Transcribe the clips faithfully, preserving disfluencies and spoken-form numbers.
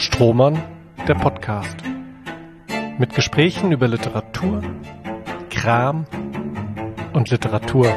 Strohmann, der Podcast. Mit Gesprächen über Literatur, Kram und Literatur.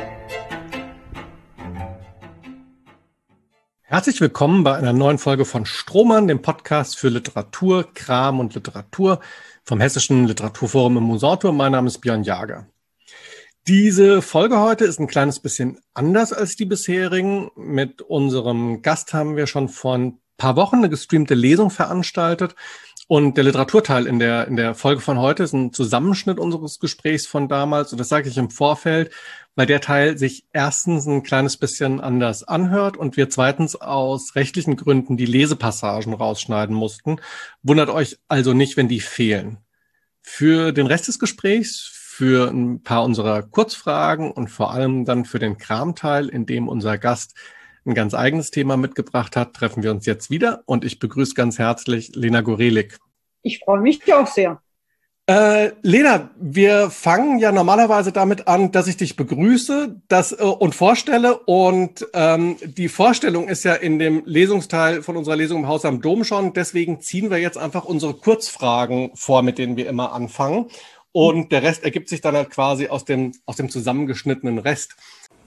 Herzlich willkommen bei einer neuen Folge von Strohmann, dem Podcast für Literatur, Kram und Literatur vom Hessischen Literaturforum im Musorturm. Mein Name ist Björn Jager. Diese Folge heute ist ein kleines bisschen anders als die bisherigen. Mit unserem Gast haben wir schon vor ein paar Wochen eine gestreamte Lesung veranstaltet. Und der Literaturteil in der, in der Folge von heute ist ein Zusammenschnitt unseres Gesprächs von damals. Und das sage ich im Vorfeld, weil der Teil sich erstens ein kleines bisschen anders anhört und wir zweitens aus rechtlichen Gründen die Lesepassagen rausschneiden mussten. Wundert euch also nicht, wenn die fehlen. Für den Rest des Gesprächs, für ein paar unserer Kurzfragen und vor allem dann für den Kramteil, in dem unser Gast ein ganz eigenes Thema mitgebracht hat, treffen wir uns jetzt wieder und ich begrüße ganz herzlich Lena Gorelik. Ich freue mich auch sehr. Äh, Lena, wir fangen ja normalerweise damit an, dass ich dich begrüße das, äh, und vorstelle und ähm, die Vorstellung ist ja in dem Lesungsteil von unserer Lesung im Haus am Dom schon, deswegen ziehen wir jetzt einfach unsere Kurzfragen vor, mit denen wir immer anfangen und der Rest ergibt sich dann halt quasi aus dem, aus dem zusammengeschnittenen Rest.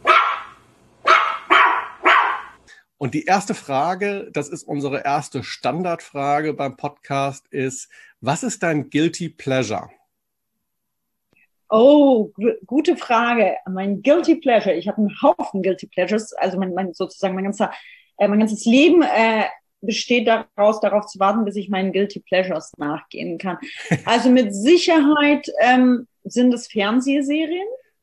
Und die erste Frage, das ist unsere erste Standardfrage beim Podcast, ist, was ist dein Guilty Pleasure? Oh, g- gute Frage. Mein Guilty Pleasure, ich habe einen Haufen Guilty Pleasures, also mein, mein sozusagen mein ganzer, äh, mein ganzes Leben äh, besteht daraus, darauf zu warten, bis ich meinen Guilty Pleasures nachgehen kann. Also mit Sicherheit ähm, sind es Fernsehserien.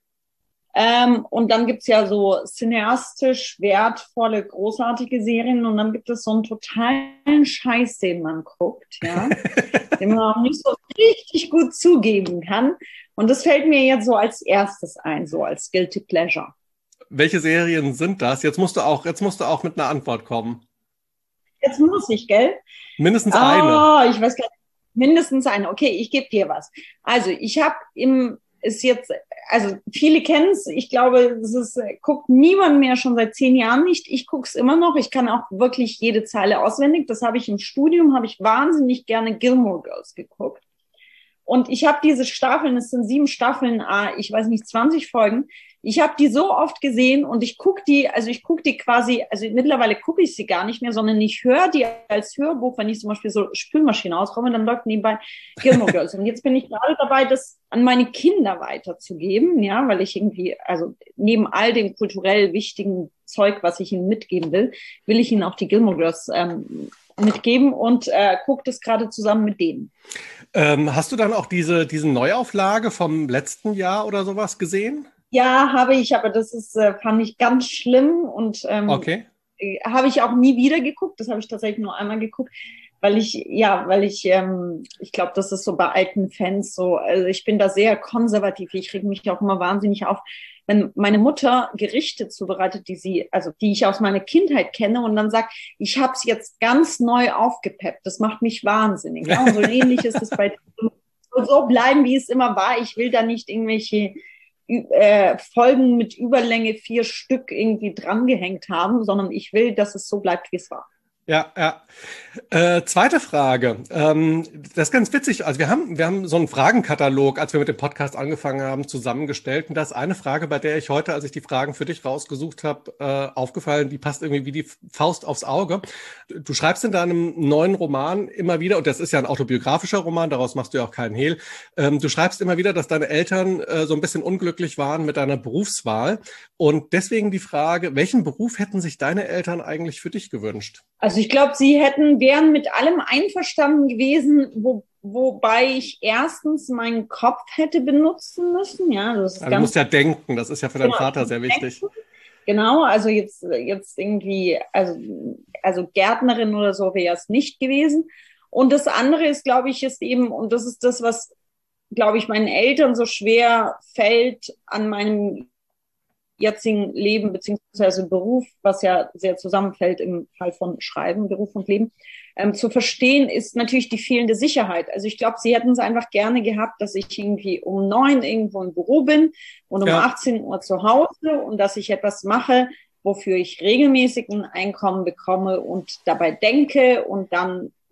Ähm, und dann gibt's ja so cineastisch wertvolle, großartige Serien und dann gibt es so einen totalen Scheiß, den man guckt, ja, den man auch nicht so richtig gut zugeben kann. Und das fällt mir jetzt so als erstes ein, so als Guilty Pleasure. Welche Serien sind das? Jetzt musst du auch, jetzt musst du auch mit einer Antwort kommen. Jetzt muss ich, gell? Mindestens Oh, eine. ich weiß gar nicht. Mindestens eine. Okay, ich gebe dir was. Also ich habe im ist jetzt, also viele kennen es, ich glaube, es ist, guckt niemand mehr schon seit zehn Jahren nicht. Ich gucke es immer noch. Ich kann auch wirklich jede Zeile auswendig. Das habe ich im Studium, habe ich wahnsinnig gerne Gilmore Girls geguckt. Und ich habe diese Staffeln, es sind sieben Staffeln, ich weiß nicht, zwanzig Folgen. Ich habe die so oft gesehen und ich gucke die, also ich gucke die quasi, also mittlerweile gucke ich sie gar nicht mehr, sondern ich höre die als Hörbuch, wenn ich zum Beispiel so Spülmaschine ausräume, dann läuft nebenbei Gilmore Girls. Und jetzt bin ich gerade dabei, das an meine Kinder weiterzugeben, ja, weil ich irgendwie, also neben all dem kulturell wichtigen Zeug, was ich ihnen mitgeben will, will ich ihnen auch die Gilmore Girls ähm, mitgeben und äh, gucke das gerade zusammen mit denen. Ähm, hast du dann auch diese, diese Neuauflage vom letzten Jahr oder sowas gesehen? Ja, habe ich, aber das ist, äh, fand ich ganz schlimm und ähm, Okay. äh, habe ich auch nie wieder geguckt. Das habe ich tatsächlich nur einmal geguckt, weil ich, ja, weil ich, ähm, ich glaube, das ist so bei alten Fans so, also ich bin da sehr konservativ. Ich reg mich auch immer wahnsinnig auf, wenn meine Mutter Gerichte zubereitet, die sie, also die ich aus meiner Kindheit kenne und dann sagt, ich habe es jetzt ganz neu aufgepeppt. Das macht mich wahnsinnig. Ja? Und so ähnlich ist es bei so bleiben, wie es immer war. Ich will da nicht irgendwelche äh, Folgen mit Überlänge vier Stück irgendwie drangehängt haben, sondern ich will, dass es so bleibt, wie es war. Ja, ja. Äh, zweite Frage. Ähm, das ist ganz witzig. Also wir haben, wir haben so einen Fragenkatalog, als wir mit dem Podcast angefangen haben, zusammengestellt. Und da ist eine Frage, bei der ich heute, als ich die Fragen für dich rausgesucht habe, äh, aufgefallen, die passt irgendwie wie die Faust aufs Auge. Du schreibst in deinem neuen Roman immer wieder, und das ist ja ein autobiografischer Roman, daraus machst du ja auch keinen Hehl, ähm, du schreibst immer wieder, dass deine Eltern äh, so ein bisschen unglücklich waren mit deiner Berufswahl. Und deswegen die Frage, welchen Beruf hätten sich deine Eltern eigentlich für dich gewünscht? Also ich glaube, sie hätten, wären mit allem einverstanden gewesen, wo, wobei ich erstens meinen Kopf hätte benutzen müssen. Ja, das ist also ganz, du musst ja denken, das ist ja für deinen genau, Vater sehr wichtig. Genau, also jetzt, jetzt irgendwie, also, also Gärtnerin oder so wäre es nicht gewesen. Und das andere ist, glaube ich, ist eben, und das ist das, was, glaube ich, meinen Eltern so schwer fällt an meinem jetzigen Leben beziehungsweise Beruf, was ja sehr zusammenfällt im Fall von Schreiben, Beruf und Leben, ähm, zu verstehen, ist natürlich die fehlende Sicherheit. Also ich glaube, sie hätten es einfach gerne gehabt, dass ich irgendwie um neun irgendwo im Büro bin und um ja. achtzehn Uhr zu Hause und dass ich etwas mache, wofür ich regelmäßig ein Einkommen bekomme und dabei denke und dann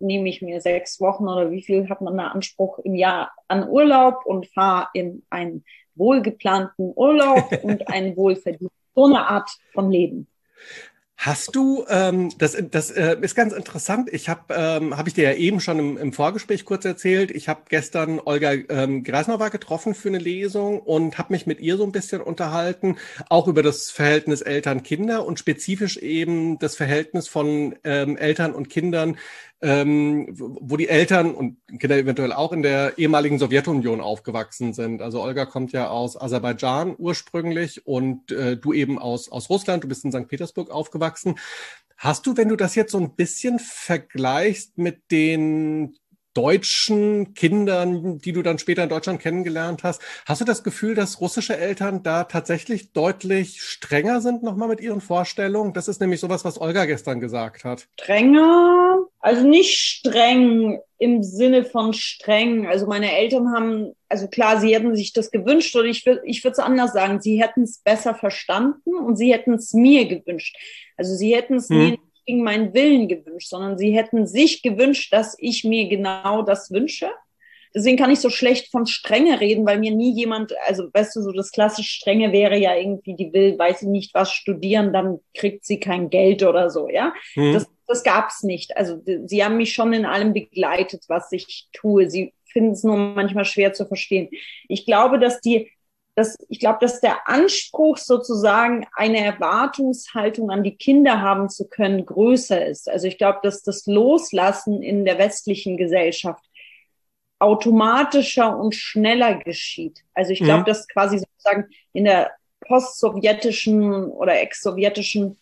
nehme ich mir sechs Wochen oder wie viel hat man da Anspruch im Jahr an Urlaub und fahre in einen wohlgeplanten Urlaub und einen wohlverdienten. So eine Art von Leben. Hast du, ähm, das, das äh, ist ganz interessant, ich habe, ähm, habe ich dir ja eben schon im, im Vorgespräch kurz erzählt, ich habe gestern Olga ähm, Greisnova getroffen für eine Lesung und habe mich mit ihr so ein bisschen unterhalten, auch über das Verhältnis Eltern-Kinder und spezifisch eben das Verhältnis von ähm, Eltern und Kindern, ähm, wo die Eltern und Kinder eventuell auch in der ehemaligen Sowjetunion aufgewachsen sind. Also Olga kommt ja aus Aserbaidschan ursprünglich und äh, du eben aus, aus Russland, du bist in Sankt Petersburg aufgewachsen. Hast du, wenn du das jetzt so ein bisschen vergleichst mit den deutschen Kindern, die du dann später in Deutschland kennengelernt hast, hast du das Gefühl, dass russische Eltern da tatsächlich deutlich strenger sind nochmal mit ihren Vorstellungen? Das ist nämlich sowas, was Olga gestern gesagt hat. Strenger, also nicht streng im Sinne von streng. Also meine Eltern haben, also klar, sie hätten sich das gewünscht oder ich würde ich würde es anders sagen, sie hätten es besser verstanden und sie hätten es mir gewünscht. Also sie hätten es hm. mir gegen meinen Willen gewünscht, sondern sie hätten sich gewünscht, dass ich mir genau das wünsche. Deswegen kann ich so schlecht von Strenge reden, weil mir nie jemand, also weißt du, so das klassische Strenge wäre ja irgendwie, die will, weiß ich nicht was studieren, dann kriegt sie kein Geld oder so, ja. Mhm. Das, das gab's nicht. Also sie haben mich schon in allem begleitet, was ich tue. Sie finden es nur manchmal schwer zu verstehen. Ich glaube, dass die Das, ich glaube, dass der Anspruch sozusagen eine Erwartungshaltung an die Kinder haben zu können größer ist. Also ich glaube, dass das Loslassen in der westlichen Gesellschaft automatischer und schneller geschieht. Also ich glaube, mhm. dass quasi sozusagen in der post-sowjetischen oder ex-sowjetischen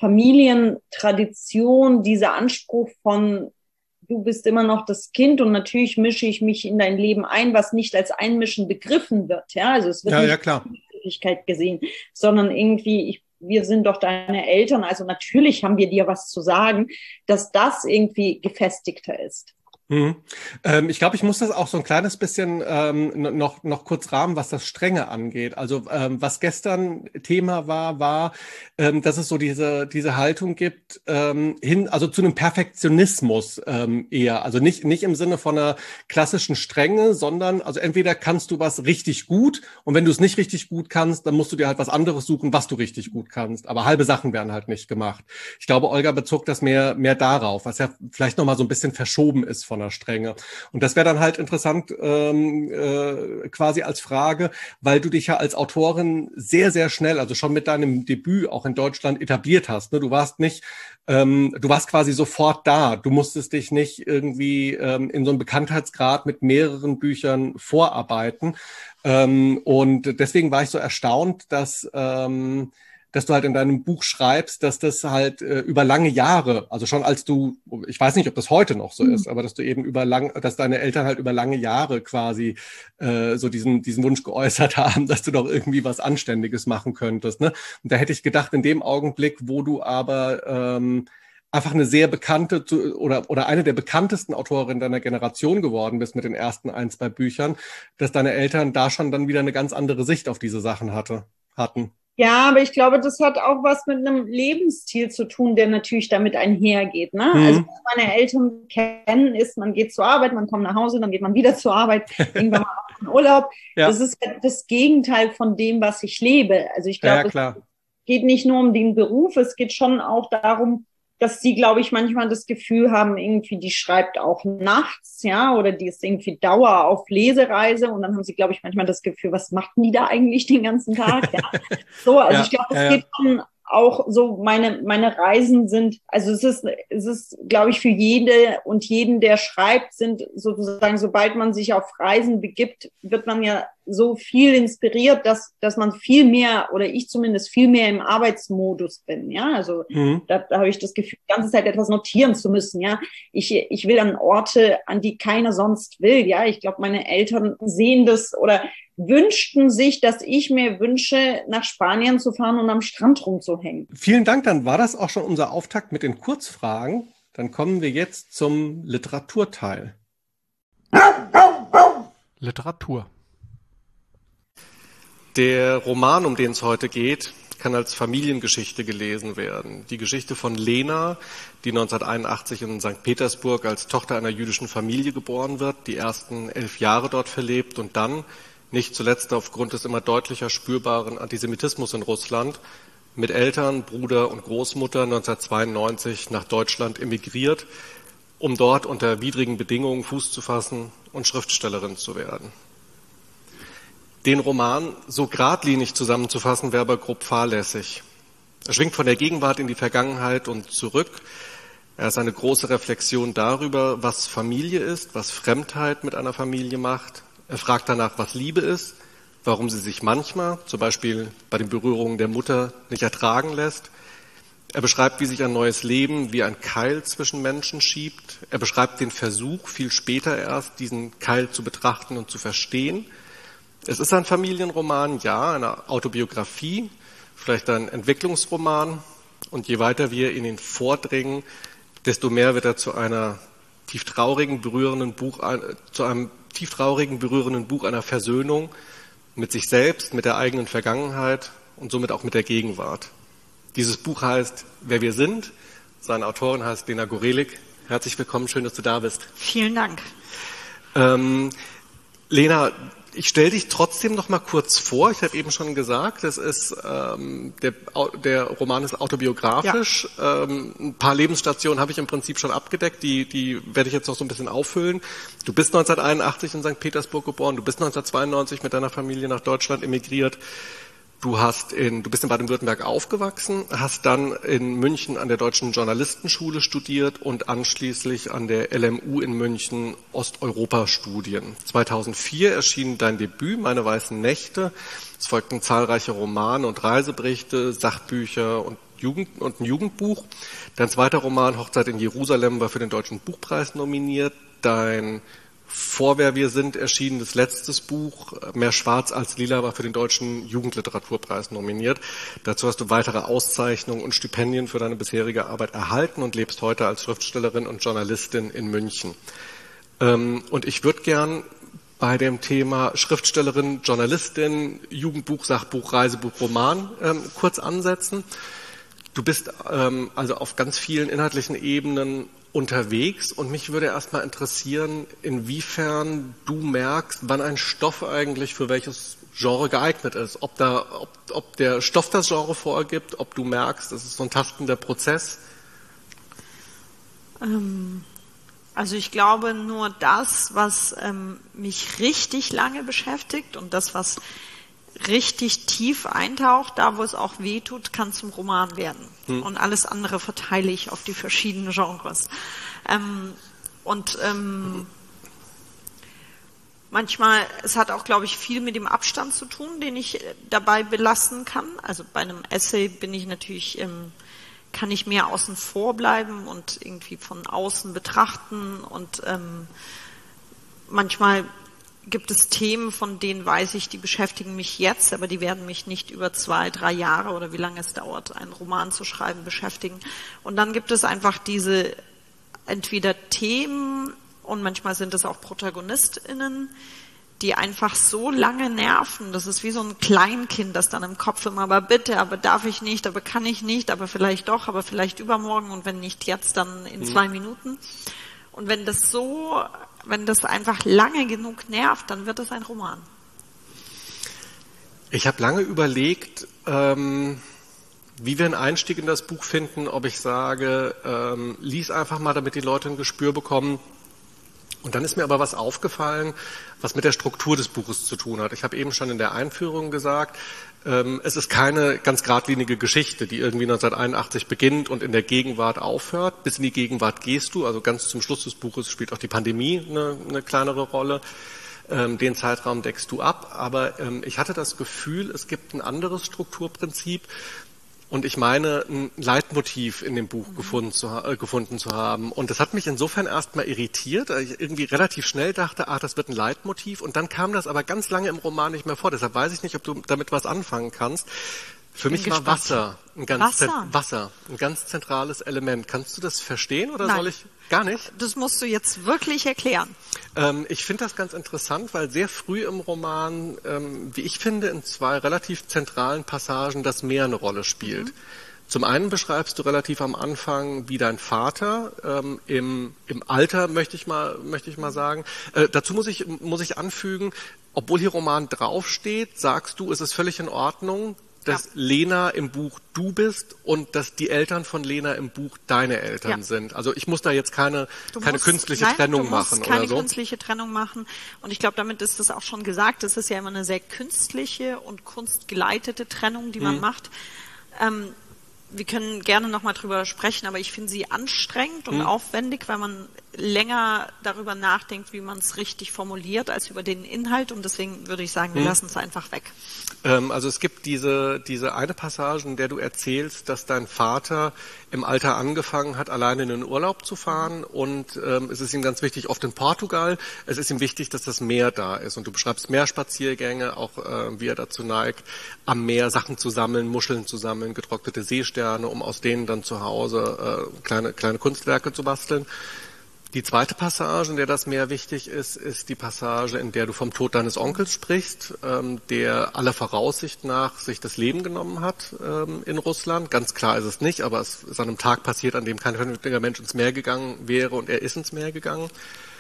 Familientradition dieser Anspruch von du bist immer noch das Kind und natürlich mische ich mich in dein Leben ein, was nicht als Einmischen begriffen wird. Ja, also es wird ja, nicht ja, klar. als Möglichkeit gesehen, sondern irgendwie, ich, wir sind doch deine Eltern, also natürlich haben wir dir was zu sagen, dass das irgendwie gefestigter ist. Mhm. Ähm, ich glaube, ich muss das auch so ein kleines bisschen ähm, noch noch kurz rahmen, was das Strenge angeht. Also ähm, was gestern Thema war, war, ähm, dass es so diese diese Haltung gibt ähm, hin, also zu einem Perfektionismus ähm, eher. Also nicht nicht im Sinne von einer klassischen Strenge, sondern also entweder kannst du was richtig gut und wenn du es nicht richtig gut kannst, dann musst du dir halt was anderes suchen, was du richtig gut kannst. Aber halbe Sachen werden halt nicht gemacht. Ich glaube, Olga bezog das mehr mehr darauf, was ja vielleicht noch mal so ein bisschen verschoben ist von der Strenge. Und das wäre dann halt interessant ähm, äh, quasi als Frage, weil du dich ja als Autorin sehr, sehr schnell, also schon mit deinem Debüt auch in Deutschland etabliert hast. Ne? Du warst nicht, ähm, du warst quasi sofort da. Du musstest dich nicht irgendwie ähm, in so einem Bekanntheitsgrad mit mehreren Büchern vorarbeiten. Ähm, und deswegen war ich so erstaunt, dass ähm, dass du halt in deinem Buch schreibst, dass das halt äh, über lange Jahre, also schon als du, ich weiß nicht, ob das heute noch so mhm. ist, aber dass du eben über lang, dass deine Eltern halt über lange Jahre quasi äh, so diesen diesen Wunsch geäußert haben, dass du doch irgendwie was Anständiges machen könntest, ne? Und da hätte ich gedacht, in dem Augenblick, wo du aber ähm, einfach eine sehr bekannte oder oder eine der bekanntesten Autorinnen deiner Generation geworden bist mit den ersten ein, zwei Büchern, dass deine Eltern da schon dann wieder eine ganz andere Sicht auf diese Sachen hatte, hatten. Ja, aber ich glaube, das hat auch was mit einem Lebensstil zu tun, der natürlich damit einhergeht. Ne? Mhm. Also was meine Eltern kennen, ist, man geht zur Arbeit, man kommt nach Hause, dann geht man wieder zur Arbeit, irgendwann mal auf den Urlaub. Ja. Das ist das Gegenteil von dem, was ich lebe. Also ich glaube, ja, es geht nicht nur um den Beruf, es geht schon auch darum, dass sie, glaube ich, manchmal das Gefühl haben, irgendwie, die schreibt auch nachts, ja, oder die ist irgendwie Dauer auf Lesereise und dann haben sie, glaube ich, manchmal das Gefühl, was macht die da eigentlich den ganzen Tag? Ja. So, also ja, ich glaube, es ja, geht schon auch so, meine, meine Reisen sind, also es ist, es ist, glaube ich, für jede und jeden, der schreibt, sind sozusagen, sobald man sich auf Reisen begibt, wird man ja so viel inspiriert, dass, dass man viel mehr, oder ich zumindest viel mehr im Arbeitsmodus bin, ja, also mhm. da, da habe ich das Gefühl, die ganze Zeit etwas notieren zu müssen, ja, ich, ich will an Orte, an die keiner sonst will, ja, ich glaube, meine Eltern sehen das oder wünschten sich, dass ich mir wünsche, nach Spanien zu fahren und am Strand rumzuhängen. Vielen Dank, dann war das auch schon unser Auftakt mit den Kurzfragen. Dann kommen wir jetzt zum Literaturteil. Literatur. Der Roman, um den es heute geht, kann als Familiengeschichte gelesen werden. Die Geschichte von Lena, die neunzehnhunderteinundachtzig in Sankt Petersburg als Tochter einer jüdischen Familie geboren wird, die ersten elf Jahre dort verlebt und dann, nicht zuletzt aufgrund des immer deutlicher spürbaren Antisemitismus in Russland, mit Eltern, Bruder und Großmutter neunzehnhundertzweiundneunzig nach Deutschland emigriert, um dort unter widrigen Bedingungen Fuß zu fassen und Schriftstellerin zu werden. Den Roman so geradlinig zusammenzufassen, wäre aber grob fahrlässig. Er schwingt von der Gegenwart in die Vergangenheit und zurück. Er ist eine große Reflexion darüber, was Familie ist, was Fremdheit mit einer Familie macht. Er fragt danach, was Liebe ist, warum sie sich manchmal, zum Beispiel bei den Berührungen der Mutter, nicht ertragen lässt. Er beschreibt, wie sich ein neues Leben wie ein Keil zwischen Menschen schiebt. Er beschreibt den Versuch, viel später erst diesen Keil zu betrachten und zu verstehen. Es ist ein Familienroman, ja, eine Autobiografie, vielleicht ein Entwicklungsroman. Und je weiter wir in ihn vordringen, desto mehr wird er zu einer tief traurigen, berührenden Buch, zu einem tief traurigen, berührenden Buch einer Versöhnung mit sich selbst, mit der eigenen Vergangenheit und somit auch mit der Gegenwart. Dieses Buch heißt Wer wir sind. Seine Autorin heißt Lena Gorelik. Herzlich willkommen, schön, dass du da bist. Vielen Dank. Ähm, Lena, ich stelle dich trotzdem noch mal kurz vor. Ich habe eben schon gesagt, das ist ähm, der, der Roman ist autobiografisch. Ja. Ähm, ein paar Lebensstationen habe ich im Prinzip schon abgedeckt. Die, die werde ich jetzt noch so ein bisschen auffüllen. Du bist neunzehnhunderteinundachtzig in Sankt Petersburg geboren. Du bist neunzehnhundertzweiundneunzig mit deiner Familie nach Deutschland emigriert. Du hast in, du bist in Baden-Württemberg aufgewachsen, hast dann in München an der Deutschen Journalistenschule studiert und anschließend an der L M U in München Osteuropa-Studien. zweitausendvier erschien dein Debüt, Meine weißen Nächte. Es folgten zahlreiche Romane und Reiseberichte, Sachbücher und Jugend, und ein Jugendbuch. Dein zweiter Roman, Hochzeit in Jerusalem, war für den Deutschen Buchpreis nominiert. Dein Vor Wer wir sind erschienenes letztes Buch, Mehr schwarz als lila, war für den Deutschen Jugendliteraturpreis nominiert. Dazu hast du weitere Auszeichnungen und Stipendien für deine bisherige Arbeit erhalten und lebst heute als Schriftstellerin und Journalistin in München. Und ich würde gern bei dem Thema Schriftstellerin, Journalistin, Jugendbuch, Sachbuch, Reisebuch, Roman kurz ansetzen. Du bist also auf ganz vielen inhaltlichen Ebenen unterwegs und mich würde erstmal interessieren, inwiefern du merkst, wann ein Stoff eigentlich für welches Genre geeignet ist. Ob, da, ob, ob der Stoff das Genre vorgibt, ob du merkst, das ist so ein tastender Prozess. Ähm, also ich glaube, nur das, was ähm, mich richtig lange beschäftigt und das, was richtig tief eintaucht, da wo es auch weh tut, kann zum Roman werden. Hm. Und alles andere verteile ich auf die verschiedenen Genres. Ähm, und ähm, manchmal, es hat auch, glaube ich, viel mit dem Abstand zu tun, den ich dabei belassen kann. Also bei einem Essay bin ich natürlich, ähm, kann ich mehr außen vor bleiben und irgendwie von außen betrachten und ähm, manchmal gibt es Themen, von denen weiß ich, die beschäftigen mich jetzt, aber die werden mich nicht über zwei, drei Jahre oder wie lange es dauert, einen Roman zu schreiben, beschäftigen. Und dann gibt es einfach diese entweder Themen und manchmal sind es auch ProtagonistInnen, die einfach so lange nerven. Das ist wie so ein Kleinkind, das dann im Kopf immer, aber bitte, aber darf ich nicht, aber kann ich nicht, aber vielleicht doch, aber vielleicht übermorgen und wenn nicht jetzt, dann in zwei Minuten. Und wenn das so, wenn das einfach lange genug nervt, dann wird es ein Roman. Ich habe lange überlegt, ähm, wie wir einen Einstieg in das Buch finden, ob ich sage, ähm, lies einfach mal, damit die Leute ein Gespür bekommen. Und dann ist mir aber was aufgefallen, was mit der Struktur des Buches zu tun hat. Ich habe eben schon in der Einführung gesagt, ähm, es ist keine ganz geradlinige Geschichte, die irgendwie neunzehnhunderteinundachtzig beginnt und in der Gegenwart aufhört. Bis in die Gegenwart gehst du, also ganz zum Schluss des Buches spielt auch die Pandemie eine, eine kleinere Rolle. Ähm, den Zeitraum deckst du ab. Aber ähm, ich hatte das Gefühl, es gibt ein anderes Strukturprinzip. Und ich meine, ein Leitmotiv in dem Buch mhm. gefunden, zu, äh, gefunden zu haben. Und das hat mich insofern erstmal irritiert, weil ich irgendwie relativ schnell dachte, ach, das wird ein Leitmotiv. Und dann kam das aber ganz lange im Roman nicht mehr vor. Deshalb weiß ich nicht, ob du damit was anfangen kannst. Für mich gespannt. war Wasser ein ganz Wasser? Wasser ein ganz zentrales Element. Kannst du das verstehen oder Nein. soll ich gar nicht? Das musst du jetzt wirklich erklären. Ähm, ich finde das ganz interessant, weil sehr früh im Roman, ähm, wie ich finde, in zwei relativ zentralen Passagen das Meer eine Rolle spielt. Mhm. Zum einen beschreibst du relativ am Anfang, wie dein Vater ähm, im, im Alter, möchte ich mal, möchte ich mal sagen. Äh, dazu muss ich, muss ich anfügen, obwohl hier Roman draufsteht, sagst du, es ist völlig in Ordnung, dass ja. Lena im Buch du bist und dass die Eltern von Lena im Buch deine Eltern ja. sind. Also ich muss da jetzt keine, keine musst, künstliche nein, Trennung du musst machen keine oder so. künstliche Trennung machen. Und ich glaube, damit ist das auch schon gesagt. Es ist ja immer eine sehr künstliche und kunstgeleitete Trennung, die man hm. macht. Ähm, Wir können gerne nochmal drüber sprechen, aber ich finde sie anstrengend und hm. aufwendig, weil man länger darüber nachdenkt, wie man es richtig formuliert, als über den Inhalt. Und deswegen würde ich sagen, wir hm. lassen es einfach weg. Ähm, also es gibt diese, diese eine Passage, in der du erzählst, dass dein Vater im Alter angefangen hat, alleine in den Urlaub zu fahren. Und ähm, es ist ihm ganz wichtig, oft in Portugal, es ist ihm wichtig, dass das Meer da ist. Und du beschreibst Meerspaziergänge, auch äh, wie er dazu neigt, am Meer Sachen zu sammeln, Muscheln zu sammeln, getrocknete Seesterne, um aus denen dann zu Hause äh, kleine, kleine Kunstwerke zu basteln. Die zweite Passage, in der das Meer wichtig ist, ist die Passage, in der du vom Tod deines Onkels sprichst, ähm, der aller Voraussicht nach sich das Leben genommen hat ähm, in Russland. Ganz klar ist es nicht, aber es ist an einem Tag passiert, an dem kein vernünftiger Mensch ins Meer gegangen wäre und er ist ins Meer gegangen.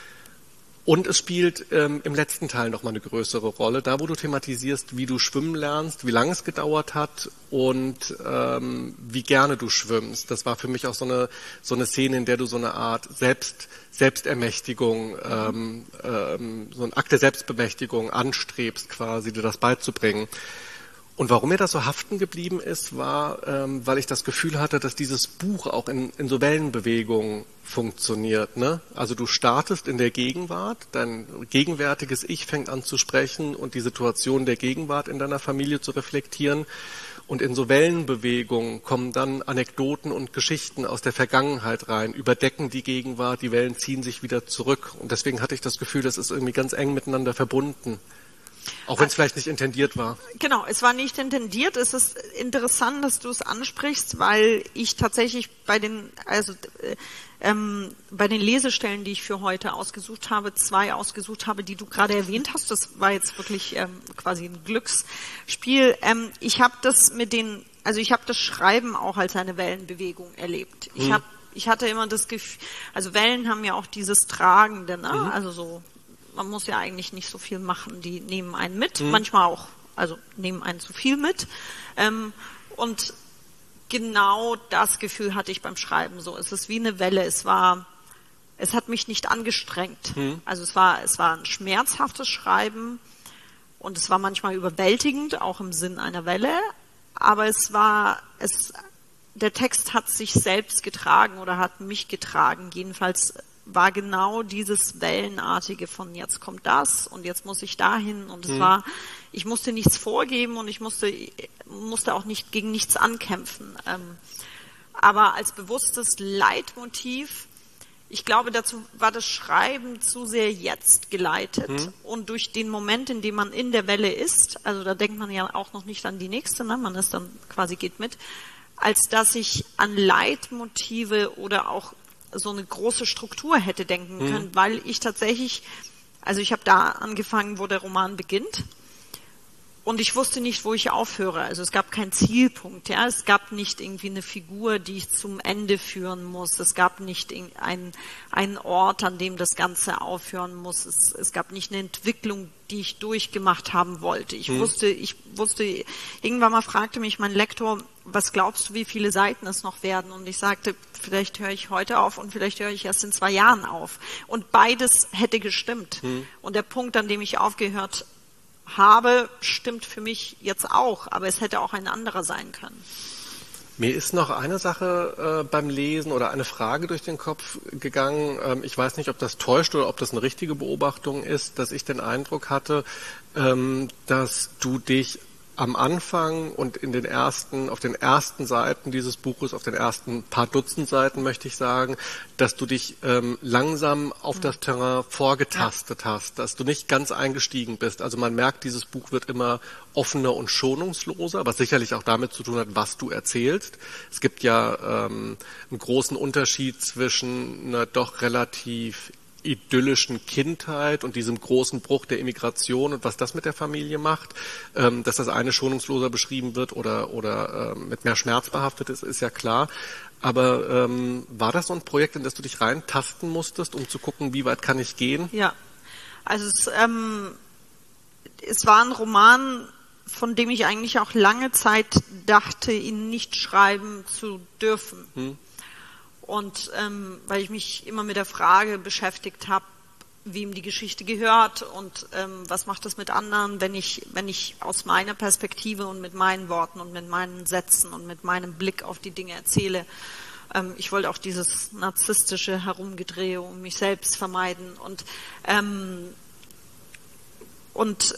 Und es spielt ähm, im letzten Teil nochmal eine größere Rolle, da wo du thematisierst, wie du schwimmen lernst, wie lange es gedauert hat und ähm, wie gerne du schwimmst. Das war für mich auch so eine so eine Szene, in der du so eine Art Selbst, Selbstermächtigung, ähm, ähm, so ein Akt der Selbstbemächtigung anstrebst, quasi dir das beizubringen. Und warum mir das so haften geblieben ist, war, ähm, weil ich das Gefühl hatte, dass dieses Buch auch in, in so Wellenbewegungen funktioniert. Ne? Also du startest in der Gegenwart, dein gegenwärtiges Ich fängt an zu sprechen und die Situation der Gegenwart in deiner Familie zu reflektieren. Und in so Wellenbewegungen kommen dann Anekdoten und Geschichten aus der Vergangenheit rein, überdecken die Gegenwart, die Wellen ziehen sich wieder zurück. Und deswegen hatte ich das Gefühl, das ist irgendwie ganz eng miteinander verbunden. Auch wenn es vielleicht nicht intendiert war. Genau, es war nicht intendiert. Es ist interessant, dass du es ansprichst, weil ich tatsächlich bei den, also äh, ähm, bei den Lesestellen, die ich für heute ausgesucht habe, zwei ausgesucht habe, die du gerade erwähnt hast. Das war jetzt wirklich ähm, quasi ein Glücksspiel. Ähm, ich habe das mit den, also ich habe das Schreiben auch als eine Wellenbewegung erlebt. Ich hm. habe, ich hatte immer das Gefühl, also Wellen haben ja auch dieses Tragende, ne? Mhm. Also so. Man muss ja eigentlich nicht so viel machen, die nehmen einen mit, mhm. manchmal auch, also nehmen einen zu viel mit. Ähm, und genau das Gefühl hatte ich beim Schreiben so. Es ist wie eine Welle, es war, es hat mich nicht angestrengt. Mhm. Also es war, es war ein schmerzhaftes Schreiben und es war manchmal überwältigend, auch im Sinn einer Welle, aber es war, es, der Text hat sich selbst getragen oder hat mich getragen, jedenfalls war genau dieses Wellenartige von jetzt kommt das und jetzt muss ich dahin und es mhm. war, ich musste nichts vorgeben und ich musste, musste auch nicht gegen nichts ankämpfen. Ähm, aber als bewusstes Leitmotiv, ich glaube, dazu war das Schreiben zu sehr jetzt geleitet mhm. und durch den Moment, in dem man in der Welle ist, also da denkt man ja auch noch nicht an die nächste, ne? Man ist dann quasi geht mit, als dass ich an Leitmotive oder auch so eine große Struktur hätte denken können, mhm. weil ich tatsächlich, also ich habe da angefangen, wo der Roman beginnt und ich wusste nicht, wo ich aufhöre. Also es gab keinen Zielpunkt, ja, es gab nicht irgendwie eine Figur, die ich zum Ende führen muss. Es gab nicht einen, einen Ort, an dem das Ganze aufhören muss. Es, es gab nicht eine Entwicklung, die ich durchgemacht haben wollte. Ich mhm. wusste, ich wusste, irgendwann mal fragte mich mein Lektor, was glaubst du, wie viele Seiten es noch werden? Und ich sagte, vielleicht höre ich heute auf und vielleicht höre ich erst in zwei Jahren auf. Und beides hätte gestimmt. Mhm. Und der Punkt, an dem ich aufgehört habe, stimmt für mich jetzt auch, aber es hätte auch ein anderer sein können. Mir ist noch eine Sache äh, beim Lesen oder eine Frage durch den Kopf gegangen. Ähm, ich weiß nicht, ob das täuscht oder ob das eine richtige Beobachtung ist, dass ich den Eindruck hatte, ähm, dass du dich am Anfang und in den ersten, auf den ersten Seiten dieses Buches, auf den ersten paar Dutzend Seiten möchte ich sagen, dass du dich ähm, langsam auf mhm. das Terrain vorgetastet ja. hast, dass du nicht ganz eingestiegen bist. Also man merkt, dieses Buch wird immer offener und schonungsloser, was sicherlich auch damit zu tun hat, was du erzählst. Es gibt ja ähm, einen großen Unterschied zwischen einer doch relativ idyllischen Kindheit und diesem großen Bruch der Immigration und was das mit der Familie macht, ähm, dass das eine schonungsloser beschrieben wird oder oder ähm, mit mehr Schmerz behaftet ist, ist ja klar. Aber ähm, war das so ein Projekt, in das du dich reintasten musstest, um zu gucken, wie weit kann ich gehen? Ja, also es, ähm, es war ein Roman, von dem ich eigentlich auch lange Zeit dachte, ihn nicht schreiben zu dürfen. Hm. Und ähm, weil ich mich immer mit der Frage beschäftigt habe, wem die Geschichte gehört und ähm, was macht das mit anderen, wenn ich, wenn ich aus meiner Perspektive und mit meinen Worten und mit meinen Sätzen und mit meinem Blick auf die Dinge erzähle. Ähm, ich wollte auch dieses narzisstische Herumgedrehe um mich selbst vermeiden. Und, ähm, und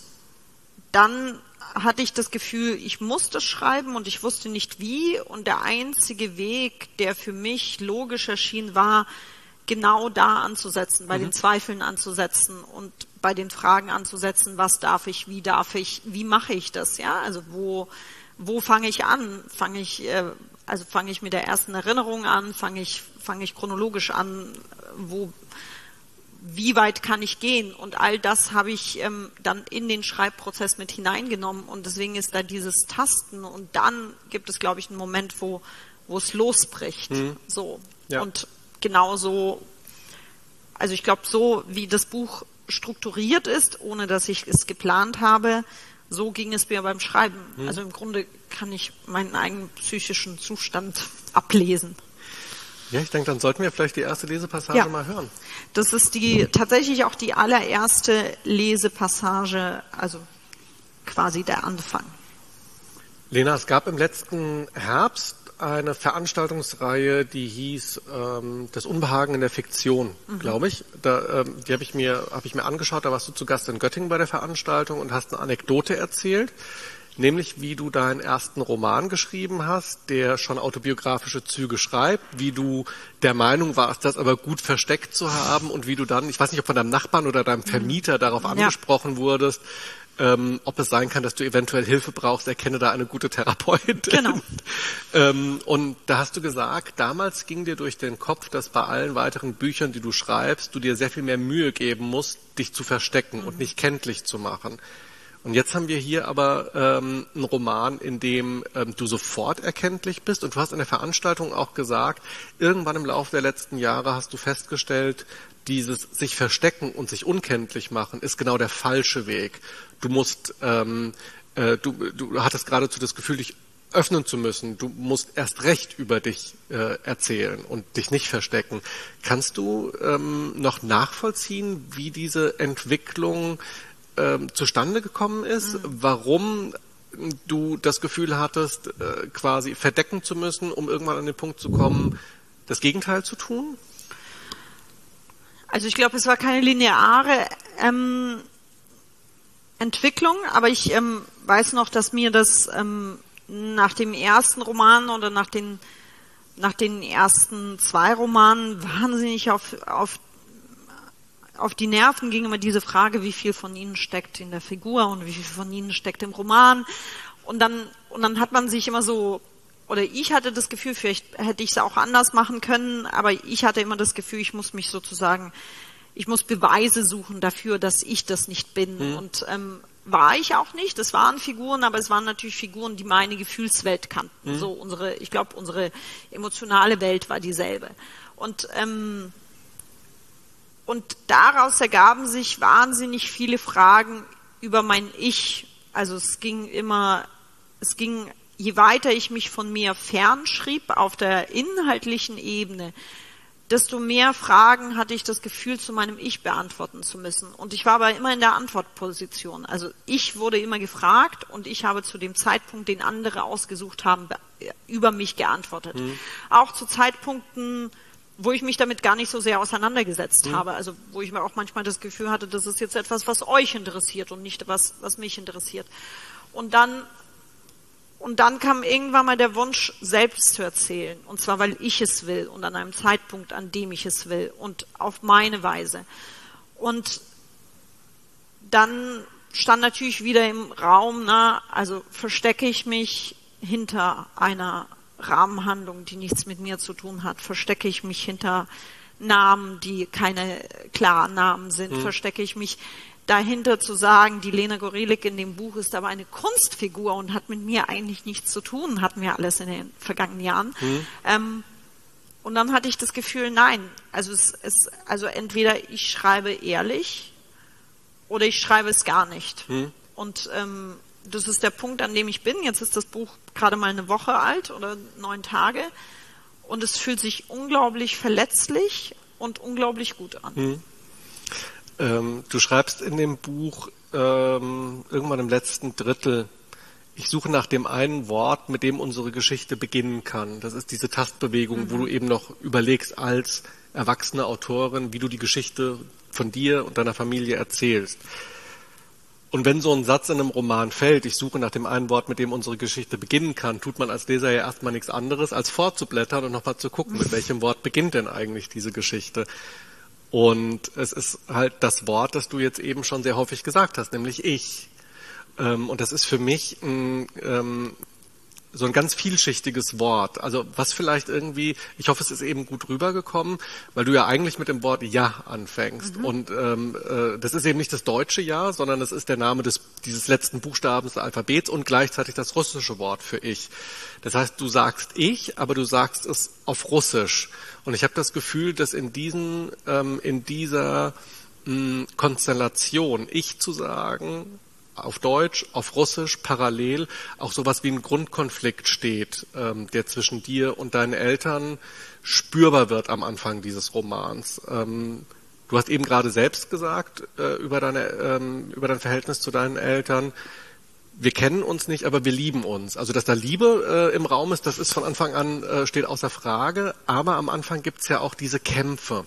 dann hatte ich das Gefühl, ich muss das schreiben und ich wusste nicht wie. Und der einzige Weg, der für mich logisch erschien, war, genau da anzusetzen, bei mhm. den Zweifeln anzusetzen und bei den Fragen anzusetzen, was darf ich, wie darf ich, wie mache ich das, ja? Also wo, wo fange ich an? Fange ich, äh, also fange ich mit der ersten Erinnerung an? Fange ich, fange ich chronologisch an? Wo Wie weit kann ich gehen? Und all das habe ich ähm, dann in den Schreibprozess mit hineingenommen. Und deswegen ist da dieses Tasten. Und dann gibt es, glaube ich, einen Moment, wo, wo es losbricht. Mhm. So. Ja. Und genauso, also ich glaube, so wie das Buch strukturiert ist, ohne dass ich es geplant habe, so ging es mir beim Schreiben. Mhm. Also im Grunde kann ich meinen eigenen psychischen Zustand ablesen. Ja, ich denke, dann sollten wir vielleicht die erste Lesepassage ja. mal hören. Das ist die tatsächlich auch die allererste Lesepassage, also quasi der Anfang. Lena, es gab im letzten Herbst eine Veranstaltungsreihe, die hieß ähm, Das Unbehagen in der Fiktion, mhm. glaube ich. Da, ähm, die habe ich mir habe ich mir angeschaut. Da warst du zu Gast in Göttingen bei der Veranstaltung und hast eine Anekdote erzählt. Nämlich, wie du deinen ersten Roman geschrieben hast, der schon autobiografische Züge schreibt, wie du der Meinung warst, das aber gut versteckt zu haben und wie du dann, ich weiß nicht, ob von deinem Nachbarn oder deinem Vermieter darauf ja. angesprochen wurdest, ähm, ob es sein kann, dass du eventuell Hilfe brauchst, erkenne da eine gute Therapeutin. Genau. ähm, und da hast du gesagt, damals ging dir durch den Kopf, dass bei allen weiteren Büchern, die du schreibst, du dir sehr viel mehr Mühe geben musst, dich zu verstecken mhm. und nicht kenntlich zu machen. Und jetzt haben wir hier aber ähm, einen Roman, in dem ähm, du sofort erkenntlich bist. Und du hast in der Veranstaltung auch gesagt, irgendwann im Laufe der letzten Jahre hast du festgestellt, dieses sich verstecken und sich unkenntlich machen ist genau der falsche Weg. Du musst, ähm, äh, du, du hattest geradezu das Gefühl, dich öffnen zu müssen. Du musst erst recht über dich äh, erzählen und dich nicht verstecken. Kannst du ähm, noch nachvollziehen, wie diese Entwicklung Ähm, zustande gekommen ist, mhm. warum du das Gefühl hattest, äh, quasi verdecken zu müssen, um irgendwann an den Punkt zu kommen, das Gegenteil zu tun? Also ich glaube, es war keine lineare ähm, Entwicklung, aber ich ähm, weiß noch, dass mir das ähm, nach dem ersten Roman oder nach den nach den ersten zwei Romanen wahnsinnig auf auf Auf die Nerven ging immer diese Frage, wie viel von ihnen steckt in der Figur und wie viel von ihnen steckt im Roman. Und dann, und dann hat man sich immer so, oder ich hatte das Gefühl, vielleicht hätte ich es auch anders machen können, aber ich hatte immer das Gefühl, ich muss mich sozusagen, ich muss Beweise suchen dafür, dass ich das nicht bin. Mhm. Und ähm, war ich auch nicht. Das waren Figuren, aber es waren natürlich Figuren, die meine Gefühlswelt kannten. Mhm. So unsere, ich glaube, unsere emotionale Welt war dieselbe. Und ähm, Und daraus ergaben sich wahnsinnig viele Fragen über mein Ich. Also es ging immer, es ging, je weiter ich mich von mir fernschrieb auf der inhaltlichen Ebene, desto mehr Fragen hatte ich das Gefühl, zu meinem Ich beantworten zu müssen. Und ich war aber immer in der Antwortposition. Also ich wurde immer gefragt und ich habe zu dem Zeitpunkt, den andere ausgesucht haben, über mich geantwortet. Mhm. Auch zu Zeitpunkten, wo ich mich damit gar nicht so sehr auseinandergesetzt mhm. habe. Also wo ich mir auch manchmal das Gefühl hatte, das ist jetzt etwas, was euch interessiert und nicht was, was mich interessiert. Und dann Und dann kam irgendwann mal der Wunsch, selbst zu erzählen. Und zwar, weil ich es will und an einem Zeitpunkt, an dem ich es will und auf meine Weise. Und dann stand natürlich wieder im Raum, na, also verstecke ich mich hinter einer Rahmenhandlung, die nichts mit mir zu tun hat, verstecke ich mich hinter Namen, die keine klaren Namen sind, mhm. verstecke ich mich dahinter zu sagen, die Lena Gorelik in dem Buch ist aber eine Kunstfigur und hat mit mir eigentlich nichts zu tun, hatten wir alles in den vergangenen Jahren. Mhm. Ähm, und dann hatte ich das Gefühl, nein, also es ist, also entweder ich schreibe ehrlich oder ich schreibe es gar nicht. Mhm. Und ähm, das ist der Punkt, an dem ich bin. Jetzt ist das Buch gerade mal eine Woche alt oder neun Tage und es fühlt sich unglaublich verletzlich und unglaublich gut an. Mhm. Ähm, du schreibst in dem Buch ähm, irgendwann im letzten Drittel, ich suche nach dem einen Wort, mit dem unsere Geschichte beginnen kann. Das ist diese Tastbewegung, mhm. wo du eben noch überlegst als erwachsene Autorin, wie du die Geschichte von dir und deiner Familie erzählst. Und wenn so ein Satz in einem Roman fällt, ich suche nach dem einen Wort, mit dem unsere Geschichte beginnen kann, tut man als Leser ja erstmal nichts anderes, als vorzublättern und nochmal zu gucken, mit welchem Wort beginnt denn eigentlich diese Geschichte. Und es ist halt das Wort, das du jetzt eben schon sehr häufig gesagt hast, nämlich ich. Und das ist für mich ein, so ein ganz vielschichtiges Wort. Also was vielleicht irgendwie, ich hoffe, es ist eben gut rübergekommen, weil du ja eigentlich mit dem Wort Ja anfängst. Mhm. Und ähm, das ist eben nicht das deutsche Ja, sondern es ist der Name des dieses letzten Buchstabens des Alphabets und gleichzeitig das russische Wort für ich. Das heißt, du sagst ich, aber du sagst es auf Russisch. Und ich habe das Gefühl, dass in diesen, ähm, in dieser mh, Konstellation ich zu sagen, auf Deutsch, auf Russisch, parallel, auch sowas wie ein Grundkonflikt steht, ähm, der zwischen dir und deinen Eltern spürbar wird am Anfang dieses Romans. Ähm, du hast eben gerade selbst gesagt äh, über deine, ähm, über dein Verhältnis zu deinen Eltern, wir kennen uns nicht, aber wir lieben uns. Also, dass da Liebe äh, im Raum ist, das ist von Anfang an, äh, steht außer Frage. Aber am Anfang gibt's ja auch diese Kämpfe.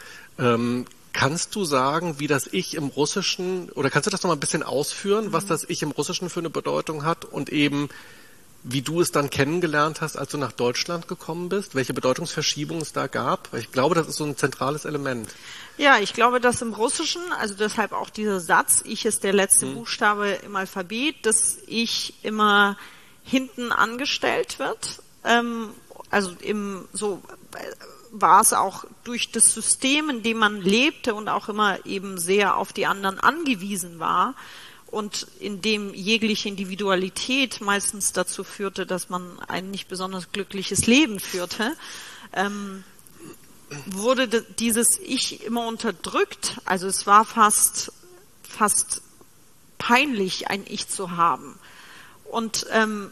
Ähm, kannst du sagen, wie das Ich im Russischen, oder kannst du das noch mal ein bisschen ausführen, mhm. was das Ich im Russischen für eine Bedeutung hat und eben, wie du es dann kennengelernt hast, als du nach Deutschland gekommen bist? Welche Bedeutungsverschiebung es da gab? Weil ich glaube, das ist so ein zentrales Element. Ja, ich glaube, dass im Russischen, also deshalb auch dieser Satz, Ich ist der letzte hm. Buchstabe im Alphabet, dass Ich immer hinten angestellt wird. Ähm, also im so war es auch durch das System, in dem man lebte und auch immer eben sehr auf die anderen angewiesen war und in dem jegliche Individualität meistens dazu führte, dass man ein nicht besonders glückliches Leben führte. Ähm, wurde dieses Ich immer unterdrückt. Also es war fast, fast peinlich, ein Ich zu haben. Und ähm,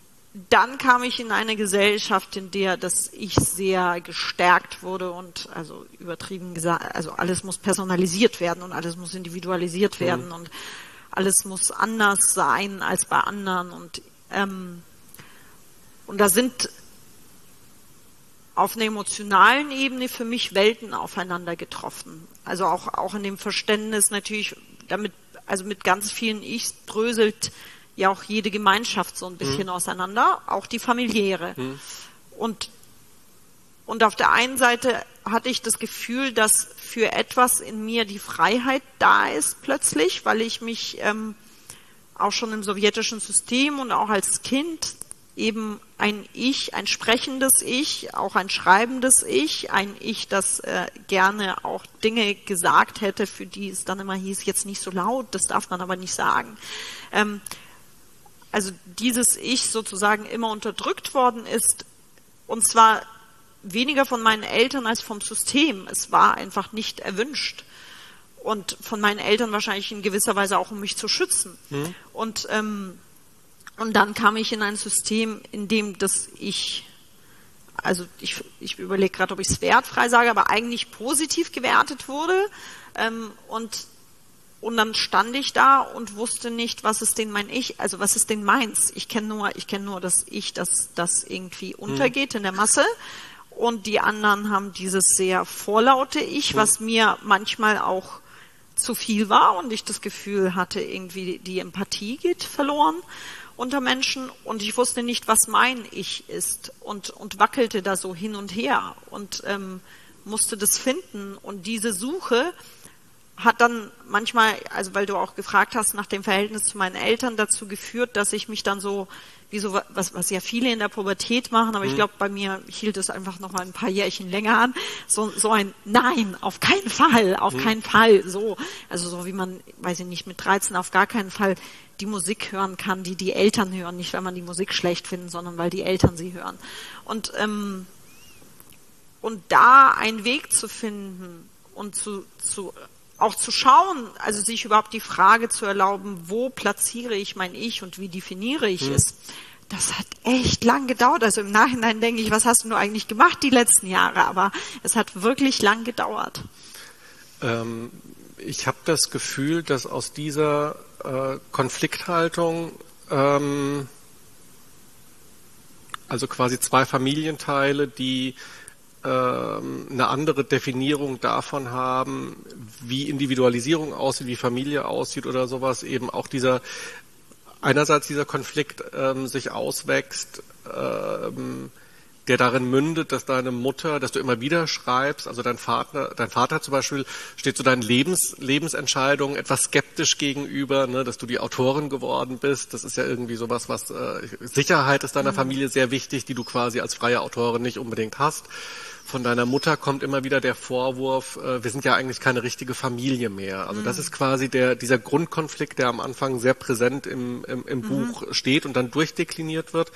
dann kam ich in eine Gesellschaft, in der das Ich sehr gestärkt wurde und also übertrieben gesagt, also alles muss personalisiert werden und alles muss individualisiert werden mhm. und alles muss anders sein als bei anderen. Und, ähm, und da sind auf einer emotionalen Ebene für mich Welten aufeinander getroffen. Also auch, auch in dem Verständnis natürlich, damit, also mit ganz vielen Ichs bröselt ja auch jede Gemeinschaft so ein bisschen mhm. auseinander, auch die familiäre. Mhm. Und, und auf der einen Seite hatte ich das Gefühl, dass für etwas in mir die Freiheit da ist plötzlich, weil ich mich ähm, auch schon im sowjetischen System und auch als Kind eben ein Ich, ein sprechendes Ich, auch ein schreibendes Ich, ein Ich, das äh, gerne auch Dinge gesagt hätte, für die es dann immer hieß, jetzt nicht so laut, das darf man aber nicht sagen. Ähm, also dieses Ich sozusagen immer unterdrückt worden ist, und zwar weniger von meinen Eltern als vom System. Es war einfach nicht erwünscht. Und von meinen Eltern wahrscheinlich in gewisser Weise auch, um mich zu schützen. Mhm. Und ähm, Und dann kam ich in ein System, in dem das Ich, also ich, ich überlege gerade, ob ich es wertfrei sage, aber eigentlich positiv gewertet wurde. Ähm, und, und dann stand ich da und wusste nicht, was ist denn mein Ich, also was ist denn meins? Ich kenne nur, ich kenne nur das Ich, das, das irgendwie untergeht in der Masse. Und die anderen haben dieses sehr vorlaute Ich, was mir manchmal auch zu viel war und ich das Gefühl hatte, irgendwie die Empathie geht verloren. unter Menschen und ich wusste nicht, was mein Ich ist und, und wackelte da so hin und her und ähm, musste das finden. Und diese Suche hat dann manchmal, also weil du auch gefragt hast nach dem Verhältnis zu meinen Eltern, dazu geführt, dass ich mich dann so, wie so was, was ja viele in der Pubertät machen, aber mhm. ich glaube, bei mir hielt es einfach noch mal ein paar Jährchen länger an, so, so ein Nein, auf keinen Fall, auf mhm. keinen Fall, so, also so wie man, weiß ich nicht, mit dreizehn auf gar keinen Fall die Musik hören kann, die die Eltern hören, nicht weil man die Musik schlecht findet, sondern weil die Eltern sie hören. Und, ähm, und da einen Weg zu finden und zu, zu auch zu schauen, also sich überhaupt die Frage zu erlauben, wo platziere ich mein Ich und wie definiere ich hm. es, das hat echt lang gedauert. Also im Nachhinein denke ich, was hast du nur eigentlich gemacht die letzten Jahre? Aber es hat wirklich lang gedauert. Ähm, ich habe das Gefühl, dass aus dieser äh, Konflikthaltung, ähm, also quasi zwei Familienteile, die eine andere Definierung davon haben, wie Individualisierung aussieht, wie Familie aussieht oder sowas, eben auch dieser, einerseits dieser Konflikt ähm, sich auswächst, ähm, der darin mündet, dass deine Mutter, dass du immer wieder schreibst, also dein Vater, dein Vater zum Beispiel steht zu deinen Lebens, Lebensentscheidungen etwas skeptisch gegenüber, ne, dass du die Autorin geworden bist. Das ist ja irgendwie sowas, was äh, Sicherheit ist deiner mhm. Familie sehr wichtig, die du quasi als freie Autorin nicht unbedingt hast. Von deiner Mutter kommt immer wieder der Vorwurf, äh, wir sind ja eigentlich keine richtige Familie mehr. Also mhm. das ist quasi der dieser Grundkonflikt, der am Anfang sehr präsent im, im, im mhm. Buch steht und dann durchdekliniert wird.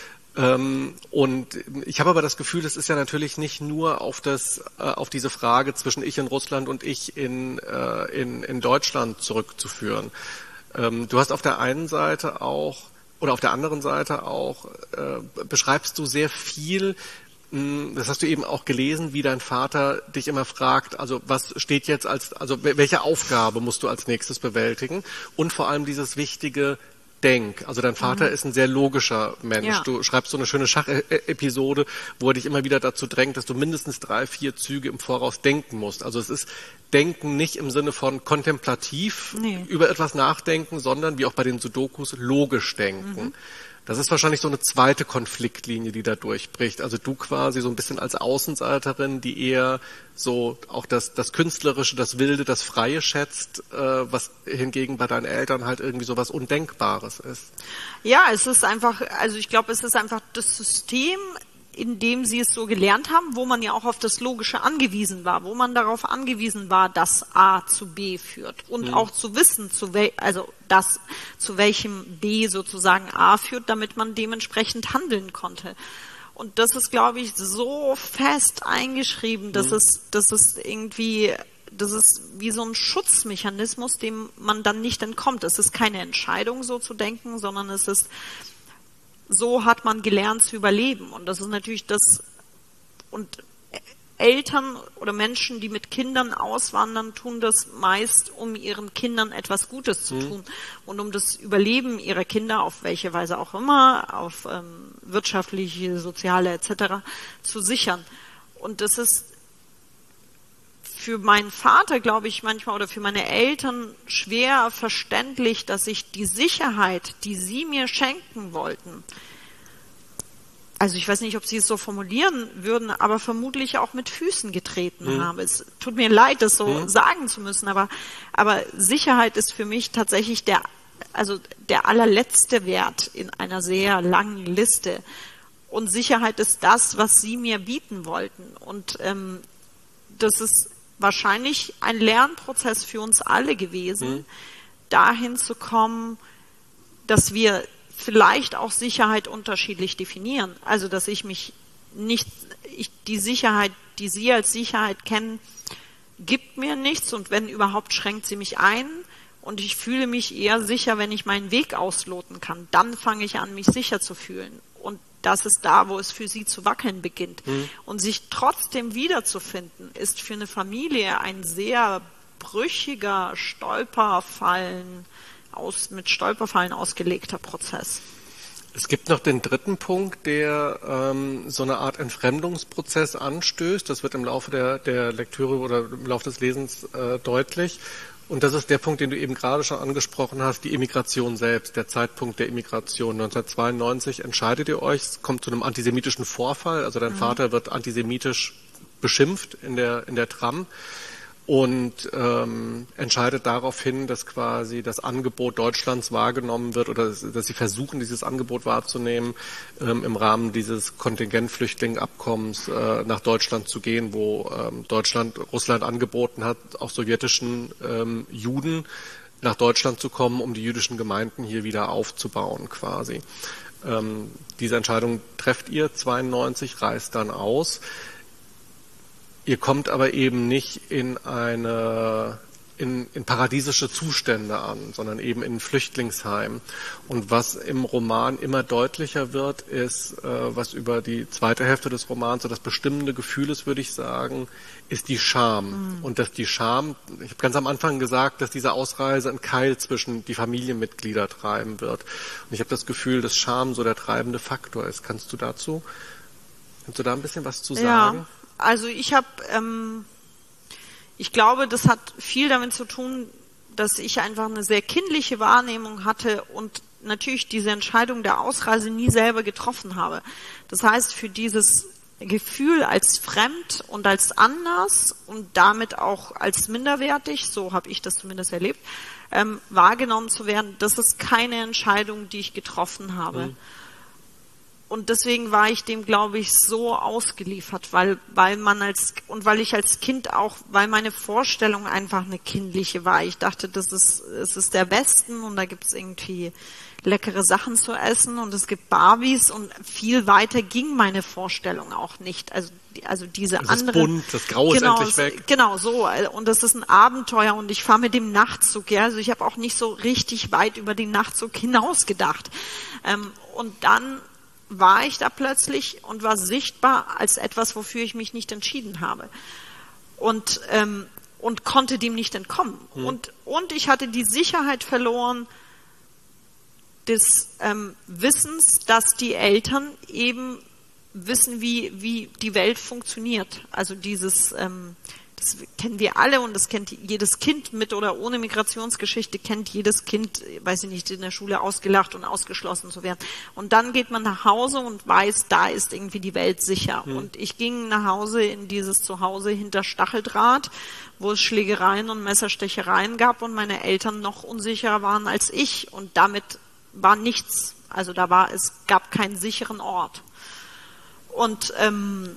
Ähm, und ich habe aber das Gefühl, es ist ja natürlich nicht nur auf das, äh, auf diese Frage zwischen ich in Russland und ich in, äh, in, in Deutschland zurückzuführen. Ähm, du hast auf der einen Seite auch, oder auf der anderen Seite auch, äh, beschreibst du sehr viel. Das hast du eben auch gelesen, wie dein Vater dich immer fragt, also was steht jetzt als, also welche Aufgabe musst du als nächstes bewältigen? Und vor allem dieses wichtige Denk. Also dein Vater mhm. ist ein sehr logischer Mensch. Ja. Du schreibst so eine schöne Schachepisode, wo er dich immer wieder dazu drängt, dass du mindestens drei, vier Züge im Voraus denken musst. Also es ist Denken nicht im Sinne von kontemplativ nee. über etwas nachdenken, sondern wie auch bei den Sudokus logisch denken. Mhm. Das ist wahrscheinlich so eine zweite Konfliktlinie, die da durchbricht. Also du quasi so ein bisschen als Außenseiterin, die eher so auch das, das Künstlerische, das Wilde, das Freie schätzt, äh, was hingegen bei deinen Eltern halt irgendwie so was Undenkbares ist. Ja, es ist einfach, also ich glaube, es ist einfach das System, in dem sie es so gelernt haben, wo man ja auch auf das Logische angewiesen war, wo man darauf angewiesen war, dass A zu B führt und mhm. auch zu wissen, zu wel also das zu welchem B sozusagen A führt, damit man dementsprechend handeln konnte. Und das ist, glaube ich, so fest eingeschrieben, dass mhm. es, dass es irgendwie, das ist wie so ein Schutzmechanismus, dem man dann nicht entkommt. Es ist keine Entscheidung, so zu denken, sondern es ist so hat man gelernt zu überleben. Und das ist natürlich das, und Eltern oder Menschen, die mit Kindern auswandern, tun das meist, um ihren Kindern etwas Gutes zu mhm. tun und um das Überleben ihrer Kinder, auf welche Weise auch immer, auf ähm, wirtschaftliche, soziale et cetera, zu sichern. Und das ist für meinen Vater, glaube ich, manchmal oder für meine Eltern schwer verständlich, dass ich die Sicherheit, die sie mir schenken wollten, also ich weiß nicht, ob sie es so formulieren würden, aber vermutlich auch mit Füßen getreten hm. habe. Es tut mir leid, das so hm. sagen zu müssen, aber, aber Sicherheit ist für mich tatsächlich der, also der allerletzte Wert in einer sehr langen Liste. Und Sicherheit ist das, was sie mir bieten wollten. Und ähm, das ist wahrscheinlich ein Lernprozess für uns alle gewesen, mhm. dahin zu kommen, dass wir vielleicht auch Sicherheit unterschiedlich definieren. Also, dass ich mich nicht, ich, die Sicherheit, die Sie als Sicherheit kennen, gibt mir nichts und wenn überhaupt schränkt sie mich ein und ich fühle mich eher sicher, wenn ich meinen Weg ausloten kann. Dann fange ich an, mich sicher zu fühlen. Und das ist da, wo es für sie zu wackeln beginnt. Mhm. Und sich trotzdem wiederzufinden, ist für eine Familie ein sehr brüchiger, Stolperfallen, aus, mit Stolperfallen ausgelegter Prozess. Es gibt noch den dritten Punkt, der ähm, so eine Art Entfremdungsprozess anstößt. Das wird im Laufe der, der Lektüre oder im Laufe des Lesens äh, deutlich. Und das ist der Punkt, den du eben gerade schon angesprochen hast, die Emigration selbst, der Zeitpunkt der Emigration. neunzehnhundertzweiundneunzig entscheidet ihr euch, es kommt zu einem antisemitischen Vorfall, also dein mhm. Vater wird antisemitisch beschimpft in der, in der Tram und ähm, entscheidet darauf hin, dass quasi das Angebot Deutschlands wahrgenommen wird oder dass, dass sie versuchen, dieses Angebot wahrzunehmen, ähm, im Rahmen dieses Kontingentflüchtlingabkommens äh, nach Deutschland zu gehen, wo ähm, Deutschland Russland angeboten hat, auch sowjetischen ähm, Juden nach Deutschland zu kommen, um die jüdischen Gemeinden hier wieder aufzubauen quasi. Ähm, diese Entscheidung trefft ihr, zweiundneunzig, reist dann aus. Ihr kommt aber eben nicht in eine in, in paradiesische Zustände an, sondern eben in ein Flüchtlingsheim. Und was im Roman immer deutlicher wird, ist, äh, was über die zweite Hälfte des Romans so das bestimmende Gefühl ist, würde ich sagen, ist die Scham. Mhm. Und dass die Scham, ich habe ganz am Anfang gesagt, dass diese Ausreise ein Keil zwischen die Familienmitglieder treiben wird. Und ich habe das Gefühl, dass Scham so der treibende Faktor ist. Kannst du dazu, kannst du da ein bisschen was zu sagen? Ja. Also ich habe, ähm, ich glaube, das hat viel damit zu tun, dass ich einfach eine sehr kindliche Wahrnehmung hatte und natürlich diese Entscheidung der Ausreise nie selber getroffen habe. Das heißt, für dieses Gefühl als fremd und als anders und damit auch als minderwertig, so habe ich das zumindest erlebt, ähm, wahrgenommen zu werden, das ist keine Entscheidung, die ich getroffen habe. Mhm. Und deswegen war ich dem, glaube ich, so ausgeliefert, weil, weil man als, und weil ich als Kind auch, weil meine Vorstellung einfach eine kindliche war. Ich dachte, das ist, es ist der Westen und da gibt's irgendwie leckere Sachen zu essen und es gibt Barbies und viel weiter ging meine Vorstellung auch nicht. Also, also diese das andere. Das ist bunt, das Grau ist genau, endlich weg. Genau, so. Und das ist ein Abenteuer und ich fahre mit dem Nachtzug, ja. Also ich habe auch nicht so richtig weit über den Nachtzug hinaus gedacht. Ähm, und dann war ich da plötzlich und war sichtbar als etwas, wofür ich mich nicht entschieden habe. Und, ähm, und konnte dem nicht entkommen. Hm. Und, und ich hatte die Sicherheit verloren des ähm, Wissens, dass die Eltern eben wissen, wie, wie die Welt funktioniert. Also dieses, ähm, das kennen wir alle und das kennt jedes Kind mit oder ohne Migrationsgeschichte, kennt jedes Kind, weiß ich nicht, in der Schule ausgelacht und ausgeschlossen zu werden. Und dann geht man nach Hause und weiß, da ist irgendwie die Welt sicher. Mhm. Und ich ging nach Hause in dieses Zuhause hinter Stacheldraht, wo es Schlägereien und Messerstechereien gab und meine Eltern noch unsicherer waren als ich. Und damit war nichts. Also da war, es gab keinen sicheren Ort. Und, ähm,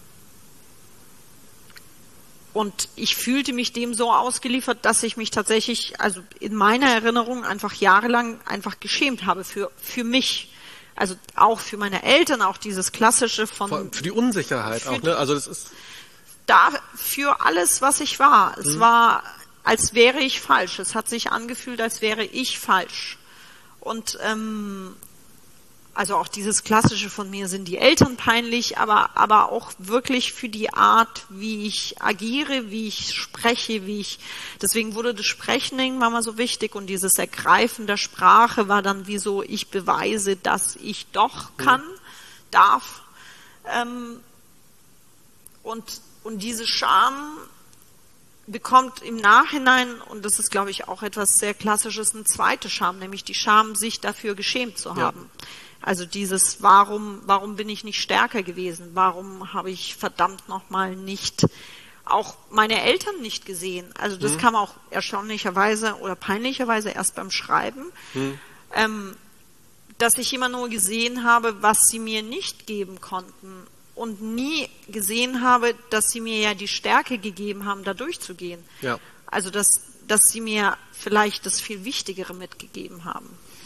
Und ich fühlte mich dem so ausgeliefert, dass ich mich tatsächlich, also in meiner Erinnerung einfach jahrelang einfach geschämt habe für, für mich. Also auch für meine Eltern, auch dieses klassische von... Für die Unsicherheit auch, ne? Also das ist... Da, für alles, was ich war. Es hm. war, als wäre ich falsch. Es hat sich angefühlt, als wäre ich falsch. Und, ähm, also auch dieses klassische von mir sind die Eltern peinlich, aber, aber auch wirklich für die Art, wie ich agiere, wie ich spreche, wie ich, deswegen wurde das Sprechen irgendwann mal so wichtig und dieses Ergreifen der Sprache war dann wie so, ich beweise, dass ich doch kann, mhm. darf, ähm, und, und diese Scham bekommt im Nachhinein, und das ist, glaube ich, auch etwas sehr Klassisches, eine zweite Scham, nämlich die Scham, sich dafür geschämt zu haben. Ja. Also dieses, warum, warum bin ich nicht stärker gewesen? Warum habe ich verdammt nochmal nicht, auch meine Eltern nicht gesehen? Also das hm. kam auch erstaunlicherweise oder peinlicherweise erst beim Schreiben, hm. ähm, dass ich immer nur gesehen habe, was sie mir nicht geben konnten und nie gesehen habe, dass sie mir ja die Stärke gegeben haben, da durchzugehen. Ja. Also dass, dass sie mir vielleicht das viel Wichtigere mitgegeben haben.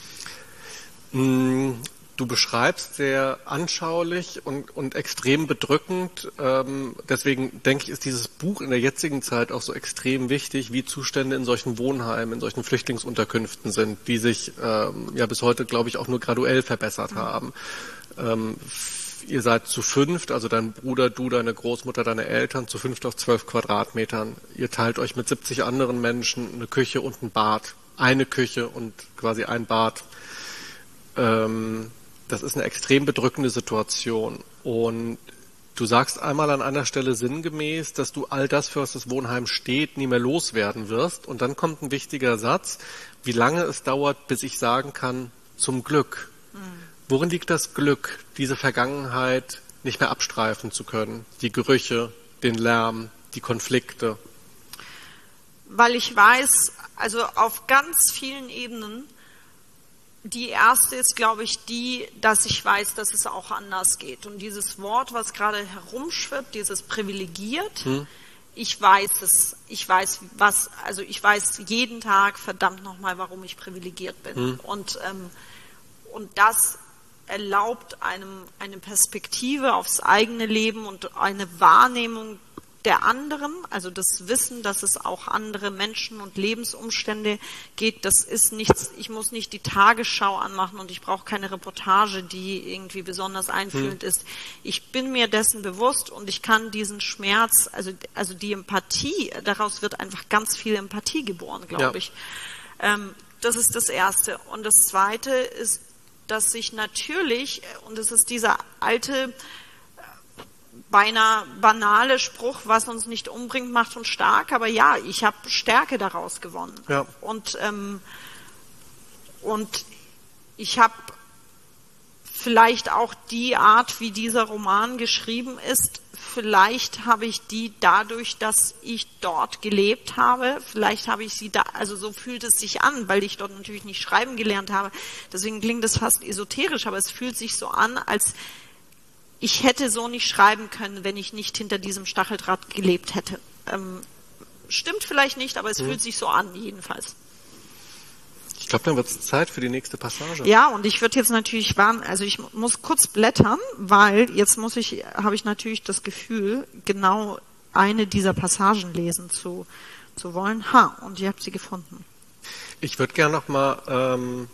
Hm. Du beschreibst sehr anschaulich und, und extrem bedrückend. Ähm, deswegen denke ich, ist dieses Buch in der jetzigen Zeit auch so extrem wichtig, wie Zustände in solchen Wohnheimen, in solchen Flüchtlingsunterkünften sind, die sich ähm, ja bis heute, glaube ich, auch nur graduell verbessert mhm. haben. Ähm, ihr seid zu fünft, also dein Bruder, du, deine Großmutter, deine Eltern, zu fünft auf zwölf Quadratmetern. Ihr teilt euch mit siebzig anderen Menschen eine Küche und ein Bad. Eine Küche und quasi ein Bad. Ähm, Das ist eine extrem bedrückende Situation und Du sagst einmal an einer Stelle sinngemäß, dass du all das, für was das Wohnheim steht, nie mehr loswerden wirst. Und dann kommt ein wichtiger Satz, wie lange es dauert, bis ich sagen kann, zum Glück. Mhm. Worin liegt das Glück, diese Vergangenheit nicht mehr abstreifen zu können? Die Gerüche, den Lärm, die Konflikte. Weil ich weiß, also auf ganz vielen Ebenen, die erste ist, glaube ich, die, dass ich weiß, dass es auch anders geht. Und dieses Wort, was gerade herumschwirrt, dieses privilegiert, hm. ich weiß es, ich weiß was, also ich weiß jeden Tag verdammt nochmal, warum ich privilegiert bin. Hm. Und, ähm, und das erlaubt einem eine Perspektive aufs eigene Leben und eine Wahrnehmung der anderen, also das Wissen, dass es auch andere Menschen und Lebensumstände geht, das ist nichts, ich muss nicht die Tagesschau anmachen und ich brauche keine Reportage, die irgendwie besonders einfühlend hm. ist. Ich bin mir dessen bewusst und ich kann diesen Schmerz, also, also die Empathie, daraus wird einfach ganz viel Empathie geboren, glaube ja. ich. Ähm, das ist das Erste. Und das Zweite ist, dass sich natürlich, und es ist dieser alte, beinahe banale Spruch, was uns nicht umbringt, macht uns stark. Aber ja, ich habe Stärke daraus gewonnen. Ja. Und, ähm, und ich habe vielleicht auch die Art, wie dieser Roman geschrieben ist, vielleicht habe ich die dadurch, dass ich dort gelebt habe, vielleicht habe ich sie da, also so fühlt es sich an, weil ich dort natürlich nicht schreiben gelernt habe. Deswegen klingt es fast esoterisch, aber es fühlt sich so an, als ich hätte so nicht schreiben können, wenn ich nicht hinter diesem Stacheldraht gelebt hätte. Ähm, stimmt vielleicht nicht, aber es mhm. fühlt sich so an, jedenfalls. Ich glaube, dann wird es Zeit für die nächste Passage. Ja, und ich würde jetzt natürlich warnen, also ich muss kurz blättern, weil jetzt muss ich, habe ich natürlich das Gefühl, genau eine dieser Passagen lesen zu, zu wollen. Ha, und ihr habt sie gefunden. Ich würde gerne nochmal ähm,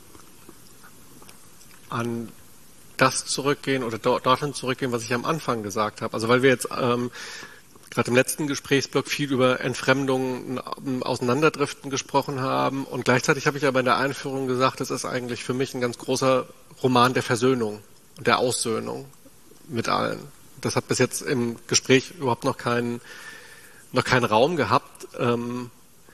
an das zurückgehen oder dort, dorthin zurückgehen, was ich am Anfang gesagt habe. Also weil wir jetzt ähm, gerade im letzten Gesprächsblock viel über Entfremdung, Auseinanderdriften gesprochen haben und gleichzeitig habe ich aber in der Einführung gesagt, es ist eigentlich für mich ein ganz großer Roman der Versöhnung und der Aussöhnung mit allen. Das hat bis jetzt im Gespräch überhaupt noch keinen, noch keinen Raum gehabt. Und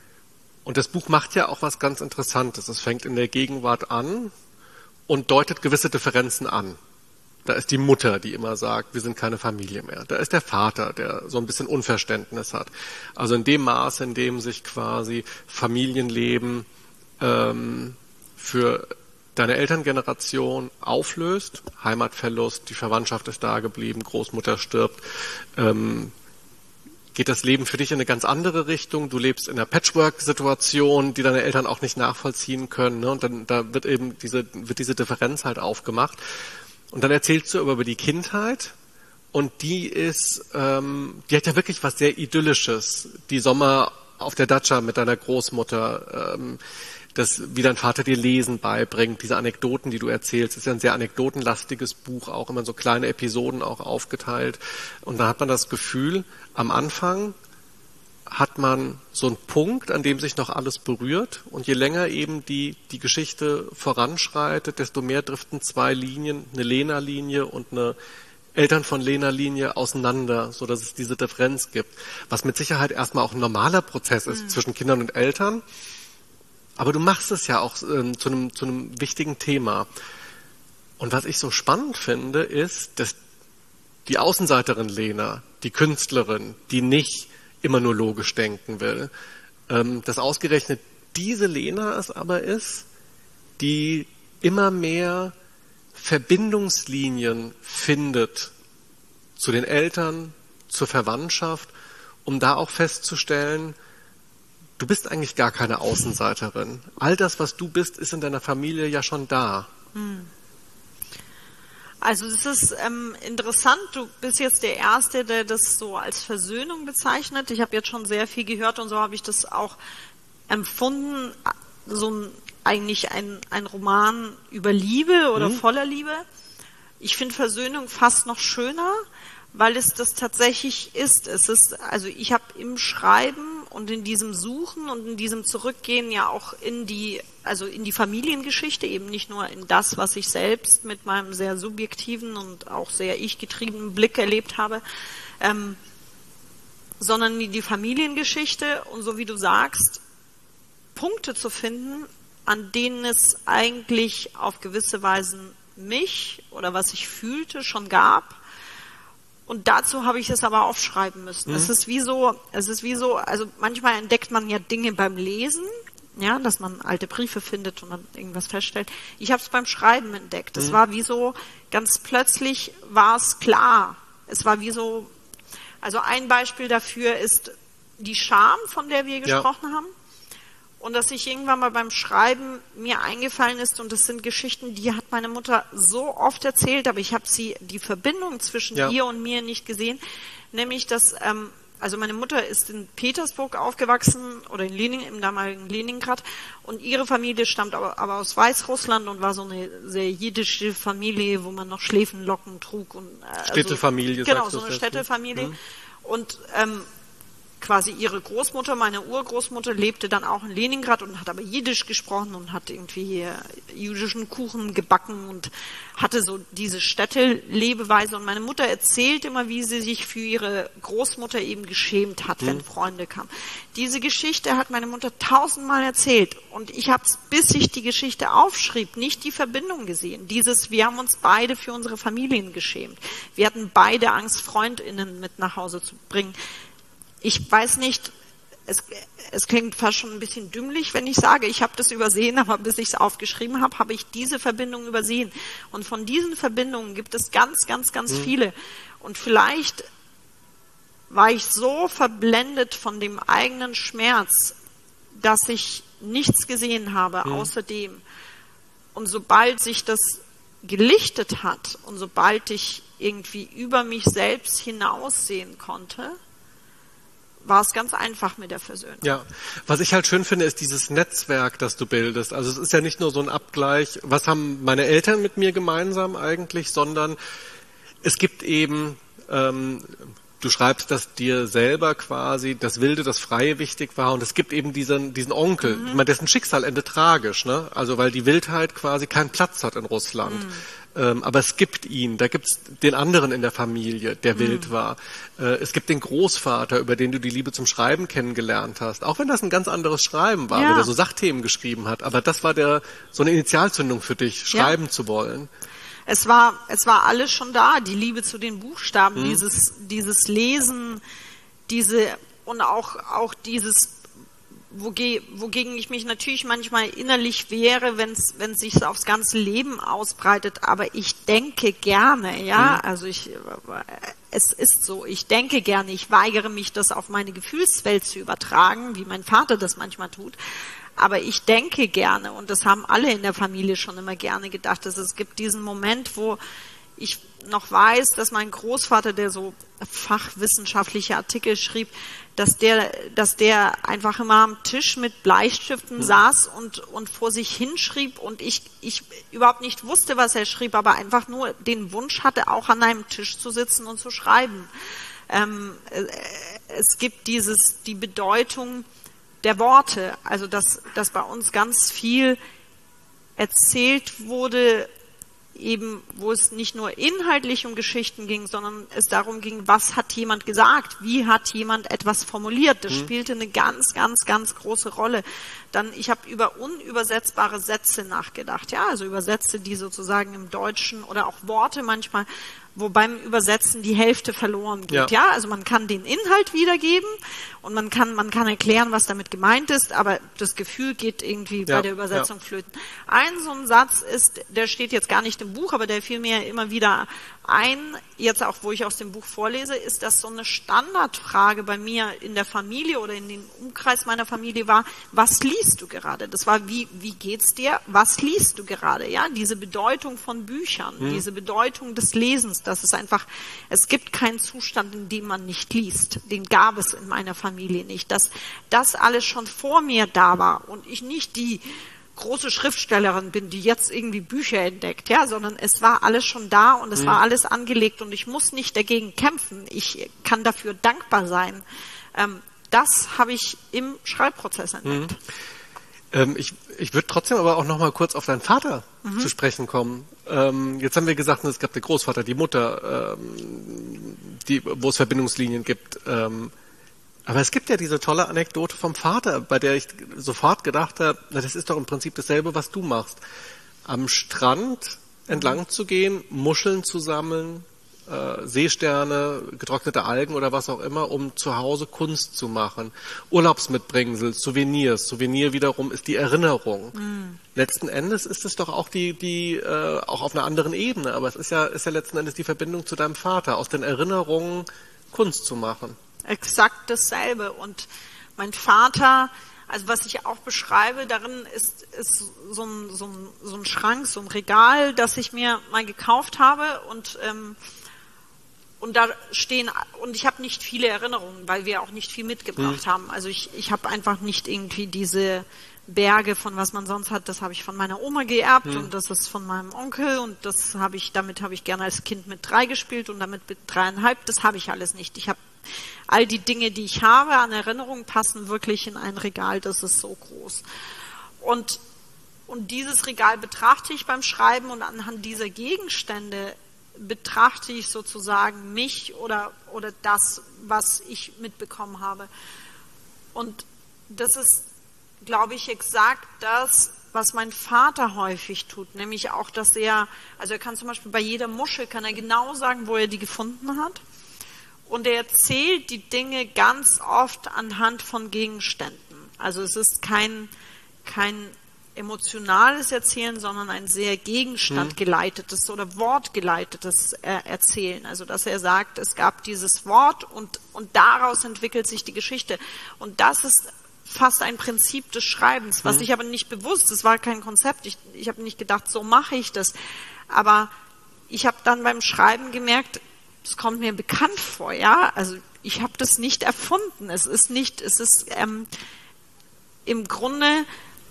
das Buch macht ja auch was ganz Interessantes. Es fängt in der Gegenwart an und deutet gewisse Differenzen an. Da ist die Mutter, die immer sagt, wir sind keine Familie mehr. Da ist der Vater, der so ein bisschen Unverständnis hat. Also in dem Maße, in dem sich quasi Familienleben ähm, für deine Elterngeneration auflöst, Heimatverlust, die Verwandtschaft ist da geblieben, Großmutter stirbt, ähm, geht das Leben für dich in eine ganz andere Richtung. Du lebst in einer Patchwork-Situation, die deine Eltern auch nicht nachvollziehen können. Ne? Und dann da wird eben diese, wird diese Differenz halt aufgemacht. Und dann erzählst du aber über die Kindheit und die ist, ähm, die hat ja wirklich was sehr Idyllisches. Die Sommer auf der Datscha mit deiner Großmutter, ähm, das, wie dein Vater dir Lesen beibringt, diese Anekdoten, die du erzählst, ist ja ein sehr anekdotenlastiges Buch, auch immer so kleine Episoden auch aufgeteilt. Und da hat man das Gefühl, am Anfang hat man so einen Punkt, an dem sich noch alles berührt und je länger eben die, die Geschichte voranschreitet, desto mehr driften zwei Linien, eine Lena-Linie und eine Eltern von Lena-Linie auseinander, so dass es diese Differenz gibt. Was mit Sicherheit erstmal auch ein normaler Prozess ist mhm. zwischen Kindern und Eltern. Aber du machst es ja auch ähm, zu einem, zu einem wichtigen Thema. Und was ich so spannend finde, ist, dass die Außenseiterin Lena, die Künstlerin, die nicht immer nur logisch denken will, ähm, dass ausgerechnet diese Lena es aber ist, die immer mehr Verbindungslinien findet zu den Eltern, zur Verwandtschaft, um da auch festzustellen, du bist eigentlich gar keine Außenseiterin. All das, was du bist, ist in deiner Familie ja schon da. Hm. Also es ist ähm, interessant, du bist jetzt der Erste, der das so als Versöhnung bezeichnet. Ich habe jetzt schon sehr viel gehört und so habe ich das auch empfunden, so ein, eigentlich ein, ein Roman über Liebe oder mhm. voller Liebe. Ich finde Versöhnung fast noch schöner, weil es das tatsächlich ist. Es ist, also ich habe im Schreiben und in diesem Suchen und in diesem Zurückgehen ja auch in die, also in die Familiengeschichte, eben nicht nur in das, was ich selbst mit meinem sehr subjektiven und auch sehr ich-getriebenen Blick erlebt habe, ähm, sondern in die Familiengeschichte und so wie du sagst, Punkte zu finden, an denen es eigentlich auf gewisse Weisen mich oder was ich fühlte schon gab. Und dazu habe ich es aber aufschreiben müssen. Mhm. Es ist wie so, es ist wie so, also manchmal entdeckt man ja Dinge beim Lesen, ja, dass man alte Briefe findet und dann irgendwas feststellt. Ich habe es beim Schreiben entdeckt. Es mhm. war wie so, ganz plötzlich war es klar. Es war wie so, also ein Beispiel dafür ist die Scham, von der wir gesprochen ja. haben. Und dass ich irgendwann mal beim Schreiben mir eingefallen ist, und das sind Geschichten, die hat meine Mutter so oft erzählt, aber ich habe sie, die Verbindung zwischen ja. ihr und mir nicht gesehen, nämlich, dass, ähm, also meine Mutter ist in Petersburg aufgewachsen, oder in Lenin, im damaligen Leningrad, und ihre Familie stammt aber, aber aus Weißrussland und war so eine sehr jiddische Familie, wo man noch Schläfenlocken trug. Und, äh, also, Städtefamilie. Genau, so eine Städtefamilie. Mhm. Und, ähm, quasi ihre Großmutter, meine Urgroßmutter, lebte dann auch in Leningrad und hat aber Jiddisch gesprochen und hat irgendwie jüdischen Kuchen gebacken und hatte so diese Städtelebeweise. Und meine Mutter erzählt immer, wie sie sich für ihre Großmutter eben geschämt hat, wenn mhm. Freunde kamen. Diese Geschichte hat meine Mutter tausendmal erzählt und ich habe, bis ich die Geschichte aufschrieb, nicht die Verbindung gesehen. Dieses, wir haben uns beide für unsere Familien geschämt. Wir hatten beide Angst, FreundInnen mit nach Hause zu bringen. Ich weiß nicht, es, es klingt fast schon ein bisschen dümmlich, wenn ich sage, ich habe das übersehen, aber bis ich es aufgeschrieben habe, habe ich diese Verbindung übersehen. Und von diesen Verbindungen gibt es ganz, ganz, ganz mhm. viele. Und vielleicht war ich so verblendet von dem eigenen Schmerz, dass ich nichts gesehen habe, mhm. außer dem. Und sobald sich das gelichtet hat und sobald ich irgendwie über mich selbst hinaussehen konnte, war es ganz einfach mit der Versöhnung. Ja, was ich halt schön finde, ist dieses Netzwerk, das du bildest. Also es ist ja nicht nur so ein Abgleich, was haben meine Eltern mit mir gemeinsam eigentlich, sondern es gibt eben, ähm, du schreibst, dass dir selber quasi das Wilde, das Freie wichtig war und es gibt eben diesen diesen Onkel, mhm. dessen Schicksal endet tragisch, ne? Also weil die Wildheit quasi keinen Platz hat in Russland. Mhm. Ähm, aber es gibt ihn, da gibt's den anderen in der Familie, der mhm. wild war. Äh, es gibt den Großvater, über den du die Liebe zum Schreiben kennengelernt hast. Auch wenn das ein ganz anderes Schreiben war, ja. weil er so Sachthemen geschrieben hat. Aber das war der so eine Initialzündung für dich, schreiben ja. zu wollen. Es war, es war alles schon da, die Liebe zu den Buchstaben, mhm. dieses, dieses Lesen, diese, und auch, auch dieses, woge, wogegen ich mich natürlich manchmal innerlich wehre, wenn es, wenn es sich aufs ganze Leben ausbreitet, aber ich denke gerne, ja, mhm. also ich, es ist so, ich denke gerne, ich weigere mich, das auf meine Gefühlswelt zu übertragen, wie mein Vater das manchmal tut. Aber ich denke gerne, und das haben alle in der Familie schon immer gerne gedacht, dass es gibt diesen Moment, wo ich noch weiß, dass mein Großvater, der so fachwissenschaftliche Artikel schrieb, dass der, dass der einfach immer am Tisch mit Bleistiften mhm. saß und, und vor sich hinschrieb und ich, ich überhaupt nicht wusste, was er schrieb, aber einfach nur den Wunsch hatte, auch an einem Tisch zu sitzen und zu schreiben. Ähm, es gibt dieses, die Bedeutung der Worte, also dass, dass bei uns ganz viel erzählt wurde, eben, wo es nicht nur inhaltlich um Geschichten ging, sondern es darum ging, was hat jemand gesagt, wie hat jemand etwas formuliert. Das mhm. spielte eine ganz, ganz, ganz große Rolle. Dann, ich habe über unübersetzbare Sätze nachgedacht, ja, also über Sätze, die sozusagen im Deutschen oder auch Worte manchmal, wo beim Übersetzen die Hälfte verloren geht. Ja. ja, also man kann den Inhalt wiedergeben und man kann man kann erklären, was damit gemeint ist, aber das Gefühl geht irgendwie ja. bei der Übersetzung ja. flöten. Ein so ein Satz ist, der steht jetzt gar nicht im Buch, aber der fiel mir immer wieder ein, jetzt auch, wo ich aus dem Buch vorlese, ist, dass so eine Standardfrage bei mir in der Familie oder in dem Umkreis meiner Familie war, was liest du gerade? Das war, wie wie geht's dir? Was liest du gerade? Ja, diese Bedeutung von Büchern, hm. diese Bedeutung des Lesens, das ist einfach, es gibt keinen Zustand, in dem man nicht liest. Den gab es in meiner Familie nicht. Dass das alles schon vor mir da war und ich nicht die große Schriftstellerin bin, die jetzt irgendwie Bücher entdeckt, ja, sondern es war alles schon da und es mhm. war alles angelegt und ich muss nicht dagegen kämpfen. Ich kann dafür dankbar sein. Ähm, das habe ich im Schreibprozess entdeckt. Mhm. Ähm, ich ich würde trotzdem aber auch noch mal kurz auf deinen Vater mhm. zu sprechen kommen. Ähm, jetzt haben wir gesagt, es gab den Großvater, die Mutter, ähm, die, wo es Verbindungslinien gibt. Ähm, aber es gibt ja diese tolle Anekdote vom Vater, bei der ich sofort gedacht habe, na, das ist doch im Prinzip dasselbe, was du machst. Am Strand entlang mhm. zu gehen, Muscheln zu sammeln, äh, Seesterne, getrocknete Algen oder was auch immer, um zu Hause Kunst zu machen. Urlaubsmitbringsel, Souvenirs. Souvenir wiederum ist die Erinnerung. Mhm. Letzten Endes ist es doch auch die, die äh, auch auf einer anderen Ebene, aber es ist ja, ist ja letzten Endes die Verbindung zu deinem Vater, aus den Erinnerungen Kunst zu machen. Exakt dasselbe. Und mein Vater, also was ich auch beschreibe, darin ist, ist so ein, so ein, so ein Schrank, so ein Regal, das ich mir mal gekauft habe und ähm, und da stehen, und ich habe nicht viele Erinnerungen, weil wir auch nicht viel mitgebracht mhm. haben. Also ich, ich habe einfach nicht irgendwie diese Berge von was man sonst hat, das habe ich von meiner Oma geerbt mhm. und das ist von meinem Onkel und das habe ich, damit habe ich gerne als Kind mit drei gespielt und damit mit dreieinhalb, das habe ich alles nicht. Ich habe all die Dinge, die ich habe an Erinnerungen, passen wirklich in ein Regal, das ist so groß. Und, und dieses Regal betrachte ich beim Schreiben und anhand dieser Gegenstände betrachte ich sozusagen mich oder, oder das, was ich mitbekommen habe. Und das ist, glaube ich, exakt das, was mein Vater häufig tut, nämlich auch, dass er, also er kann zum Beispiel bei jeder Muschel, kann er genau sagen, wo er die gefunden hat. Und er erzählt die Dinge ganz oft anhand von Gegenständen. Also es ist kein, kein emotionales Erzählen, sondern ein sehr gegenstandgeleitetes oder wortgeleitetes Erzählen. Also dass er sagt, es gab dieses Wort und, und daraus entwickelt sich die Geschichte. Und das ist fast ein Prinzip des Schreibens, was ich aber nicht bewusst, das war kein Konzept, ich, ich habe nicht gedacht, so mache ich das. Aber ich habe dann beim Schreiben gemerkt, das kommt mir bekannt vor, ja. Also ich habe das nicht erfunden. Es ist nicht, es ist ähm, im Grunde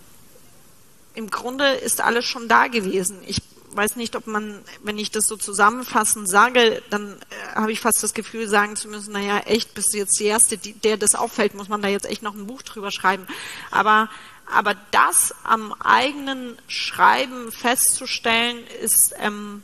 Im Grunde ist alles schon da gewesen. Ich weiß nicht, ob man, wenn ich das so zusammenfassend sage, dann äh, habe ich fast das Gefühl, sagen zu müssen, naja, echt, bist du jetzt die Erste, die, der das auffällt, muss man da jetzt echt noch ein Buch drüber schreiben. Aber, aber das am eigenen Schreiben festzustellen, ist ähm,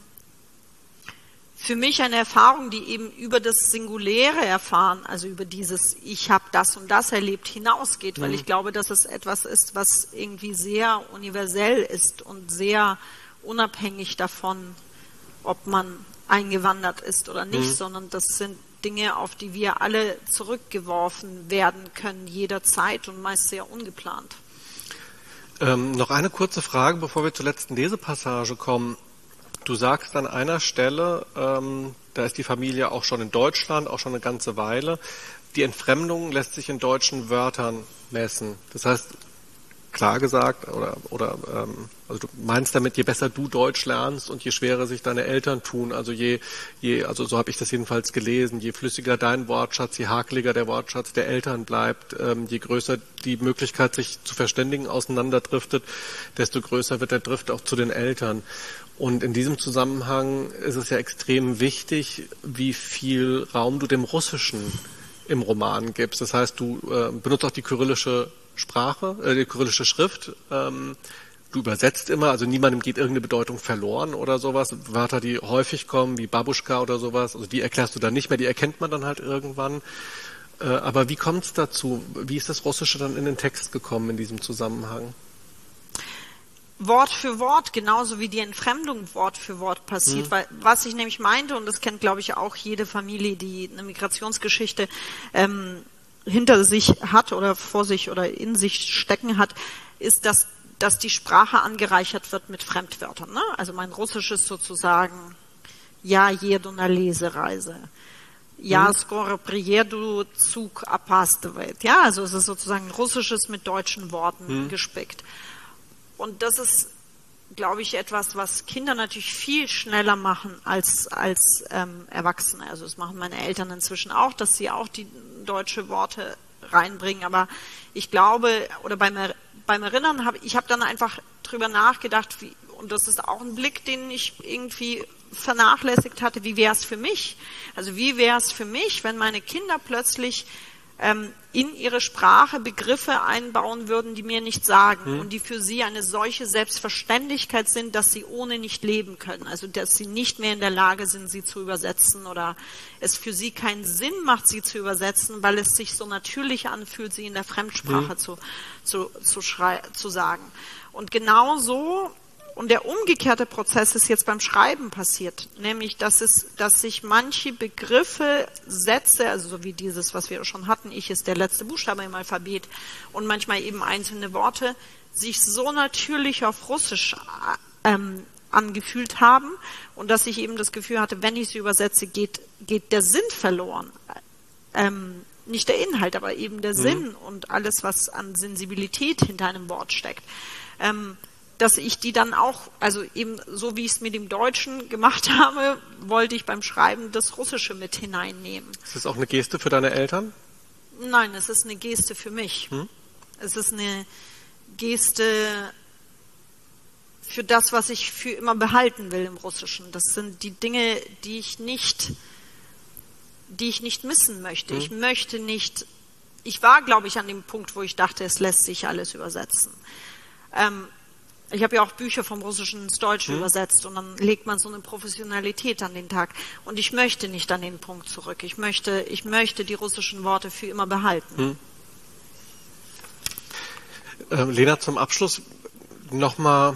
für mich eine Erfahrung, die eben über das Singuläre erfahren, also über dieses Ich habe das und das erlebt, hinausgeht, weil ich glaube, dass es etwas ist, was irgendwie sehr universell ist und sehr unabhängig davon, ob man eingewandert ist oder nicht, mhm. sondern das sind Dinge, auf die wir alle zurückgeworfen werden können, jederzeit und meist sehr ungeplant. Ähm, noch eine kurze Frage, bevor wir zur letzten Lesepassage kommen. Du sagst an einer Stelle, ähm, da ist die Familie auch schon in Deutschland, auch schon eine ganze Weile. Die Entfremdung lässt sich in deutschen Wörtern messen. Das heißt, klar gesagt, oder, oder ähm, also du meinst damit, je besser du Deutsch lernst und je schwerer sich deine Eltern tun, also je, je, also so habe ich das jedenfalls gelesen, je flüssiger dein Wortschatz, je hakeliger der Wortschatz der Eltern bleibt, ähm, je größer die Möglichkeit, sich zu verständigen, auseinanderdriftet, desto größer wird der Drift auch zu den Eltern. Und in diesem Zusammenhang ist es ja extrem wichtig, wie viel Raum du dem Russischen im Roman gibst. Das heißt, du äh, benutzt auch die kyrillische Sprache, äh, die kyrillische Schrift. Ähm, du übersetzt immer, also niemandem geht irgendeine Bedeutung verloren oder sowas. Wörter, die häufig kommen, wie Babuschka oder sowas, also die erklärst du dann nicht mehr, die erkennt man dann halt irgendwann. Äh, aber wie kommt es dazu? Wie ist das Russische dann in den Text gekommen in diesem Zusammenhang? Wort für Wort, genauso wie die Entfremdung Wort für Wort passiert. Mhm. Weil was ich nämlich meinte, und das kennt, glaube ich, auch jede Familie, die eine Migrationsgeschichte ähm, hinter sich hat oder vor sich oder in sich stecken hat, ist, dass, dass die Sprache angereichert wird mit Fremdwörtern. Ne? Also mein Russisch ist sozusagen Ja, jedu na Lesereise. Ja, skoro prijedu, Zug опаздывает. Ja, also es ist sozusagen Russisches mit deutschen Worten mhm. gespickt. Und das ist, glaube ich, etwas, was Kinder natürlich viel schneller machen als, als ähm, Erwachsene. Also das machen meine Eltern inzwischen auch, dass sie auch die deutsche Worte reinbringen. Aber ich glaube, oder beim, beim Erinnern habe ich habe dann einfach drüber nachgedacht, wie, und das ist auch ein Blick, den ich irgendwie vernachlässigt hatte, wie wäre es für mich? Also wie wäre es für mich, wenn meine Kinder plötzlich ähm, in ihre Sprache Begriffe einbauen würden, die mir nichts sagen hm. und die für sie eine solche Selbstverständlichkeit sind, dass sie ohne nicht leben können. Also dass sie nicht mehr in der Lage sind, sie zu übersetzen oder es für sie keinen Sinn macht, sie zu übersetzen, weil es sich so natürlich anfühlt, sie in der Fremdsprache hm. zu, zu, zu, schrei- zu sagen. Und genau so, und der umgekehrte Prozess ist jetzt beim Schreiben passiert, nämlich, dass es, dass sich manche Begriffe, Sätze, also so wie dieses, was wir schon hatten, ich ist der letzte Buchstabe im Alphabet und manchmal eben einzelne Worte, sich so natürlich auf Russisch ähm, angefühlt haben und dass ich eben das Gefühl hatte, wenn ich sie übersetze, geht, geht der Sinn verloren. Ähm, nicht der Inhalt, aber eben der mhm. Sinn und alles, was an Sensibilität hinter einem Wort steckt. Ähm, dass ich die dann auch, also eben so wie ich es mit dem Deutschen gemacht habe, wollte ich beim Schreiben das Russische mit hineinnehmen. Ist das auch eine Geste für deine Eltern? Nein, es ist eine Geste für mich. Hm? Es ist eine Geste für das, was ich für immer behalten will im Russischen. Das sind die Dinge, die ich nicht, die ich nicht missen möchte. Hm? Ich möchte nicht, ich war, glaube ich, an dem Punkt, wo ich dachte, es lässt sich alles übersetzen. Ähm, Ich habe ja auch Bücher vom Russischen ins Deutsche hm. übersetzt und dann legt man so eine Professionalität an den Tag. Und ich möchte nicht an den Punkt zurück. Ich möchte, ich möchte die russischen Worte für immer behalten. Hm. Äh, Lena, zum Abschluss nochmal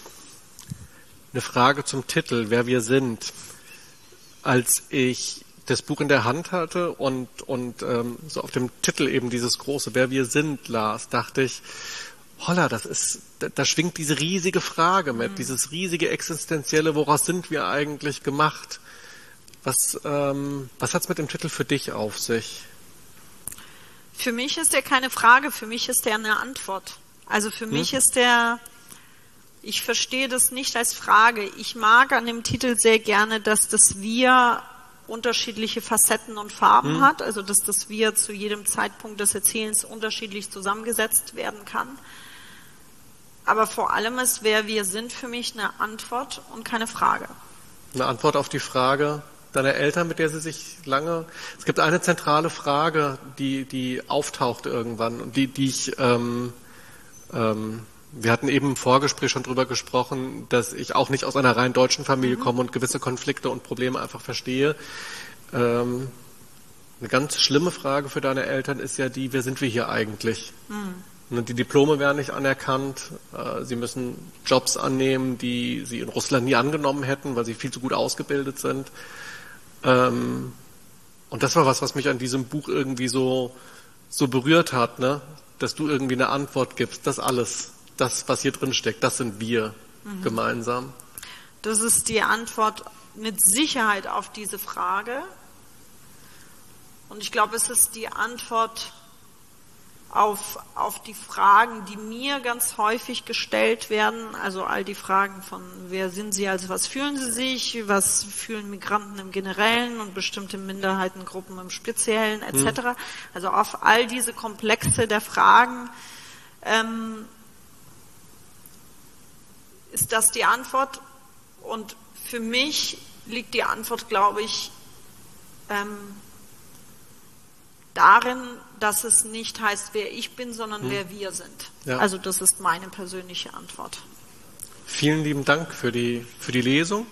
eine Frage zum Titel, wer wir sind. Als ich das Buch in der Hand hatte und, und ähm, so auf dem Titel eben dieses große Wer wir sind las, dachte ich, holla, das ist, da, da schwingt diese riesige Frage mit, mhm. dieses riesige Existenzielle, woraus sind wir eigentlich gemacht? Was, ähm, was hat's mit dem Titel für dich auf sich? Für mich ist der keine Frage, für mich ist der eine Antwort. Also für hm? mich ist der, ich verstehe das nicht als Frage. Ich mag an dem Titel sehr gerne, dass das Wir unterschiedliche Facetten und Farben hm. hat, also dass das Wir zu jedem Zeitpunkt des Erzählens unterschiedlich zusammengesetzt werden kann. Aber vor allem ist, wer wir sind, für mich eine Antwort und keine Frage. Eine Antwort auf die Frage deiner Eltern, mit der sie sich lange... Es gibt eine zentrale Frage, die, die auftaucht irgendwann und die, die ich... Ähm, ähm, wir hatten eben im Vorgespräch schon drüber gesprochen, dass ich auch nicht aus einer rein deutschen Familie mhm. komme und gewisse Konflikte und Probleme einfach verstehe. Ähm, eine ganz schlimme Frage für deine Eltern ist ja die, wer sind wir hier eigentlich? Mhm. Die Diplome werden nicht anerkannt. Sie müssen Jobs annehmen, die sie in Russland nie angenommen hätten, weil sie viel zu gut ausgebildet sind. Und das war was, was mich an diesem Buch irgendwie so, so berührt hat, ne? Dass du irgendwie eine Antwort gibst. Das alles, das, was hier drin steckt, das sind wir mhm. gemeinsam. Das ist die Antwort mit Sicherheit auf diese Frage. Und ich glaube, es ist die Antwort auf, auf die Fragen, die mir ganz häufig gestellt werden, also all die Fragen von, wer sind Sie, also was fühlen Sie sich, was fühlen Migranten im Generellen und bestimmte Minderheitengruppen im Speziellen, et cetera. Hm. Also auf all diese Komplexe der Fragen ähm, ist das die Antwort. Und für mich liegt die Antwort, glaube ich, ähm, darin, dass es nicht heißt, wer ich bin, sondern hm. wer wir sind. Ja. Also das ist meine persönliche Antwort. Vielen lieben Dank für die, für die Lesung.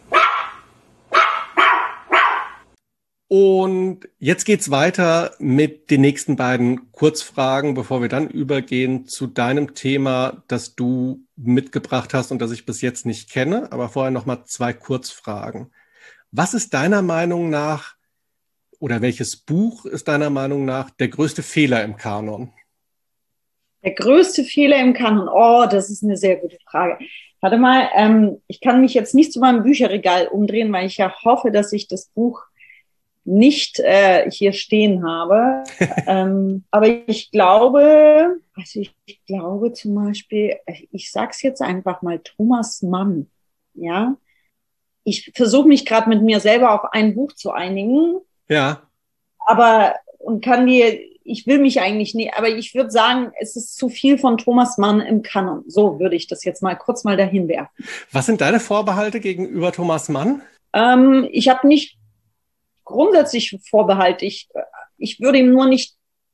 Und jetzt geht's weiter mit den nächsten beiden Kurzfragen, bevor wir dann übergehen zu deinem Thema, das du mitgebracht hast und das ich bis jetzt nicht kenne. Aber vorher nochmal zwei Kurzfragen. Was ist deiner Meinung nach oder welches Buch ist deiner Meinung nach der größte Fehler im Kanon? Der größte Fehler im Kanon? Oh, das ist eine sehr gute Frage. Warte mal, ähm, ich kann mich jetzt nicht zu meinem Bücherregal umdrehen, weil ich ja hoffe, dass ich das Buch nicht äh, hier stehen habe. ähm, aber ich glaube, also ich, ich glaube zum Beispiel, ich sag's jetzt einfach mal, Thomas Mann, ja. Ich versuche mich gerade mit mir selber auf ein Buch zu einigen. Ja. Aber, und kann dir, ich will mich eigentlich nicht, aber ich würde sagen, es ist zu viel von Thomas Mann im Kanon. So würde ich das jetzt mal kurz mal dahin werfen. Was sind deine Vorbehalte gegenüber Thomas Mann? Ähm, ich habe nicht grundsätzlich Vorbehalte. Ich, ich würde ihm nur nicht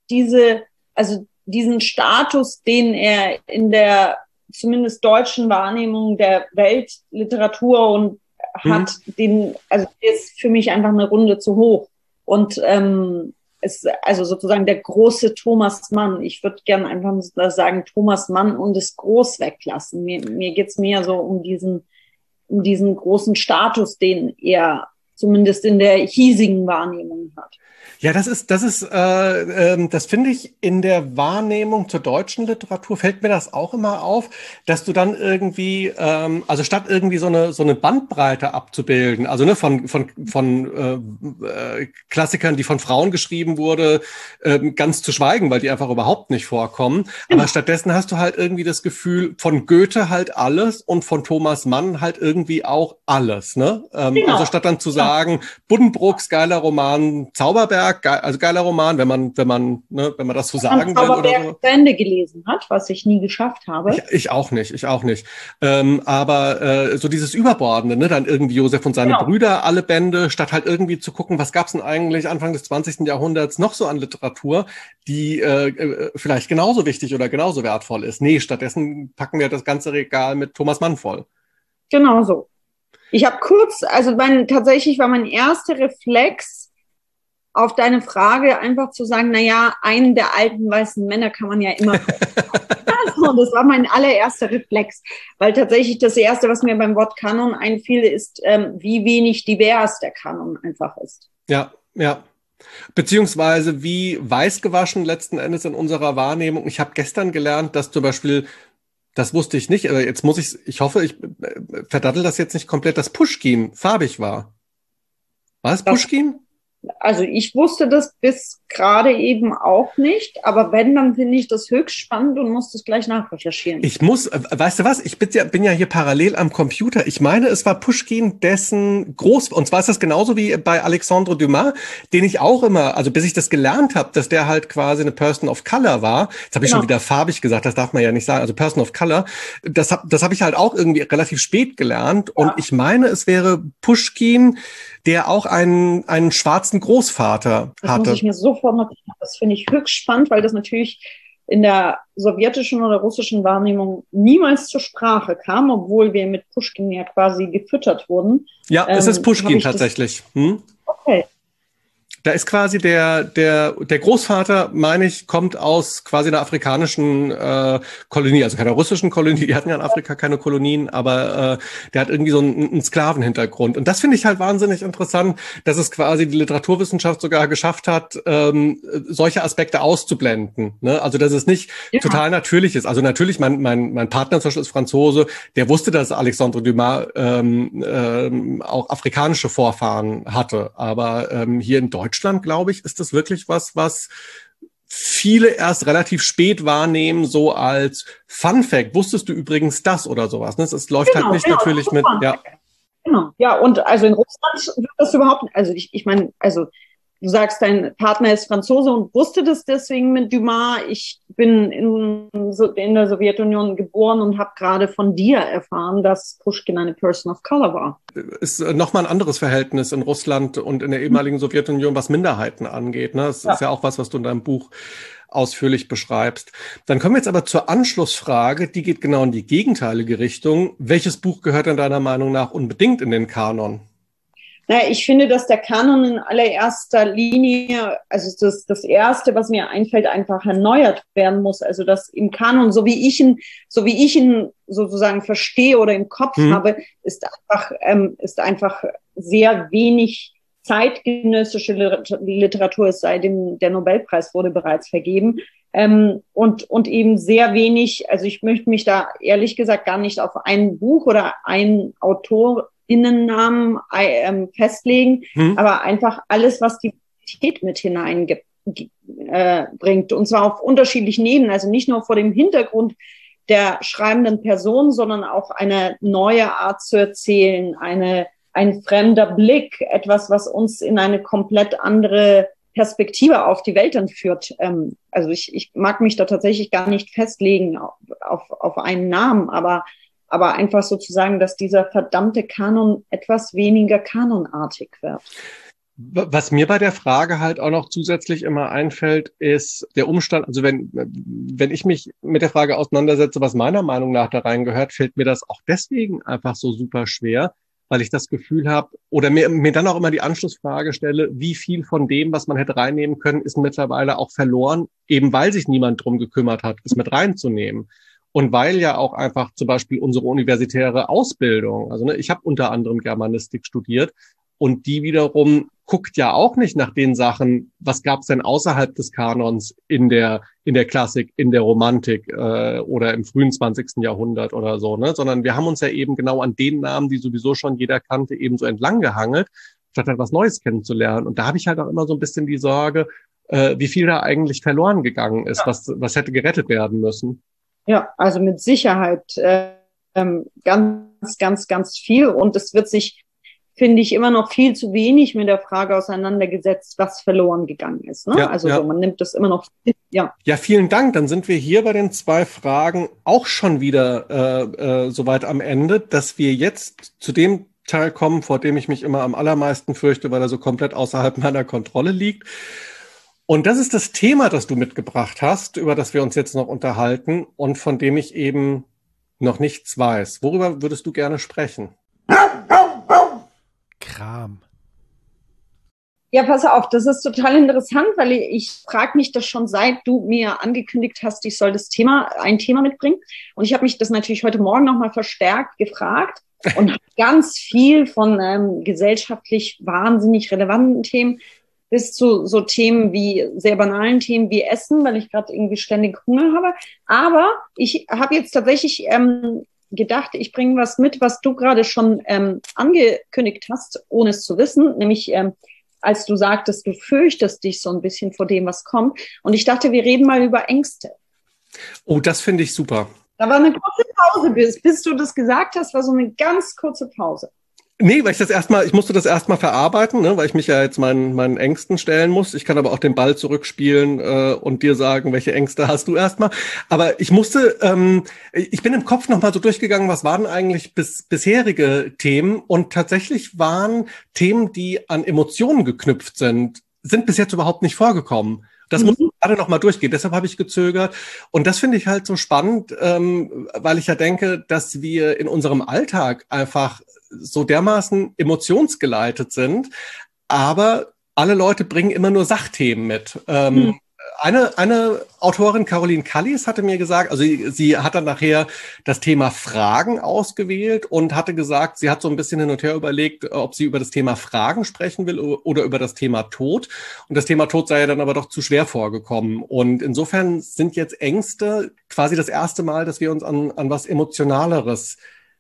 diese, also diesen Status, den er in der zumindest deutschen Wahrnehmung der Weltliteratur und hat, mhm. den, also ist für mich einfach eine Runde zu hoch. Und ähm, ist also sozusagen der große Thomas Mann. Ich würde gerne einfach sagen Thomas Mann und das Groß weglassen. Mir, mir geht's mehr so um diesen, um diesen großen Status, den er zumindest in der hiesigen Wahrnehmung hat. Ja, das ist, das ist, äh, äh, das finde ich in der Wahrnehmung zur deutschen Literatur fällt mir das auch immer auf, dass du dann irgendwie, ähm, also statt irgendwie so eine so eine Bandbreite abzubilden, also ne von von von äh, Klassikern, die von Frauen geschrieben wurde, äh, ganz zu schweigen, weil die einfach überhaupt nicht vorkommen. Aber stattdessen hast du halt irgendwie das Gefühl, von Goethe halt alles und von Thomas Mann halt irgendwie auch alles, ne? Ähm, genau. Also statt dann zu sagen, Buddenbrooks geiler Roman, Zauberberg, also geiler Roman, wenn man, wenn man, ne, wenn man das so sagen will oder so. Zu Ende gelesen hat, was ich nie geschafft habe. Ich, ich auch nicht, ich auch nicht. Ähm, aber äh, so dieses Überbordende, ne, dann irgendwie Josef und seine genau. Brüder, alle Bände, statt halt irgendwie zu gucken, was gab's denn eigentlich Anfang des zwanzigsten Jahrhunderts noch so an Literatur, die äh, vielleicht genauso wichtig oder genauso wertvoll ist. Nee, stattdessen packen wir das ganze Regal mit Thomas Mann voll. Genau so. Ich habe kurz, also mein, tatsächlich war mein erster Reflex, auf deine Frage einfach zu sagen, na ja, einen der alten weißen Männer kann man ja immer. Also, das war mein allererster Reflex, weil tatsächlich das Erste, was mir beim Wort Kanon einfiel, ist, ähm, wie wenig divers der Kanon einfach ist. Ja, ja. Beziehungsweise wie weiß gewaschen letzten Endes in unserer Wahrnehmung. Ich habe gestern gelernt, dass zum Beispiel, das wusste ich nicht, aber jetzt muss ich, ich hoffe, ich verdattel das jetzt nicht komplett, dass Puschkin farbig war. War es Puschkin? Also ich wusste das bis gerade eben auch nicht, aber wenn, dann finde ich das höchst spannend und muss das gleich nachrecherchieren. Ich muss, weißt du was, ich bin ja, bin ja hier parallel am Computer. Ich meine, es war Puschkin, dessen Groß, und zwar ist das genauso wie bei Alexandre Dumas, den ich auch immer, also bis ich das gelernt habe, dass der halt quasi eine Person of Color war. Jetzt habe ich genau. schon wieder farbig gesagt, das darf man ja nicht sagen, also Person of Color. Das habe das hab ich halt auch irgendwie relativ spät gelernt. Ja. Und ich meine, es wäre Puschkin, der auch einen, einen schwarzen Großvater das hatte. Das muss ich mir sofort notieren. Das finde ich höchst spannend, weil das natürlich in der sowjetischen oder russischen Wahrnehmung niemals zur Sprache kam, obwohl wir mit Puschkin ja quasi gefüttert wurden. Ja, es ähm, ist Puschkin tatsächlich. Hm? Okay. Da ist quasi der der der Großvater, meine ich, kommt aus quasi einer afrikanischen äh, Kolonie, also keiner russischen Kolonie. Die hatten ja in Afrika keine Kolonien, aber äh, der hat irgendwie so einen, einen Sklavenhintergrund. Und das finde ich halt wahnsinnig interessant, dass es quasi die Literaturwissenschaft sogar geschafft hat, ähm, solche Aspekte auszublenden. Ne? Also dass es nicht ja. total natürlich ist. Also natürlich, mein mein mein Partner zum Beispiel ist Franzose, der wusste, dass Alexandre Dumas ähm, ähm, auch afrikanische Vorfahren hatte, aber ähm, hier in Deutschland Deutschland, glaube ich, ist das wirklich was, was viele erst relativ spät wahrnehmen, so als Fun Fact. Wusstest du übrigens das oder sowas? Ne? Es läuft genau, halt nicht genau, natürlich mit, ja. Genau. Ja, und also in Russland wird das überhaupt, also ich, ich meine, also du sagst, dein Partner ist Franzose und wusste das deswegen mit Dumas. Ich bin in, in der Sowjetunion geboren und habe gerade von dir erfahren, dass Puschkin eine Person of Color war. Ist nochmal ein anderes Verhältnis in Russland und in der ehemaligen Sowjetunion, was Minderheiten angeht. Ne? Das ja. ist ja auch was, was du in deinem Buch ausführlich beschreibst. Dann kommen wir jetzt aber zur Anschlussfrage, die geht genau in die gegenteilige Richtung. Welches Buch gehört denn deiner Meinung nach unbedingt in den Kanon? Naja, ich finde, dass der Kanon in allererster Linie, also das, das Erste, was mir einfällt, einfach erneuert werden muss. Also dass im Kanon, so wie ich ihn, so wie ich ihn sozusagen verstehe oder im Kopf mhm. habe, ist einfach, ähm, ist einfach sehr wenig zeitgenössische Literatur, es sei denn, der Nobelpreis wurde bereits vergeben. Ähm, und, und eben sehr wenig, also ich möchte mich da ehrlich gesagt gar nicht auf ein Buch oder einen Autor Innennamen ähm, festlegen, hm. aber einfach alles, was die Qualität mit hineinbringt, äh, und zwar auf unterschiedlichen Ebenen, also nicht nur vor dem Hintergrund der schreibenden Person, sondern auch eine neue Art zu erzählen, eine ein fremder Blick, etwas, was uns in eine komplett andere Perspektive auf die Welt entführt. Ähm, also ich, ich mag mich da tatsächlich gar nicht festlegen auf, auf, auf einen Namen, aber aber einfach sozusagen, dass dieser verdammte Kanon etwas weniger kanonartig wird. Was mir bei der Frage halt auch noch zusätzlich immer einfällt, ist der Umstand, also wenn, wenn ich mich mit der Frage auseinandersetze, was meiner Meinung nach da reingehört, fällt mir das auch deswegen einfach so super schwer, weil ich das Gefühl habe, oder mir, mir dann auch immer die Anschlussfrage stelle, wie viel von dem, was man hätte reinnehmen können, ist mittlerweile auch verloren, eben weil sich niemand drum gekümmert hat, es mit reinzunehmen. Und weil ja auch einfach zum Beispiel unsere universitäre Ausbildung, also ne, ich habe unter anderem Germanistik studiert, und die wiederum guckt ja auch nicht nach den Sachen, was gab es denn außerhalb des Kanons in der in der Klassik, in der Romantik äh, oder im frühen zwanzigsten Jahrhundert oder so, ne? Sondern wir haben uns ja eben genau an den Namen, die sowieso schon jeder kannte, eben so entlang gehangelt, statt halt was Neues kennenzulernen. Und da habe ich halt auch immer so ein bisschen die Sorge, äh, wie viel da eigentlich verloren gegangen ist, ja. was was hätte gerettet werden müssen. Ja, also mit Sicherheit äh, ähm, ganz, ganz, ganz viel. Und es wird sich, finde ich, immer noch viel zu wenig mit der Frage auseinandergesetzt, was verloren gegangen ist. Ne? Ja, also ja. So, man nimmt das immer noch, ja. Ja, vielen Dank. Dann sind wir hier bei den zwei Fragen auch schon wieder äh, äh, soweit am Ende, dass wir jetzt zu dem Teil kommen, vor dem ich mich immer am allermeisten fürchte, weil er so komplett außerhalb meiner Kontrolle liegt. Und das ist das Thema, das du mitgebracht hast, über das wir uns jetzt noch unterhalten und von dem ich eben noch nichts weiß. Worüber würdest du gerne sprechen? Kram. Ja, pass auf, das ist total interessant, weil ich, ich frage mich das schon, seit du mir angekündigt hast, ich soll das Thema, ein Thema mitbringen. Und ich habe mich das natürlich heute Morgen nochmal verstärkt gefragt und habe ganz viel von ähm, gesellschaftlich wahnsinnig relevanten Themen bis zu so Themen wie, sehr banalen Themen wie Essen, weil ich gerade irgendwie ständig Hunger habe. Aber ich habe jetzt tatsächlich ähm, gedacht, ich bringe was mit, was du gerade schon ähm, angekündigt hast, ohne es zu wissen, nämlich ähm, als du sagtest, du fürchtest dich so ein bisschen vor dem, was kommt. Und ich dachte, wir reden mal über Ängste. Oh, das finde ich super. Da war eine kurze Pause, bis, bis du das gesagt hast, war so eine ganz kurze Pause. Nee, weil ich das erstmal, ich musste das erstmal verarbeiten, ne, weil ich mich ja jetzt meinen, meinen Ängsten stellen muss. Ich kann aber auch den Ball zurückspielen äh, und dir sagen, welche Ängste hast du erstmal. Aber ich musste, ähm, ich bin im Kopf nochmal so durchgegangen, was waren eigentlich bis, bisherige Themen? Und tatsächlich waren Themen, die an Emotionen geknüpft sind, sind bis jetzt überhaupt nicht vorgekommen. Das muss ich gerade noch mal durchgehen. Deshalb habe ich gezögert. Und das finde ich halt so spannend, ähm, weil ich ja denke, dass wir in unserem Alltag einfach so dermaßen emotionsgeleitet sind. Aber alle Leute bringen immer nur Sachthemen mit. Ähm, hm. Eine, eine Autorin, Caroline Kallis, hatte mir gesagt, also sie, sie hat dann nachher das Thema Fragen ausgewählt und hatte gesagt, sie hat so ein bisschen hin und her überlegt, ob sie über das Thema Fragen sprechen will oder über das Thema Tod. Und das Thema Tod sei ja dann aber doch zu schwer vorgekommen. Und insofern sind jetzt Ängste quasi das erste Mal, dass wir uns an, an was Emotionaleres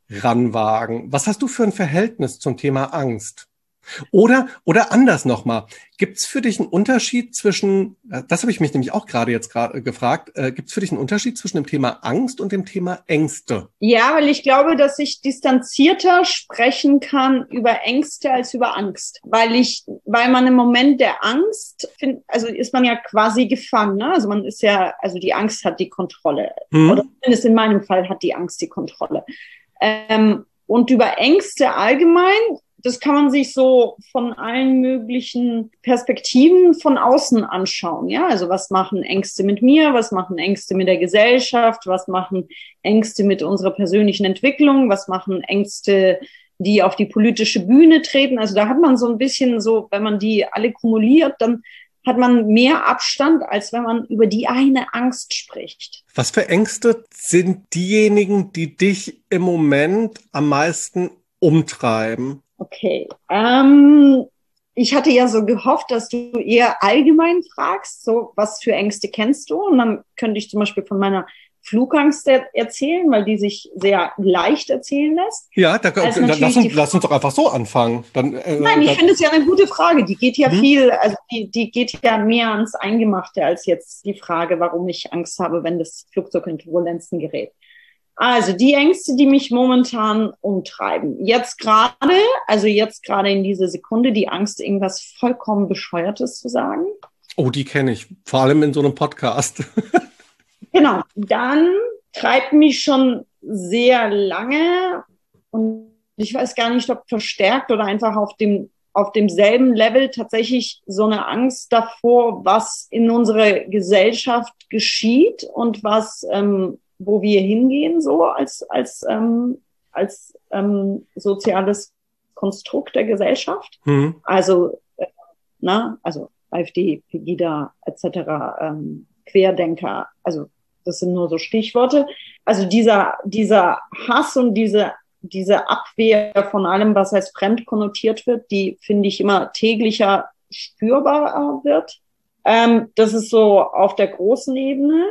ranwagen. Was hast du für ein Verhältnis zum Thema Angst? Oder, oder anders nochmal, gibt es für dich einen Unterschied zwischen, das habe ich mich nämlich auch gerade jetzt gerade gefragt, äh, gibt es für dich einen Unterschied zwischen dem Thema Angst und dem Thema Ängste? Ja, weil ich glaube, dass ich distanzierter sprechen kann über Ängste als über Angst. Weil ich, weil man im Moment der Angst, find, also ist man ja quasi gefangen, ne? Also man ist ja, also die Angst hat die Kontrolle. Hm. Oder zumindest in meinem Fall hat die Angst die Kontrolle. Ähm, und über Ängste allgemein, das kann man sich so von allen möglichen Perspektiven von außen anschauen. Ja, also was machen Ängste mit mir? Was machen Ängste mit der Gesellschaft? Was machen Ängste mit unserer persönlichen Entwicklung? Was machen Ängste, die auf die politische Bühne treten? Also da hat man so ein bisschen so, wenn man die alle kumuliert, dann hat man mehr Abstand, als wenn man über die eine Angst spricht. Was für Ängste sind diejenigen, die dich im Moment am meisten umtreiben? Okay, ähm, ich hatte ja so gehofft, dass du eher allgemein fragst, so was für Ängste kennst du? Und dann könnte ich zum Beispiel von meiner Flugangst er- erzählen, weil die sich sehr leicht erzählen lässt. Ja, da, da, lass, uns, lass uns doch einfach so anfangen. Dann, äh, Nein, ich dann, finde es ja eine gute Frage. Die geht ja hm? viel, also die, die geht ja mehr ans Eingemachte als jetzt die Frage, warum ich Angst habe, wenn das Flugzeug in Turbulenzen gerät. Also die Ängste, die mich momentan umtreiben. Jetzt gerade, also jetzt gerade in dieser Sekunde, die Angst, irgendwas vollkommen Bescheuertes zu sagen. Oh, die kenne ich. Vor allem in so einem Podcast. Genau. Dann treibt mich schon sehr lange und ich weiß gar nicht, ob verstärkt oder einfach auf dem auf demselben Level tatsächlich so eine Angst davor, was in unserer Gesellschaft geschieht und was, ähm, wo wir hingehen, so als, als, ähm, als ähm, soziales Konstrukt der Gesellschaft. Mhm. Also, äh, na, also AfD, Pegida et cetera, ähm, Querdenker, also das sind nur so Stichworte. Also dieser, dieser Hass und diese, diese Abwehr von allem, was als fremd konnotiert wird, die finde ich immer täglicher spürbar wird. Ähm, das ist so auf der großen Ebene.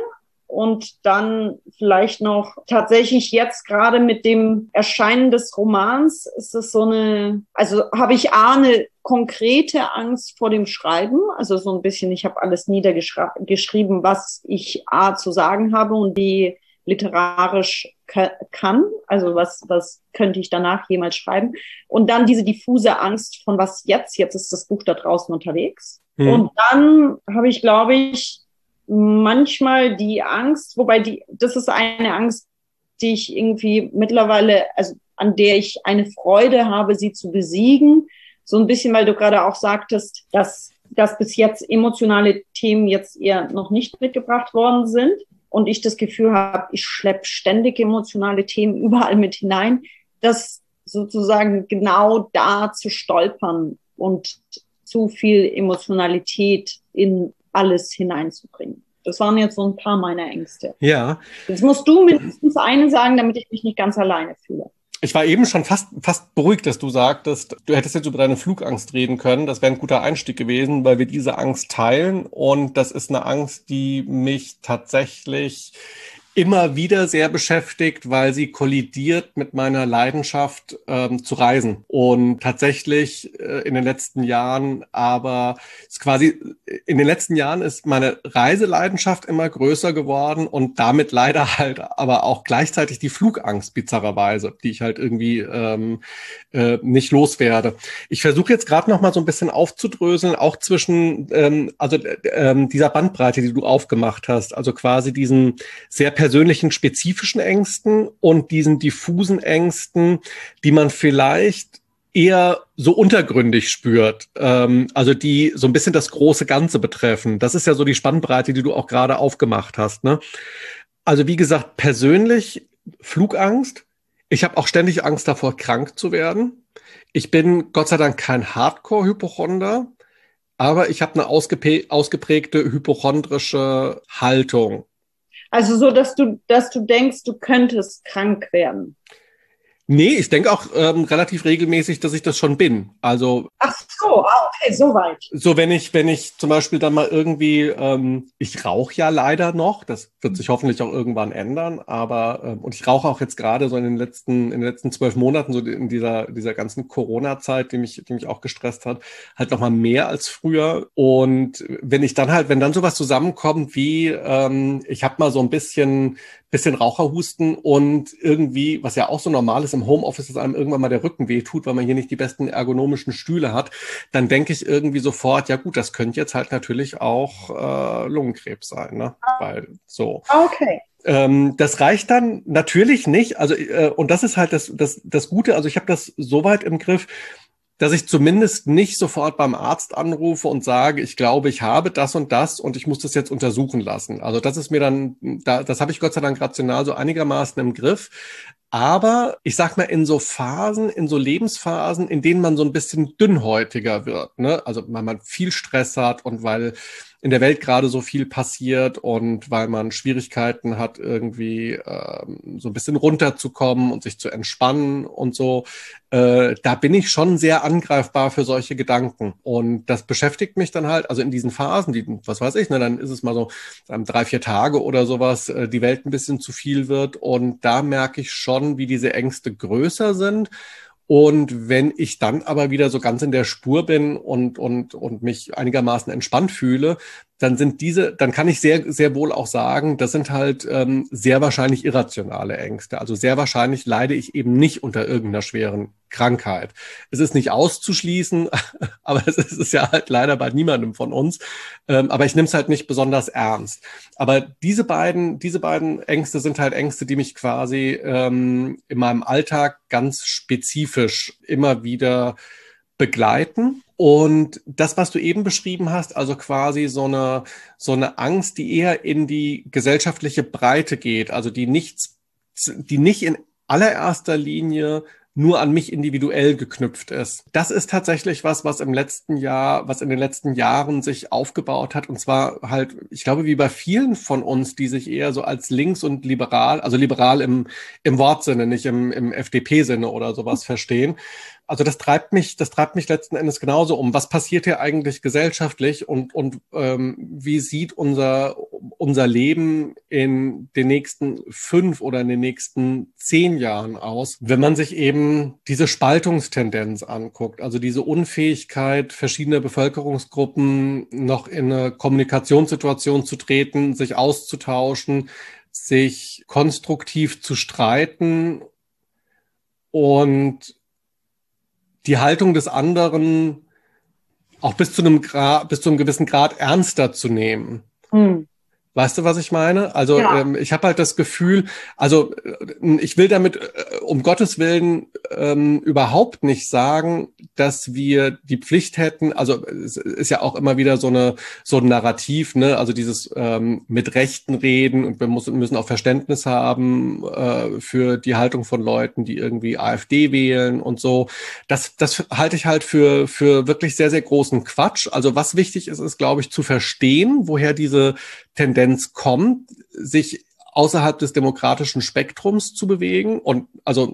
Und dann vielleicht noch tatsächlich jetzt gerade mit dem Erscheinen des Romans ist es so eine, also habe ich A, eine konkrete Angst vor dem Schreiben, also so ein bisschen, ich habe alles niedergeschrieben, was ich A zu sagen habe und B literarisch kann, also was, was könnte ich danach jemals schreiben. Und dann diese diffuse Angst von was jetzt, jetzt ist das Buch da draußen unterwegs. Mhm. Und dann habe ich, glaube ich, manchmal die Angst, wobei die, das ist eine Angst, die ich irgendwie mittlerweile, also an der ich eine Freude habe, sie zu besiegen. So ein bisschen, weil du gerade auch sagtest, dass, dass bis jetzt emotionale Themen jetzt eher noch nicht mitgebracht worden sind und ich das Gefühl habe, ich schleppe ständig emotionale Themen überall mit hinein, das sozusagen genau da zu stolpern und zu viel Emotionalität in alles hineinzubringen. Das waren jetzt so ein paar meiner Ängste. Ja. Jetzt musst du mindestens eine sagen, damit ich mich nicht ganz alleine fühle. Ich war eben schon fast, fast beruhigt, dass du sagtest, du hättest jetzt über deine Flugangst reden können. Das wäre ein guter Einstieg gewesen, weil wir diese Angst teilen. Und das ist eine Angst, die mich tatsächlich immer wieder sehr beschäftigt, weil sie kollidiert mit meiner Leidenschaft ähm, zu reisen. Und tatsächlich äh, in den letzten Jahren, aber ist quasi in den letzten Jahren ist meine Reiseleidenschaft immer größer geworden und damit leider halt aber auch gleichzeitig die Flugangst bizarrerweise, die ich halt irgendwie ähm, äh, nicht loswerde. Ich versuche jetzt gerade noch mal so ein bisschen aufzudröseln, auch zwischen ähm, also ähm, dieser Bandbreite, die du aufgemacht hast, also quasi diesen sehr persönlichen, spezifischen Ängsten und diesen diffusen Ängsten, die man vielleicht eher so untergründig spürt, ähm, also die so ein bisschen das große Ganze betreffen. Das ist ja so die Spannbreite, die du auch gerade aufgemacht hast, ne? Also wie gesagt, persönlich Flugangst. Ich habe auch ständig Angst davor, krank zu werden. Ich bin Gott sei Dank kein Hardcore-Hypochonder, aber ich habe eine ausgepä- ausgeprägte hypochondrische Haltung. Also so, dass du, dass du denkst, du könntest krank werden. Nee, ich denke auch ähm, relativ regelmäßig, dass ich das schon bin. Also ach so, ah, okay, so weit. So, wenn ich, wenn ich zum Beispiel dann mal irgendwie, ähm, ich rauche ja leider noch, das wird sich hoffentlich auch irgendwann ändern, aber ähm, und ich rauche auch jetzt gerade so in den letzten, in den letzten zwölf Monaten, so in dieser, dieser ganzen Corona-Zeit, die mich, die mich auch gestresst hat, halt noch mal mehr als früher. Und wenn ich dann halt, wenn dann sowas zusammenkommt wie, ähm, ich habe mal so ein bisschen bisschen Raucherhusten und irgendwie, was ja auch so normal ist im Homeoffice, dass einem irgendwann mal der Rücken wehtut, weil man hier nicht die besten ergonomischen Stühle hat, dann denke ich irgendwie sofort, ja gut, das könnte jetzt halt natürlich auch äh, Lungenkrebs sein, ne? Weil so. Okay. Ähm, das reicht dann natürlich nicht, also äh, und das ist halt das, das, das Gute, also ich habe das soweit im Griff, dass ich zumindest nicht sofort beim Arzt anrufe und sage, ich glaube, ich habe das und das und ich muss das jetzt untersuchen lassen. Also das ist mir dann, da, das habe ich Gott sei Dank rational so einigermaßen im Griff. Aber ich sag mal, in so Phasen, in so Lebensphasen, in denen man so ein bisschen dünnhäutiger wird, ne? Also weil man viel Stress hat und weil in der Welt gerade so viel passiert und weil man Schwierigkeiten hat, irgendwie ähm, so ein bisschen runterzukommen und sich zu entspannen und so, äh, da bin ich schon sehr angreifbar für solche Gedanken. Und das beschäftigt mich dann halt, also in diesen Phasen, die, was weiß ich, ne, dann ist es mal so ähm, drei, vier Tage oder sowas, äh, die Welt ein bisschen zu viel wird. Und da merke ich schon, wie diese Ängste größer sind. Und wenn ich dann aber wieder so ganz in der Spur bin und, und, und mich einigermaßen entspannt fühle, dann sind diese, dann kann ich sehr, sehr wohl auch sagen, das sind halt ähm, sehr wahrscheinlich irrationale Ängste. Also sehr wahrscheinlich leide ich eben nicht unter irgendeiner schweren Krankheit. Es ist nicht auszuschließen, aber es ist es ja halt leider bei niemandem von uns. Ähm, aber ich nehme es halt nicht besonders ernst. Aber diese beiden, diese beiden Ängste sind halt Ängste, die mich quasi ähm, in meinem Alltag ganz spezifisch immer wieder begleiten. Und das, was du eben beschrieben hast, also quasi so eine, so eine Angst, die eher in die gesellschaftliche Breite geht, also die nichts, die nicht in allererster Linie nur an mich individuell geknüpft ist. Das ist tatsächlich was, was im letzten Jahr, was in den letzten Jahren sich aufgebaut hat. Und zwar halt, ich glaube, wie bei vielen von uns, die sich eher so als links und liberal, also liberal im, im Wortsinne, nicht im, im F D P-Sinne oder sowas verstehen. Also das treibt mich, das treibt mich letzten Endes genauso um. Was passiert hier eigentlich gesellschaftlich und, und ähm, wie sieht unser, unser Leben in den nächsten fünf oder in den nächsten zehn Jahren aus, wenn man sich eben diese Spaltungstendenz anguckt, also diese Unfähigkeit verschiedener Bevölkerungsgruppen noch in eine Kommunikationssituation zu treten, sich auszutauschen, sich konstruktiv zu streiten und die Haltung des anderen auch bis zu einem Grad, bis zu einem gewissen Grad ernster zu nehmen. Hm. Weißt du, was ich meine? Also ja. ähm, ich habe halt das Gefühl, also äh, ich will damit äh, um Gottes Willen ähm, überhaupt nicht sagen, dass wir die Pflicht hätten, also es ist ja auch immer wieder so eine so ein Narrativ, ne? Also dieses ähm, mit Rechten reden und wir müssen, müssen auch Verständnis haben äh, für die Haltung von Leuten, die irgendwie AfD wählen und so. Das, das halte ich halt für, für wirklich sehr, sehr großen Quatsch. Also was wichtig ist, ist, glaube ich, zu verstehen, woher diese Tendenz kommt, sich außerhalb des demokratischen Spektrums zu bewegen. Und also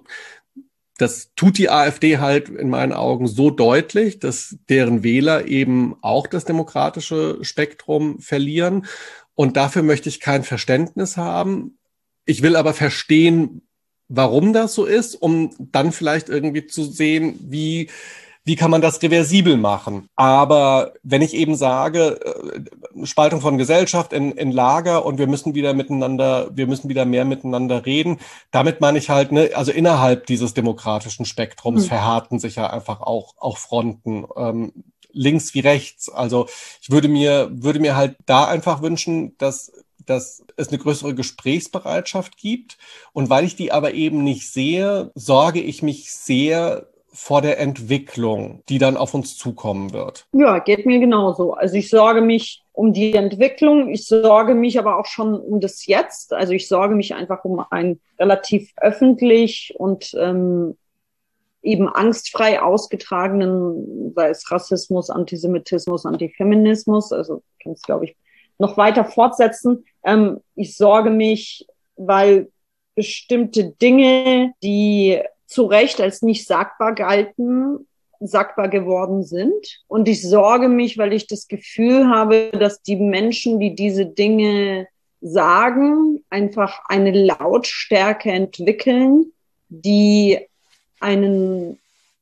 das tut die AfD halt in meinen Augen so deutlich, dass deren Wähler eben auch das demokratische Spektrum verlieren. Und dafür möchte ich kein Verständnis haben. Ich will aber verstehen, warum das so ist, um dann vielleicht irgendwie zu sehen, wie Wie kann man das reversibel machen? Aber wenn ich eben sage, Spaltung von Gesellschaft in, in Lager und wir müssen wieder miteinander, wir müssen wieder mehr miteinander reden, damit meine ich halt, ne, also innerhalb dieses demokratischen Spektrums mhm. verhärten sich ja einfach auch, auch Fronten, ähm, links wie rechts. Also ich würde mir, würde mir halt da einfach wünschen, dass dass es eine größere Gesprächsbereitschaft gibt. Und weil ich die aber eben nicht sehe, sorge ich mich sehr vor der Entwicklung, die dann auf uns zukommen wird. Ja, geht mir genauso. Also ich sorge mich um die Entwicklung, ich sorge mich aber auch schon um das Jetzt. Also ich sorge mich einfach um ein relativ öffentlich und ähm, eben angstfrei ausgetragenen, sei es Rassismus, Antisemitismus, Antifeminismus, also ich kann es, glaube ich, noch weiter fortsetzen. Ähm, ich sorge mich, weil bestimmte Dinge, die zu Recht als nicht sagbar galten, sagbar geworden sind. Und ich sorge mich, weil ich das Gefühl habe, dass die Menschen, die diese Dinge sagen, einfach eine Lautstärke entwickeln, die einen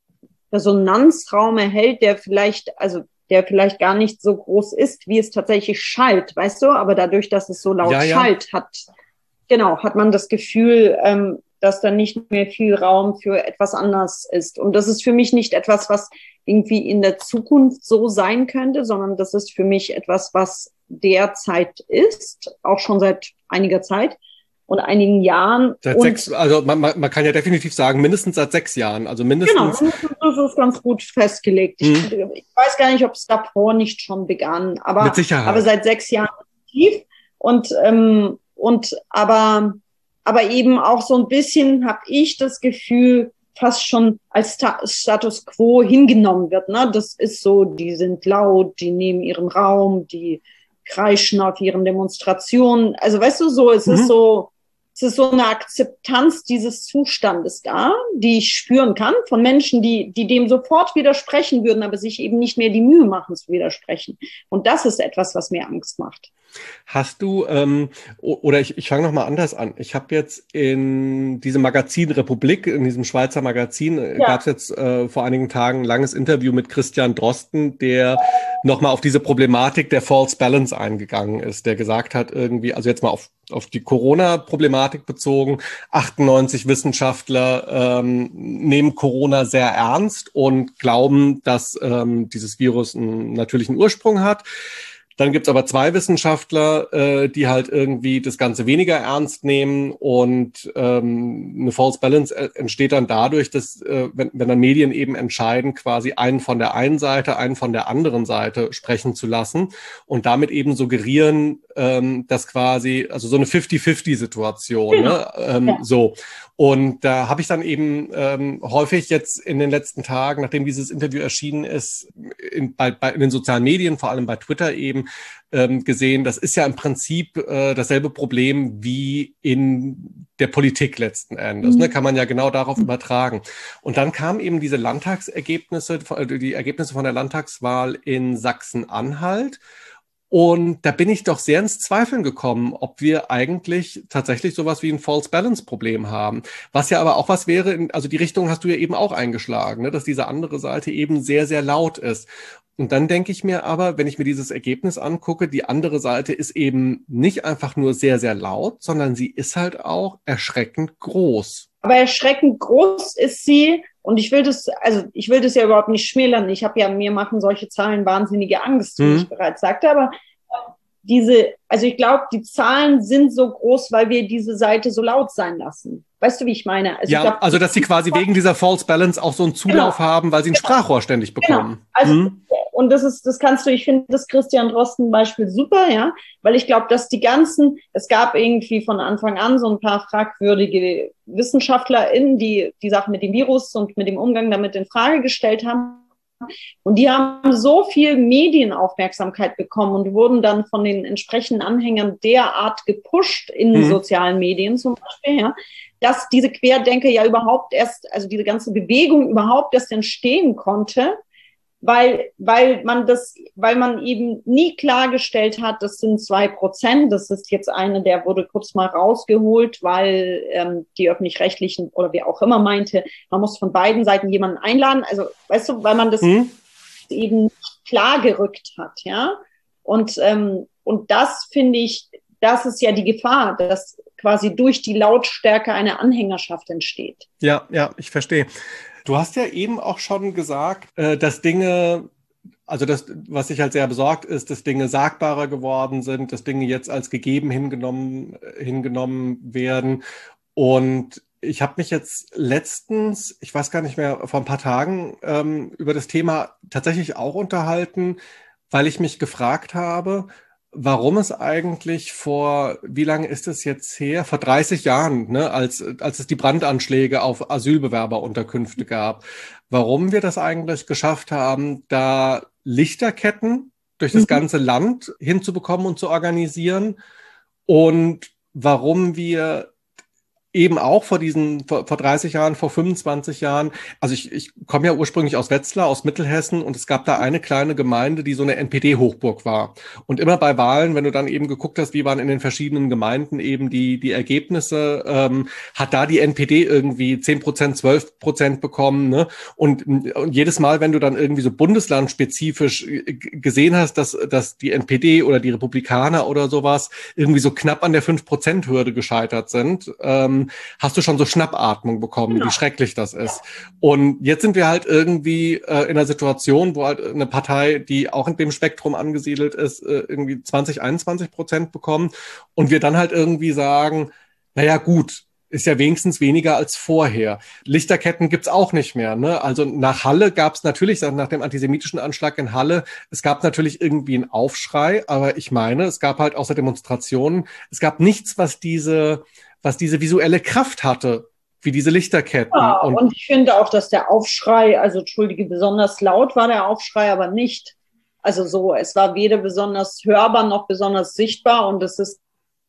Resonanzraum erhält, der vielleicht, also der vielleicht gar nicht so groß ist, wie es tatsächlich schallt, weißt du? Aber dadurch, dass es so laut ja, ja. schallt, hat, genau, hat man das Gefühl, ähm, dass da nicht mehr viel Raum für etwas anderes ist. Und das ist für mich nicht etwas, was irgendwie in der Zukunft so sein könnte, sondern das ist für mich etwas, was derzeit ist, auch schon seit einiger Zeit und einigen Jahren. Seit und sechs, also man, man kann ja definitiv sagen, mindestens seit sechs Jahren. Also mindestens. Genau, das ist ganz gut festgelegt. Hm. Ich, ich weiß gar nicht, ob es davor nicht schon begann, aber, Mit Sicherheit. aber seit sechs Jahren aktiv. Und, ähm, und aber Aber eben auch so ein bisschen habe ich das Gefühl, fast schon als Status quo hingenommen wird. Ne? Das ist so, die sind laut, die nehmen ihren Raum, die kreischen auf ihren Demonstrationen. Also weißt du, so es mhm. ist so, es ist so eine Akzeptanz dieses Zustandes da, die ich spüren kann von Menschen, die, die dem sofort widersprechen würden, aber sich eben nicht mehr die Mühe machen zu widersprechen. Und das ist etwas, was mir Angst macht. Hast du, ähm, oder ich, ich fange nochmal anders an. Ich habe jetzt in diesem Magazin Republik, in diesem Schweizer Magazin, ja. gab es jetzt äh, vor einigen Tagen ein langes Interview mit Christian Drosten, der nochmal auf diese Problematik der False Balance eingegangen ist, der gesagt hat irgendwie, also jetzt mal auf, auf die Corona-Problematik bezogen, achtundneunzig Wissenschaftler ähm, nehmen Corona sehr ernst und glauben, dass ähm, dieses Virus einen natürlichen Ursprung hat. Dann gibt's aber zwei Wissenschaftler, äh, die halt irgendwie das Ganze weniger ernst nehmen und ähm, eine False Balance entsteht dann dadurch, dass äh, wenn, wenn dann Medien eben entscheiden, quasi einen von der einen Seite, einen von der anderen Seite sprechen zu lassen und damit eben suggerieren, ähm, dass quasi, also so eine fifty-fifty-Situation, Genau. ne? ähm, Ja. so. Und da habe ich dann eben ähm, häufig jetzt in den letzten Tagen, nachdem dieses Interview erschienen ist, in, bei, bei, in den sozialen Medien, vor allem bei Twitter eben, ähm, gesehen, das ist ja im Prinzip äh, dasselbe Problem wie in der Politik letzten Endes. Mhm. Ne? Kann man ja genau darauf mhm. übertragen. Und dann kamen eben diese Landtagsergebnisse, die Ergebnisse von der Landtagswahl in Sachsen-Anhalt. Und da bin ich doch sehr ins Zweifeln gekommen, ob wir eigentlich tatsächlich sowas wie ein False-Balance-Problem haben. Was ja aber auch was wäre, also die Richtung hast du ja eben auch eingeschlagen, ne, dass diese andere Seite eben sehr, sehr laut ist. Und dann denke ich mir aber, wenn ich mir dieses Ergebnis angucke, die andere Seite ist eben nicht einfach nur sehr, sehr laut, sondern sie ist halt auch erschreckend groß. Aber erschreckend groß ist sie, und ich will das, also ich will das ja überhaupt nicht schmälern. Ich habe ja, mir machen solche Zahlen wahnsinnige Angst, wie mhm. ich bereits sagte, aber diese, also ich glaube, die Zahlen sind so groß, weil wir diese Seite so laut sein lassen. Weißt du, wie ich meine? Also ja, ich glaub, also dass sie quasi wegen dieser False Balance auch so einen Zulauf genau. haben, weil sie ein genau. Sprachrohr ständig bekommen. Genau. Also, mhm. Und das ist, das kannst du, ich finde das Christian Drosten Beispiel super, ja, weil ich glaube, dass die ganzen, es gab irgendwie von Anfang an so ein paar fragwürdige WissenschaftlerInnen, die die Sache mit dem Virus und mit dem Umgang damit in Frage gestellt haben. Und die haben so viel Medienaufmerksamkeit bekommen und wurden dann von den entsprechenden Anhängern derart gepusht in mhm. sozialen Medien zum Beispiel, ja, dass diese Querdenker ja überhaupt erst, also diese ganze Bewegung überhaupt erst entstehen konnte, weil, weil man das, weil man eben nie klargestellt hat, das sind zwei Prozent, das ist jetzt eine, der wurde kurz mal rausgeholt, weil ähm, die Öffentlich-Rechtlichen oder wer auch immer meinte, man muss von beiden Seiten jemanden einladen, also, weißt du, weil man das hm. eben klar gerückt hat, ja, und, ähm, und das finde ich, das ist ja die Gefahr, dass quasi durch die Lautstärke eine Anhängerschaft entsteht. Ja, ja, ich verstehe. Du hast ja eben auch schon gesagt, dass Dinge, also das, was sich halt sehr besorgt ist, dass Dinge sagbarer geworden sind, dass Dinge jetzt als gegeben hingenommen, hingenommen werden. Und ich habe mich jetzt letztens, ich weiß gar nicht mehr, vor ein paar Tagen ähm, über das Thema tatsächlich auch unterhalten, weil ich mich gefragt habe, warum es eigentlich vor, wie lange ist es jetzt her? Vor dreißig Jahren, ne, als, als es die Brandanschläge auf Asylbewerberunterkünfte gab. Warum wir das eigentlich geschafft haben, da Lichterketten durch das ganze Land hinzubekommen und zu organisieren und warum wir eben auch vor diesen, vor, vor dreißig Jahren, vor fünfundzwanzig Jahren, also ich, ich komme ja ursprünglich aus Wetzlar, aus Mittelhessen, und es gab da eine kleine Gemeinde, die so eine N P D-Hochburg war. Und immer bei Wahlen, wenn du dann eben geguckt hast, wie waren in den verschiedenen Gemeinden eben die, die Ergebnisse, ähm, hat da die N P D irgendwie zehn Prozent, zwölf Prozent bekommen, ne? Und, und jedes Mal, wenn du dann irgendwie so bundeslandspezifisch gesehen hast, dass, dass die N P D oder die Republikaner oder sowas irgendwie so knapp an der fünf Prozent Hürde gescheitert sind, ähm, hast du schon so Schnappatmung bekommen, genau. Wie schrecklich das ist. Und jetzt sind wir halt irgendwie äh, in einer Situation, wo halt eine Partei, die auch in dem Spektrum angesiedelt ist, äh, irgendwie zwanzig, einundzwanzig Prozent bekommen und wir dann halt irgendwie sagen, naja gut, ist ja wenigstens weniger als vorher. Lichterketten gibt's auch nicht mehr, ne? Also nach Halle gab's natürlich, nach dem antisemitischen Anschlag in Halle, es gab natürlich irgendwie einen Aufschrei, aber ich meine, es gab halt außer Demonstrationen, es gab nichts, was diese was diese visuelle Kraft hatte, wie diese Lichterketten. Ja, und, und ich finde auch, dass der Aufschrei, also entschuldige, besonders laut war der Aufschrei, aber nicht, also so, es war weder besonders hörbar noch besonders sichtbar, und es ist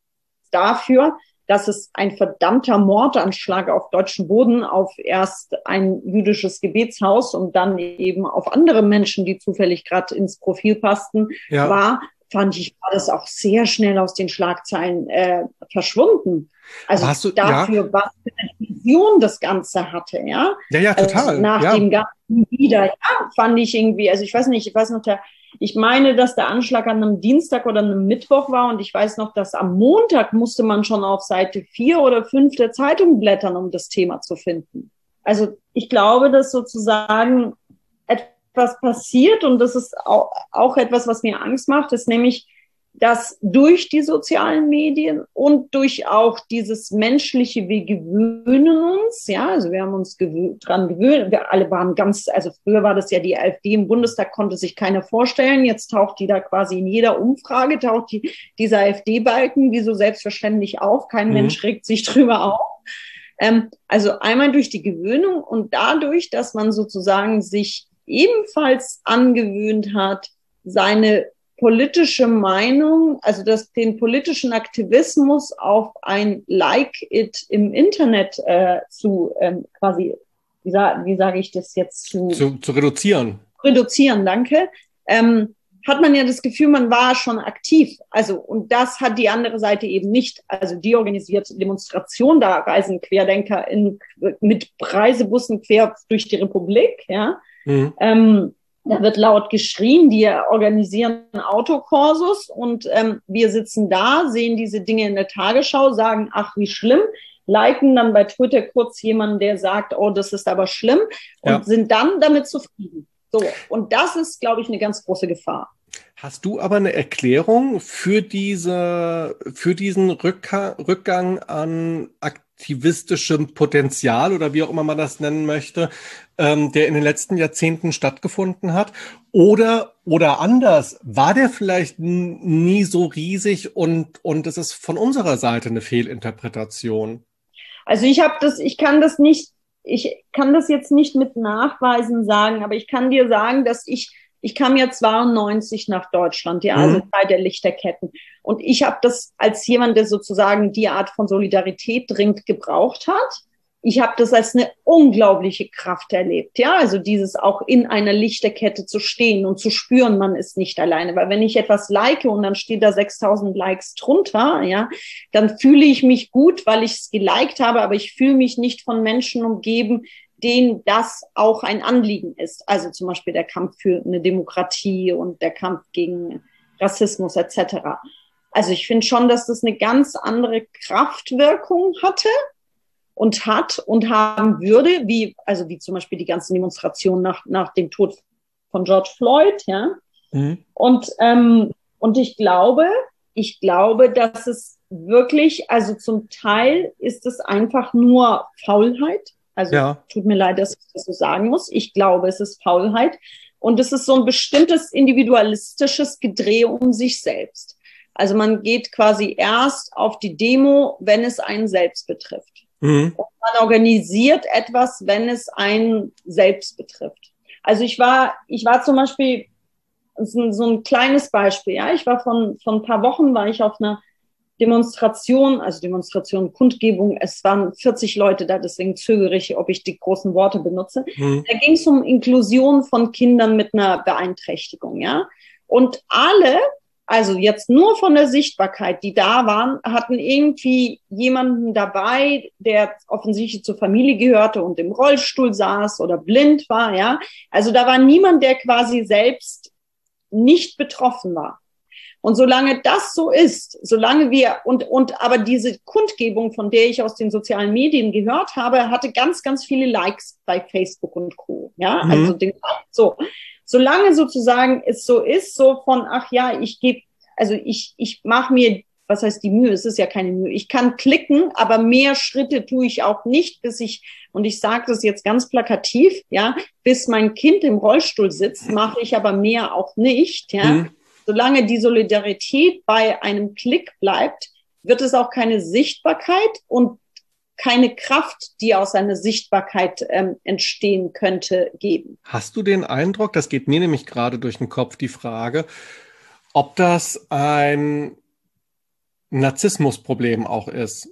dafür, dass es ein verdammter Mordanschlag auf deutschem Boden auf erst ein jüdisches Gebetshaus und dann eben auf andere Menschen, die zufällig gerade ins Profil passten, ja. war, fand ich, war das auch sehr schnell aus den Schlagzeilen äh, verschwunden. Also du, dafür, ja. was für eine Vision das Ganze hatte, ja. Ja, ja, total. Also nach ja. dem Ganzen wieder, ja, fand ich irgendwie, also ich weiß nicht, ich weiß noch, der, ich meine, dass der Anschlag an einem Dienstag oder einem Mittwoch war, und ich weiß noch, dass am Montag musste man schon auf Seite vier oder fünf der Zeitung blättern, um das Thema zu finden. Also ich glaube, dass sozusagen was passiert, und das ist auch, auch etwas, was mir Angst macht, ist nämlich, dass durch die sozialen Medien und durch auch dieses menschliche, wir gewöhnen uns, ja, also wir haben uns gewö- dran gewöhnt, wir alle waren ganz, also früher war das ja die AfD im Bundestag, konnte sich keiner vorstellen, jetzt taucht die da quasi in jeder Umfrage, taucht die, dieser AfD-Balken wie so selbstverständlich auf, kein mhm. Mensch regt sich drüber auf. Ähm, also einmal durch die Gewöhnung und dadurch, dass man sozusagen sich ebenfalls angewöhnt hat, seine politische Meinung, also das, den politischen Aktivismus auf ein Like-It im Internet äh, zu ähm, quasi, wie, sa- wie sage ich das jetzt, zu, zu, zu reduzieren. Reduzieren, danke. Ähm, hat man ja das Gefühl, man war schon aktiv. Also, und das hat die andere Seite eben nicht. Also, die organisiert Demonstrationen, da reisen Querdenker in, mit Reisebussen quer durch die Republik, ja. Mhm. Ähm, Da wird laut geschrien, die organisieren Autokursus und ähm, wir sitzen da, sehen diese Dinge in der Tagesschau, sagen, ach, wie schlimm, liken dann bei Twitter kurz jemanden, der sagt, oh, das ist aber schlimm und ja. sind dann damit zufrieden. So, und das ist, glaube ich, eine ganz große Gefahr. Hast du aber eine Erklärung für diese, für diesen Rückka- Rückgang an aktivistischem Potenzial oder wie auch immer man das nennen möchte, ähm, der in den letzten Jahrzehnten stattgefunden hat? Oder, oder anders, war der vielleicht n- nie so riesig und, und es ist von unserer Seite eine Fehlinterpretation? Also ich habe das, ich kann das nicht, ich kann das jetzt nicht mit Nachweisen sagen, aber ich kann dir sagen, dass ich Ich kam ja zweiundneunzig nach Deutschland, ja, also Zeit der Lichterketten. Und ich habe das als jemand, der sozusagen die Art von Solidarität dringend gebraucht hat. Ich habe das als eine unglaubliche Kraft erlebt, ja, also dieses auch in einer Lichterkette zu stehen und zu spüren, man ist nicht alleine. Weil wenn ich etwas like und dann steht da sechstausend Likes drunter, ja, dann fühle ich mich gut, weil ich es geliked habe, aber ich fühle mich nicht von Menschen umgeben, denen das auch ein Anliegen ist. Also zum Beispiel der Kampf für eine Demokratie und der Kampf gegen Rassismus et cetera. Also ich finde schon, dass das eine ganz andere Kraftwirkung hatte und hat und haben würde, wie also wie zum Beispiel die ganzen Demonstrationen nach nach dem Tod von George Floyd, ja. Mhm. Und ähm, und ich glaube, ich glaube, dass es wirklich, also zum Teil ist es einfach nur Faulheit. Also ja. Tut mir leid, dass ich das so sagen muss. Ich glaube, es ist Faulheit. Und es ist so ein bestimmtes individualistisches Gedreh um sich selbst. Also man geht quasi erst auf die Demo, wenn es einen selbst betrifft. Mhm. Und man organisiert etwas, wenn es einen selbst betrifft. Also ich war, ich war zum Beispiel, so, so ein kleines Beispiel, ja. Ich war von, von ein paar Wochen war ich auf einer Demonstration, also Demonstration, Kundgebung, es waren vierzig Leute da, deswegen zögere ich, ob ich die großen Worte benutze. Mhm. Da ging es um Inklusion von Kindern mit einer Beeinträchtigung, ja. Und alle, also jetzt nur von der Sichtbarkeit, die da waren, hatten irgendwie jemanden dabei, der offensichtlich zur Familie gehörte und im Rollstuhl saß oder blind war, ja. Also da war niemand, der quasi selbst nicht betroffen war. Und solange das so ist, solange wir, und, und, aber diese Kundgebung, von der ich aus den sozialen Medien gehört habe, hatte ganz, ganz viele Likes bei Facebook und Co. Ja, mhm. also den, so. Solange sozusagen es so ist, so von, ach ja, ich gebe, also ich, ich mache mir, was heißt die Mühe? Es ist ja keine Mühe. Ich kann klicken, aber mehr Schritte tue ich auch nicht, bis ich, und ich sage das jetzt ganz plakativ, ja, bis mein Kind im Rollstuhl sitzt, mache ich aber mehr auch nicht, ja. Mhm. Solange die Solidarität bei einem Klick bleibt, wird es auch keine Sichtbarkeit und keine Kraft, die aus einer Sichtbarkeit ähm, entstehen könnte, geben. Hast du den Eindruck, das geht mir nämlich gerade durch den Kopf, die Frage, ob das ein Narzissmusproblem auch ist?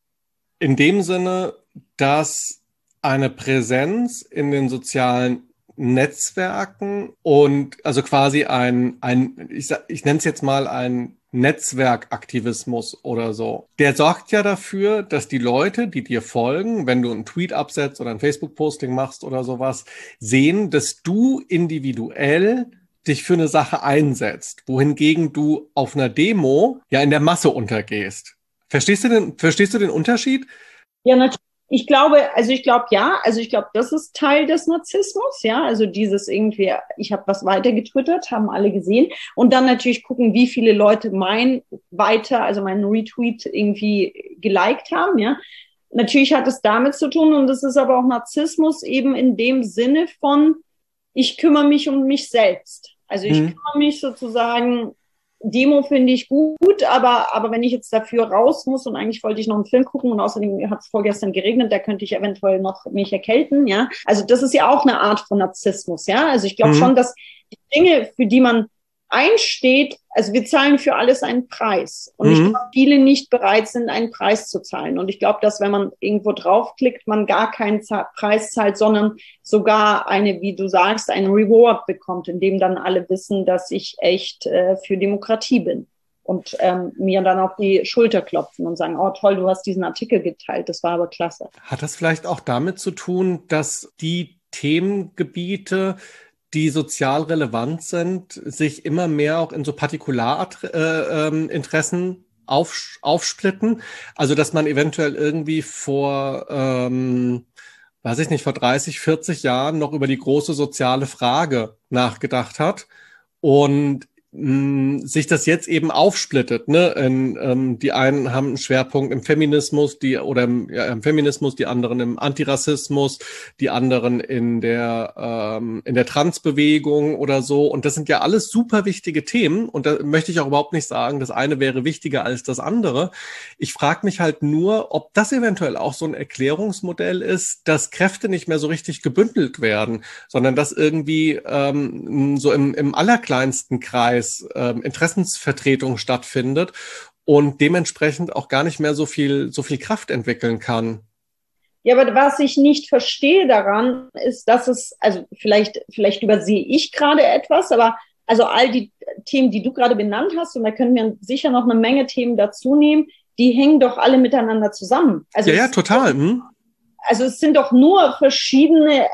In dem Sinne, dass eine Präsenz in den sozialen Netzwerken und also quasi ein, ein ich, ich nenne es jetzt mal ein Netzwerkaktivismus oder so. Der sorgt ja dafür, dass die Leute, die dir folgen, wenn du einen Tweet absetzt oder ein Facebook-Posting machst oder sowas, sehen, dass du individuell dich für eine Sache einsetzt, wohingegen du auf einer Demo ja in der Masse untergehst. Verstehst du den, verstehst du den Unterschied? Ja, natürlich. Ich glaube, also ich glaube ja, also ich glaube, das ist Teil des Narzissmus, ja, also dieses irgendwie, ich habe was weitergetwittert, haben alle gesehen und dann natürlich gucken, wie viele Leute mein weiter, also meinen Retweet irgendwie geliked haben, ja. Natürlich hat es damit zu tun und es ist aber auch Narzissmus eben in dem Sinne von, ich kümmere mich um mich selbst. Also ich Mhm. kümmere mich sozusagen, Demo finde ich gut, aber, aber wenn ich jetzt dafür raus muss und eigentlich wollte ich noch einen Film gucken und außerdem hat es vorgestern geregnet, da könnte ich eventuell noch mich erkälten, ja. Also das ist ja auch eine Art von Narzissmus, ja. Also ich glaube Mhm. schon, dass die Dinge, für die man einsteht, also wir zahlen für alles einen Preis. Und ich Mhm. glaube, viele nicht bereit sind, einen Preis zu zahlen. Und ich glaube, dass wenn man irgendwo draufklickt, man gar keinen Z- Preis zahlt, sondern sogar eine, wie du sagst, einen Reward bekommt, in dem dann alle wissen, dass ich echt äh, für Demokratie bin. Und ähm, mir dann auf die Schulter klopfen und sagen, oh toll, du hast diesen Artikel geteilt, das war aber klasse. Hat das vielleicht auch damit zu tun, dass die Themengebiete, die sozial relevant sind, sich immer mehr auch in so Partikularinteressen äh, ähm, auf, aufsplitten? Also, dass man eventuell irgendwie vor, ähm, weiß ich nicht, vor dreißig, vierzig Jahren noch über die große soziale Frage nachgedacht hat und mh, sich das jetzt eben aufsplittet, ne? In, ähm, die einen haben einen Schwerpunkt im Feminismus, die oder im, ja, im Feminismus, die anderen im Antirassismus, die anderen in der ähm, in der Transbewegung oder so. Und das sind ja alles super wichtige Themen. Und da möchte ich auch überhaupt nicht sagen, das eine wäre wichtiger als das andere. Ich frage mich halt nur, ob das eventuell auch so ein Erklärungsmodell ist, dass Kräfte nicht mehr so richtig gebündelt werden, sondern dass irgendwie ähm, so im, im allerkleinsten Kreis ähm, Interessensvertretung stattfindet und dementsprechend auch gar nicht mehr so viel, so viel Kraft entwickeln kann. Ja, aber was ich nicht verstehe daran, ist, dass es, also vielleicht, vielleicht übersehe ich gerade etwas, aber also all die Themen, die du gerade benannt hast, und da können wir sicher noch eine Menge Themen dazu nehmen, die hängen doch alle miteinander zusammen. Also Ja, ja, es, total. Hm? also es sind doch nur verschiedene,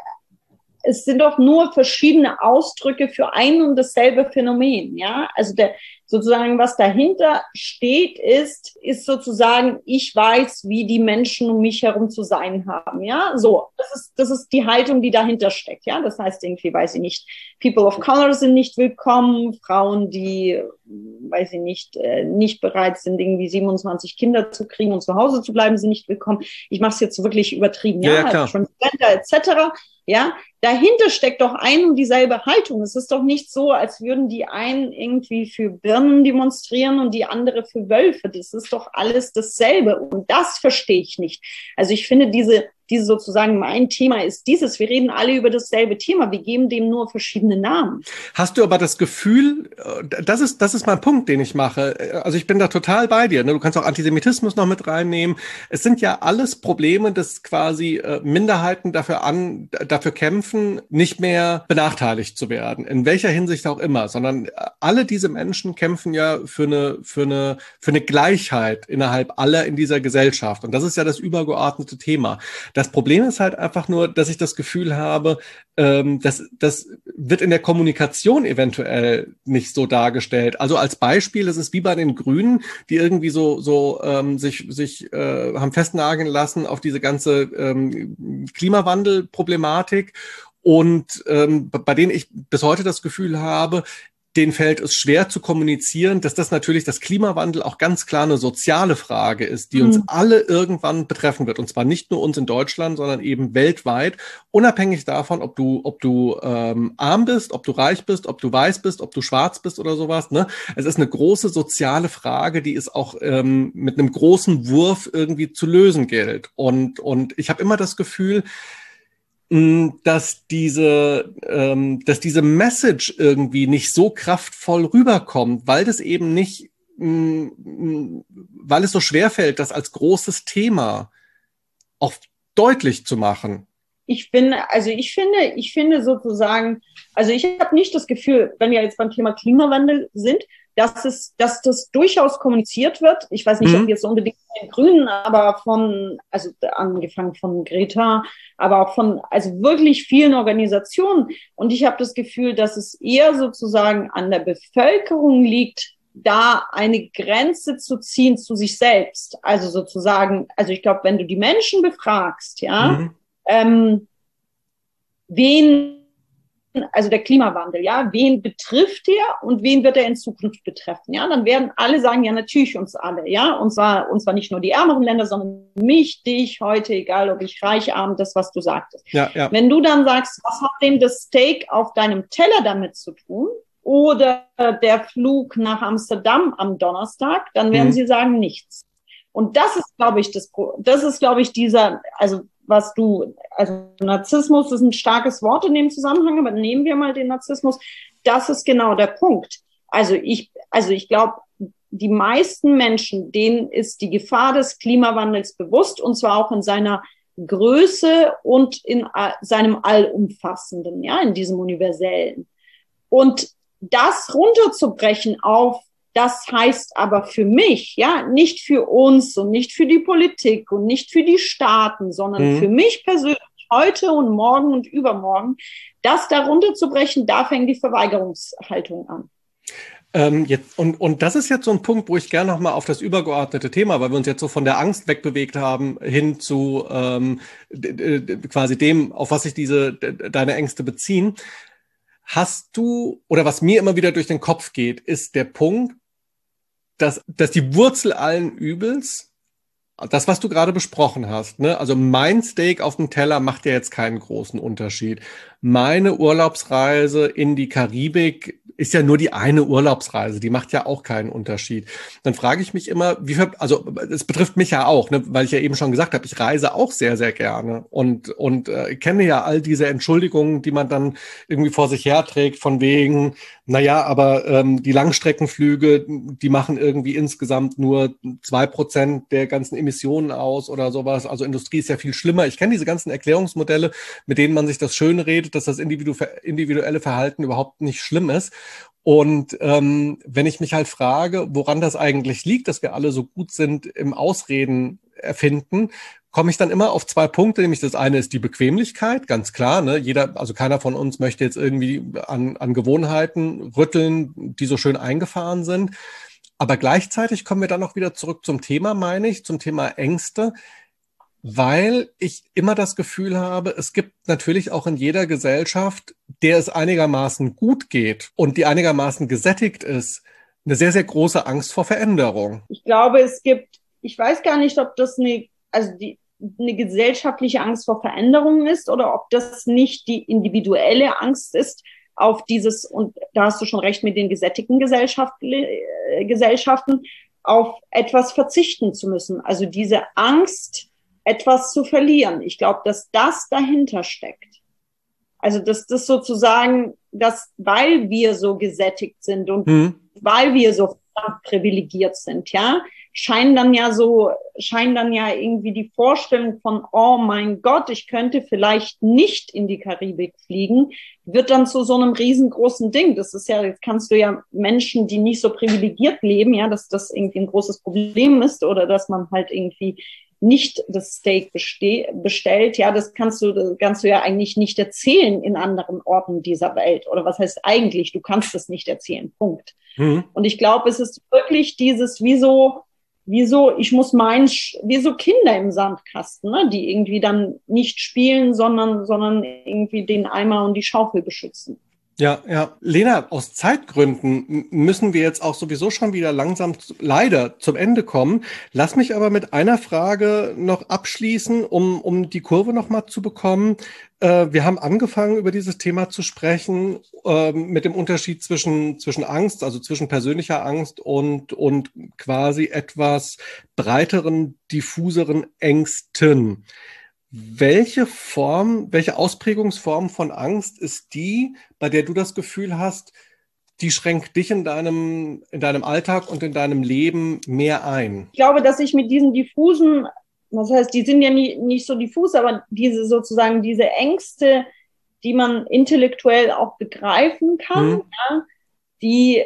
es sind doch nur verschiedene Ausdrücke für ein und dasselbe Phänomen, ja. Also der, sozusagen, was dahinter steht, ist, ist sozusagen, ich weiß, wie die Menschen um mich herum zu sein haben, ja. So, das ist, das ist die Haltung, die dahinter steckt, ja. Das heißt irgendwie, weiß ich nicht, People of Color sind nicht willkommen, Frauen, die, weiß ich nicht, nicht bereit sind, irgendwie siebenundzwanzig Kinder zu kriegen und zu Hause zu bleiben, sind nicht willkommen. Ich mache es jetzt wirklich übertrieben, Ja, ja, ja, klar. Transgender et cetera. Ja, dahinter steckt doch ein und dieselbe Haltung. Es ist doch nicht so, als würden die einen irgendwie für Birnen demonstrieren und die andere für Wölfe. Das ist doch alles dasselbe. Und das verstehe ich nicht. Also ich finde diese, diese sozusagen, mein Thema ist dieses. Wir reden alle über dasselbe Thema. Wir geben dem nur verschiedene Namen. Hast du aber das Gefühl, das ist, das ist mein Punkt, den ich mache. Also ich bin da total bei dir. Du kannst auch Antisemitismus noch mit reinnehmen. Es sind ja alles Probleme, dass quasi Minderheiten dafür an, dafür kämpfen, nicht mehr benachteiligt zu werden. In welcher Hinsicht auch immer. Sondern alle diese Menschen kämpfen ja für eine, für eine, für eine Gleichheit innerhalb aller in dieser Gesellschaft. Und das ist ja das übergeordnete Thema. Das Problem ist halt einfach nur, dass ich das Gefühl habe, ähm, dass das wird in der Kommunikation eventuell nicht so dargestellt. Also als Beispiel, es ist wie bei den Grünen, die irgendwie so so ähm, sich sich äh, haben festnageln lassen auf diese ganze ähm, Klimawandelproblematik und ähm, bei denen ich bis heute das Gefühl habe, denen fällt es schwer zu kommunizieren, dass das natürlich das Klimawandel auch ganz klar eine soziale Frage ist, die uns mhm. alle irgendwann betreffen wird. Und zwar nicht nur uns in Deutschland, sondern eben weltweit, unabhängig davon, ob du, ob du ähm, arm bist, ob du reich bist, ob du weiß bist, ob du schwarz bist oder sowas. Ne? Es ist eine große soziale Frage, die es auch ähm, mit einem großen Wurf irgendwie zu lösen gilt. Und, und ich habe immer das Gefühl, dass diese, ähm, dass diese Message irgendwie nicht so kraftvoll rüberkommt, weil das eben nicht, mh, weil es so schwerfällt, das als großes Thema auch deutlich zu machen. Ich finde, also ich finde, ich finde sozusagen, also ich habe nicht das Gefühl, wenn wir jetzt beim Thema Klimawandel sind, dass es, dass das durchaus kommuniziert wird. Ich weiß nicht, mhm. ob jetzt unbedingt von den Grünen, aber von, also angefangen von Greta, aber auch von, also wirklich vielen Organisationen. Und ich habe das Gefühl, dass es eher sozusagen an der Bevölkerung liegt, da eine Grenze zu ziehen zu sich selbst. Also sozusagen, also ich glaube, wenn du die Menschen befragst, ja, mhm. ähm, wen, also der Klimawandel, ja, wen betrifft er und wen wird er in Zukunft betreffen, ja, dann werden alle sagen, ja, natürlich uns alle, ja, und zwar, und zwar nicht nur die ärmeren Länder, sondern mich, dich, heute, egal ob ich reich, arm, das, was du sagtest. Ja, ja. Wenn du dann sagst, was hat denn das Steak auf deinem Teller damit zu tun? Oder der Flug nach Amsterdam am Donnerstag, dann werden mhm. sie sagen, nichts. Und das ist, glaube ich, das, das ist, glaube ich, dieser, also, was du, also Narzissmus ist ein starkes Wort in dem Zusammenhang, aber nehmen wir mal den Narzissmus. Das ist genau der Punkt. Also ich, also ich glaube, die meisten Menschen, denen ist die Gefahr des Klimawandels bewusst, und zwar auch in seiner Größe und in seinem Allumfassenden, ja, in diesem Universellen. Und das runterzubrechen auf, das heißt aber für mich, ja, nicht für uns und nicht für die Politik und nicht für die Staaten, sondern mhm. für mich persönlich, heute und morgen und übermorgen, das da runterzubrechen, da fängt die Verweigerungshaltung an. Ähm, jetzt, und, und das ist jetzt so ein Punkt, wo ich gerne nochmal auf das übergeordnete Thema, weil wir uns jetzt so von der Angst wegbewegt haben, hin zu ähm, d- d- quasi dem, auf was sich diese d- deine Ängste beziehen. Hast du, oder was mir immer wieder durch den Kopf geht, ist der Punkt, dass, dass die Wurzel allen Übels, das, was du gerade besprochen hast, ne, also mein Steak auf dem Teller macht ja jetzt keinen großen Unterschied. Meine Urlaubsreise in die Karibik ist ja nur die eine Urlaubsreise, die macht ja auch keinen Unterschied. Dann frage ich mich immer, wie viel, also es betrifft mich ja auch, ne, weil ich ja eben schon gesagt habe, ich reise auch sehr, sehr gerne und und äh, kenne ja all diese Entschuldigungen, die man dann irgendwie vor sich herträgt, von wegen, naja, aber ähm, die Langstreckenflüge, die machen irgendwie insgesamt nur zwei Prozent der ganzen Emissionen aus oder sowas. Also Industrie ist ja viel schlimmer. Ich kenne diese ganzen Erklärungsmodelle, mit denen man sich das schön redet, dass das individu- individuelle Verhalten überhaupt nicht schlimm ist. Und ähm, wenn ich mich halt frage, woran das eigentlich liegt, dass wir alle so gut sind im Ausreden erfinden, komme ich dann immer auf zwei Punkte, nämlich das eine ist die Bequemlichkeit, ganz klar, ne? Jeder, also keiner von uns möchte jetzt irgendwie an, an Gewohnheiten rütteln, die so schön eingefahren sind. Aber gleichzeitig kommen wir dann auch wieder zurück zum Thema, meine ich, zum Thema Ängste, weil ich immer das Gefühl habe, es gibt natürlich auch in jeder Gesellschaft, der es einigermaßen gut geht und die einigermaßen gesättigt ist, eine sehr, sehr große Angst vor Veränderung. Ich glaube, es gibt, ich weiß gar nicht, ob das eine, also die, eine gesellschaftliche Angst vor Veränderung ist oder ob das nicht die individuelle Angst ist auf dieses, und da hast du schon recht mit den gesättigten Gesellschaften, äh, Gesellschaften, auf etwas verzichten zu müssen. Also diese Angst, etwas zu verlieren. Ich glaube, dass das dahinter steckt. Also, dass das sozusagen, dass, weil wir so gesättigt sind und hm. weil wir so privilegiert sind, ja, scheinen dann ja so, scheinen dann ja irgendwie die Vorstellung von, oh mein Gott, ich könnte vielleicht nicht in die Karibik fliegen, wird dann zu so einem riesengroßen Ding. Das ist ja, jetzt kannst du ja Menschen, die nicht so privilegiert leben, ja, dass das irgendwie ein großes Problem ist oder dass man halt irgendwie nicht das Steak beste- bestellt, ja, das kannst du, das kannst du ja eigentlich nicht erzählen in anderen Orten dieser Welt. Oder was heißt eigentlich, du kannst es nicht erzählen, Punkt. Mhm. Und ich glaube, es ist wirklich dieses, wie so, wie so, ich muss meinen, wie so Kinder im Sandkasten, ne, die irgendwie dann nicht spielen, sondern, sondern irgendwie den Eimer und die Schaufel beschützen. Ja, ja. Lena, aus Zeitgründen müssen wir jetzt auch sowieso schon wieder langsam leider zum Ende kommen. Lass mich aber mit einer Frage noch abschließen, um, um die Kurve nochmal zu bekommen. Äh, wir haben angefangen, über dieses Thema zu sprechen, äh, mit dem Unterschied zwischen, zwischen Angst, also zwischen persönlicher Angst und, und quasi etwas breiteren, diffuseren Ängsten. Welche Form, welche Ausprägungsform von Angst ist die, bei der du das Gefühl hast, die schränkt dich in deinem, in deinem Alltag und in deinem Leben mehr ein? Ich glaube, dass ich mit diesen diffusen, das heißt, die sind ja nie, nicht so diffus, aber diese sozusagen diese Ängste, die man intellektuell auch begreifen kann, hm. ja, die,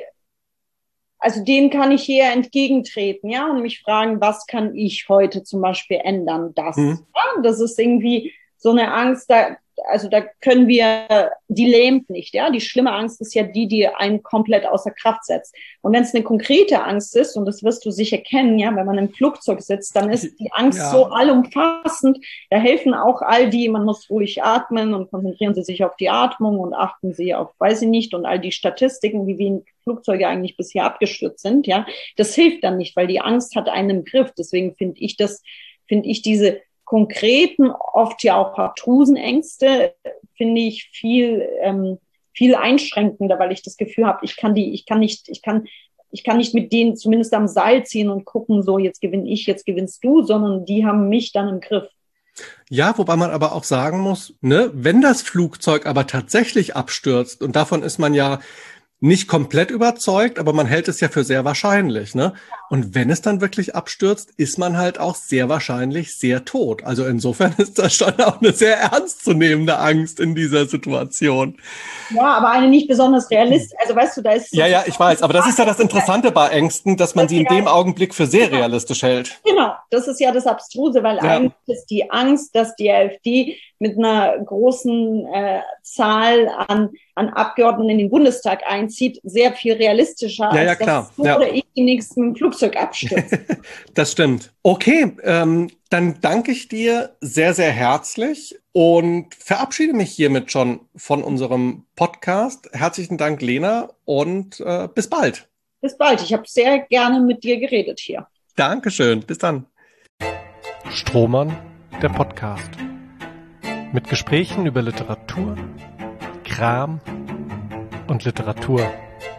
also denen kann ich eher entgegentreten, ja, und mich fragen, was kann ich heute zum Beispiel ändern? Das, hm. ja, das ist irgendwie so eine Angst, da, also da können wir, die lähmt nicht, ja. Die schlimme Angst ist ja die, die einen komplett außer Kraft setzt. Und wenn es eine konkrete Angst ist, und das wirst du sicher kennen, ja, wenn man im Flugzeug sitzt, dann ist die Angst ja so allumfassend. Da helfen auch all die, man muss ruhig atmen und konzentrieren Sie sich auf die Atmung und achten Sie auf, weiß ich nicht, und all die Statistiken, wie wenig Flugzeuge eigentlich bisher abgestürzt sind, ja. Das hilft dann nicht, weil die Angst hat einen im Griff. Deswegen finde ich das, finde ich diese konkreten, oft ja auch Arthrosenängste, finde ich viel, ähm, viel einschränkender, weil ich das Gefühl habe, ich kann die, ich kann nicht, ich kann, ich kann nicht mit denen zumindest am Seil ziehen und gucken, so jetzt gewinne ich, jetzt gewinnst du, sondern die haben mich dann im Griff. Ja, wobei man aber auch sagen muss, ne, wenn das Flugzeug aber tatsächlich abstürzt, und davon ist man ja nicht komplett überzeugt, aber man hält es ja für sehr wahrscheinlich, ne? Und wenn es dann wirklich abstürzt, ist man halt auch sehr wahrscheinlich sehr tot. Also insofern ist das schon auch eine sehr ernstzunehmende Angst in dieser Situation. Ja, aber eine nicht besonders realistisch. Also weißt du, da ist so ja, ja, ich weiß. Aber das ist ja das Interessante bei Ängsten, dass man sie in dem Augenblick für sehr realistisch hält. Genau, das ist ja das Abstruse, weil ja. eigentlich ist die Angst, dass die AfD mit einer großen äh, Zahl an, an Abgeordneten in den Bundestag einzieht, sehr viel realistischer, ja, ja, als klar. dass du ja. oder ich die nächsten mit dem Flugzeug abstürzt. Das stimmt. Okay, ähm, dann danke ich dir sehr, sehr herzlich und verabschiede mich hiermit schon von unserem Podcast. Herzlichen Dank, Lena, und äh, bis bald. Bis bald. Ich habe sehr gerne mit dir geredet hier. Dankeschön. Bis dann. Strohmann, der Podcast. Mit Gesprächen über Literatur, Kram und Literatur.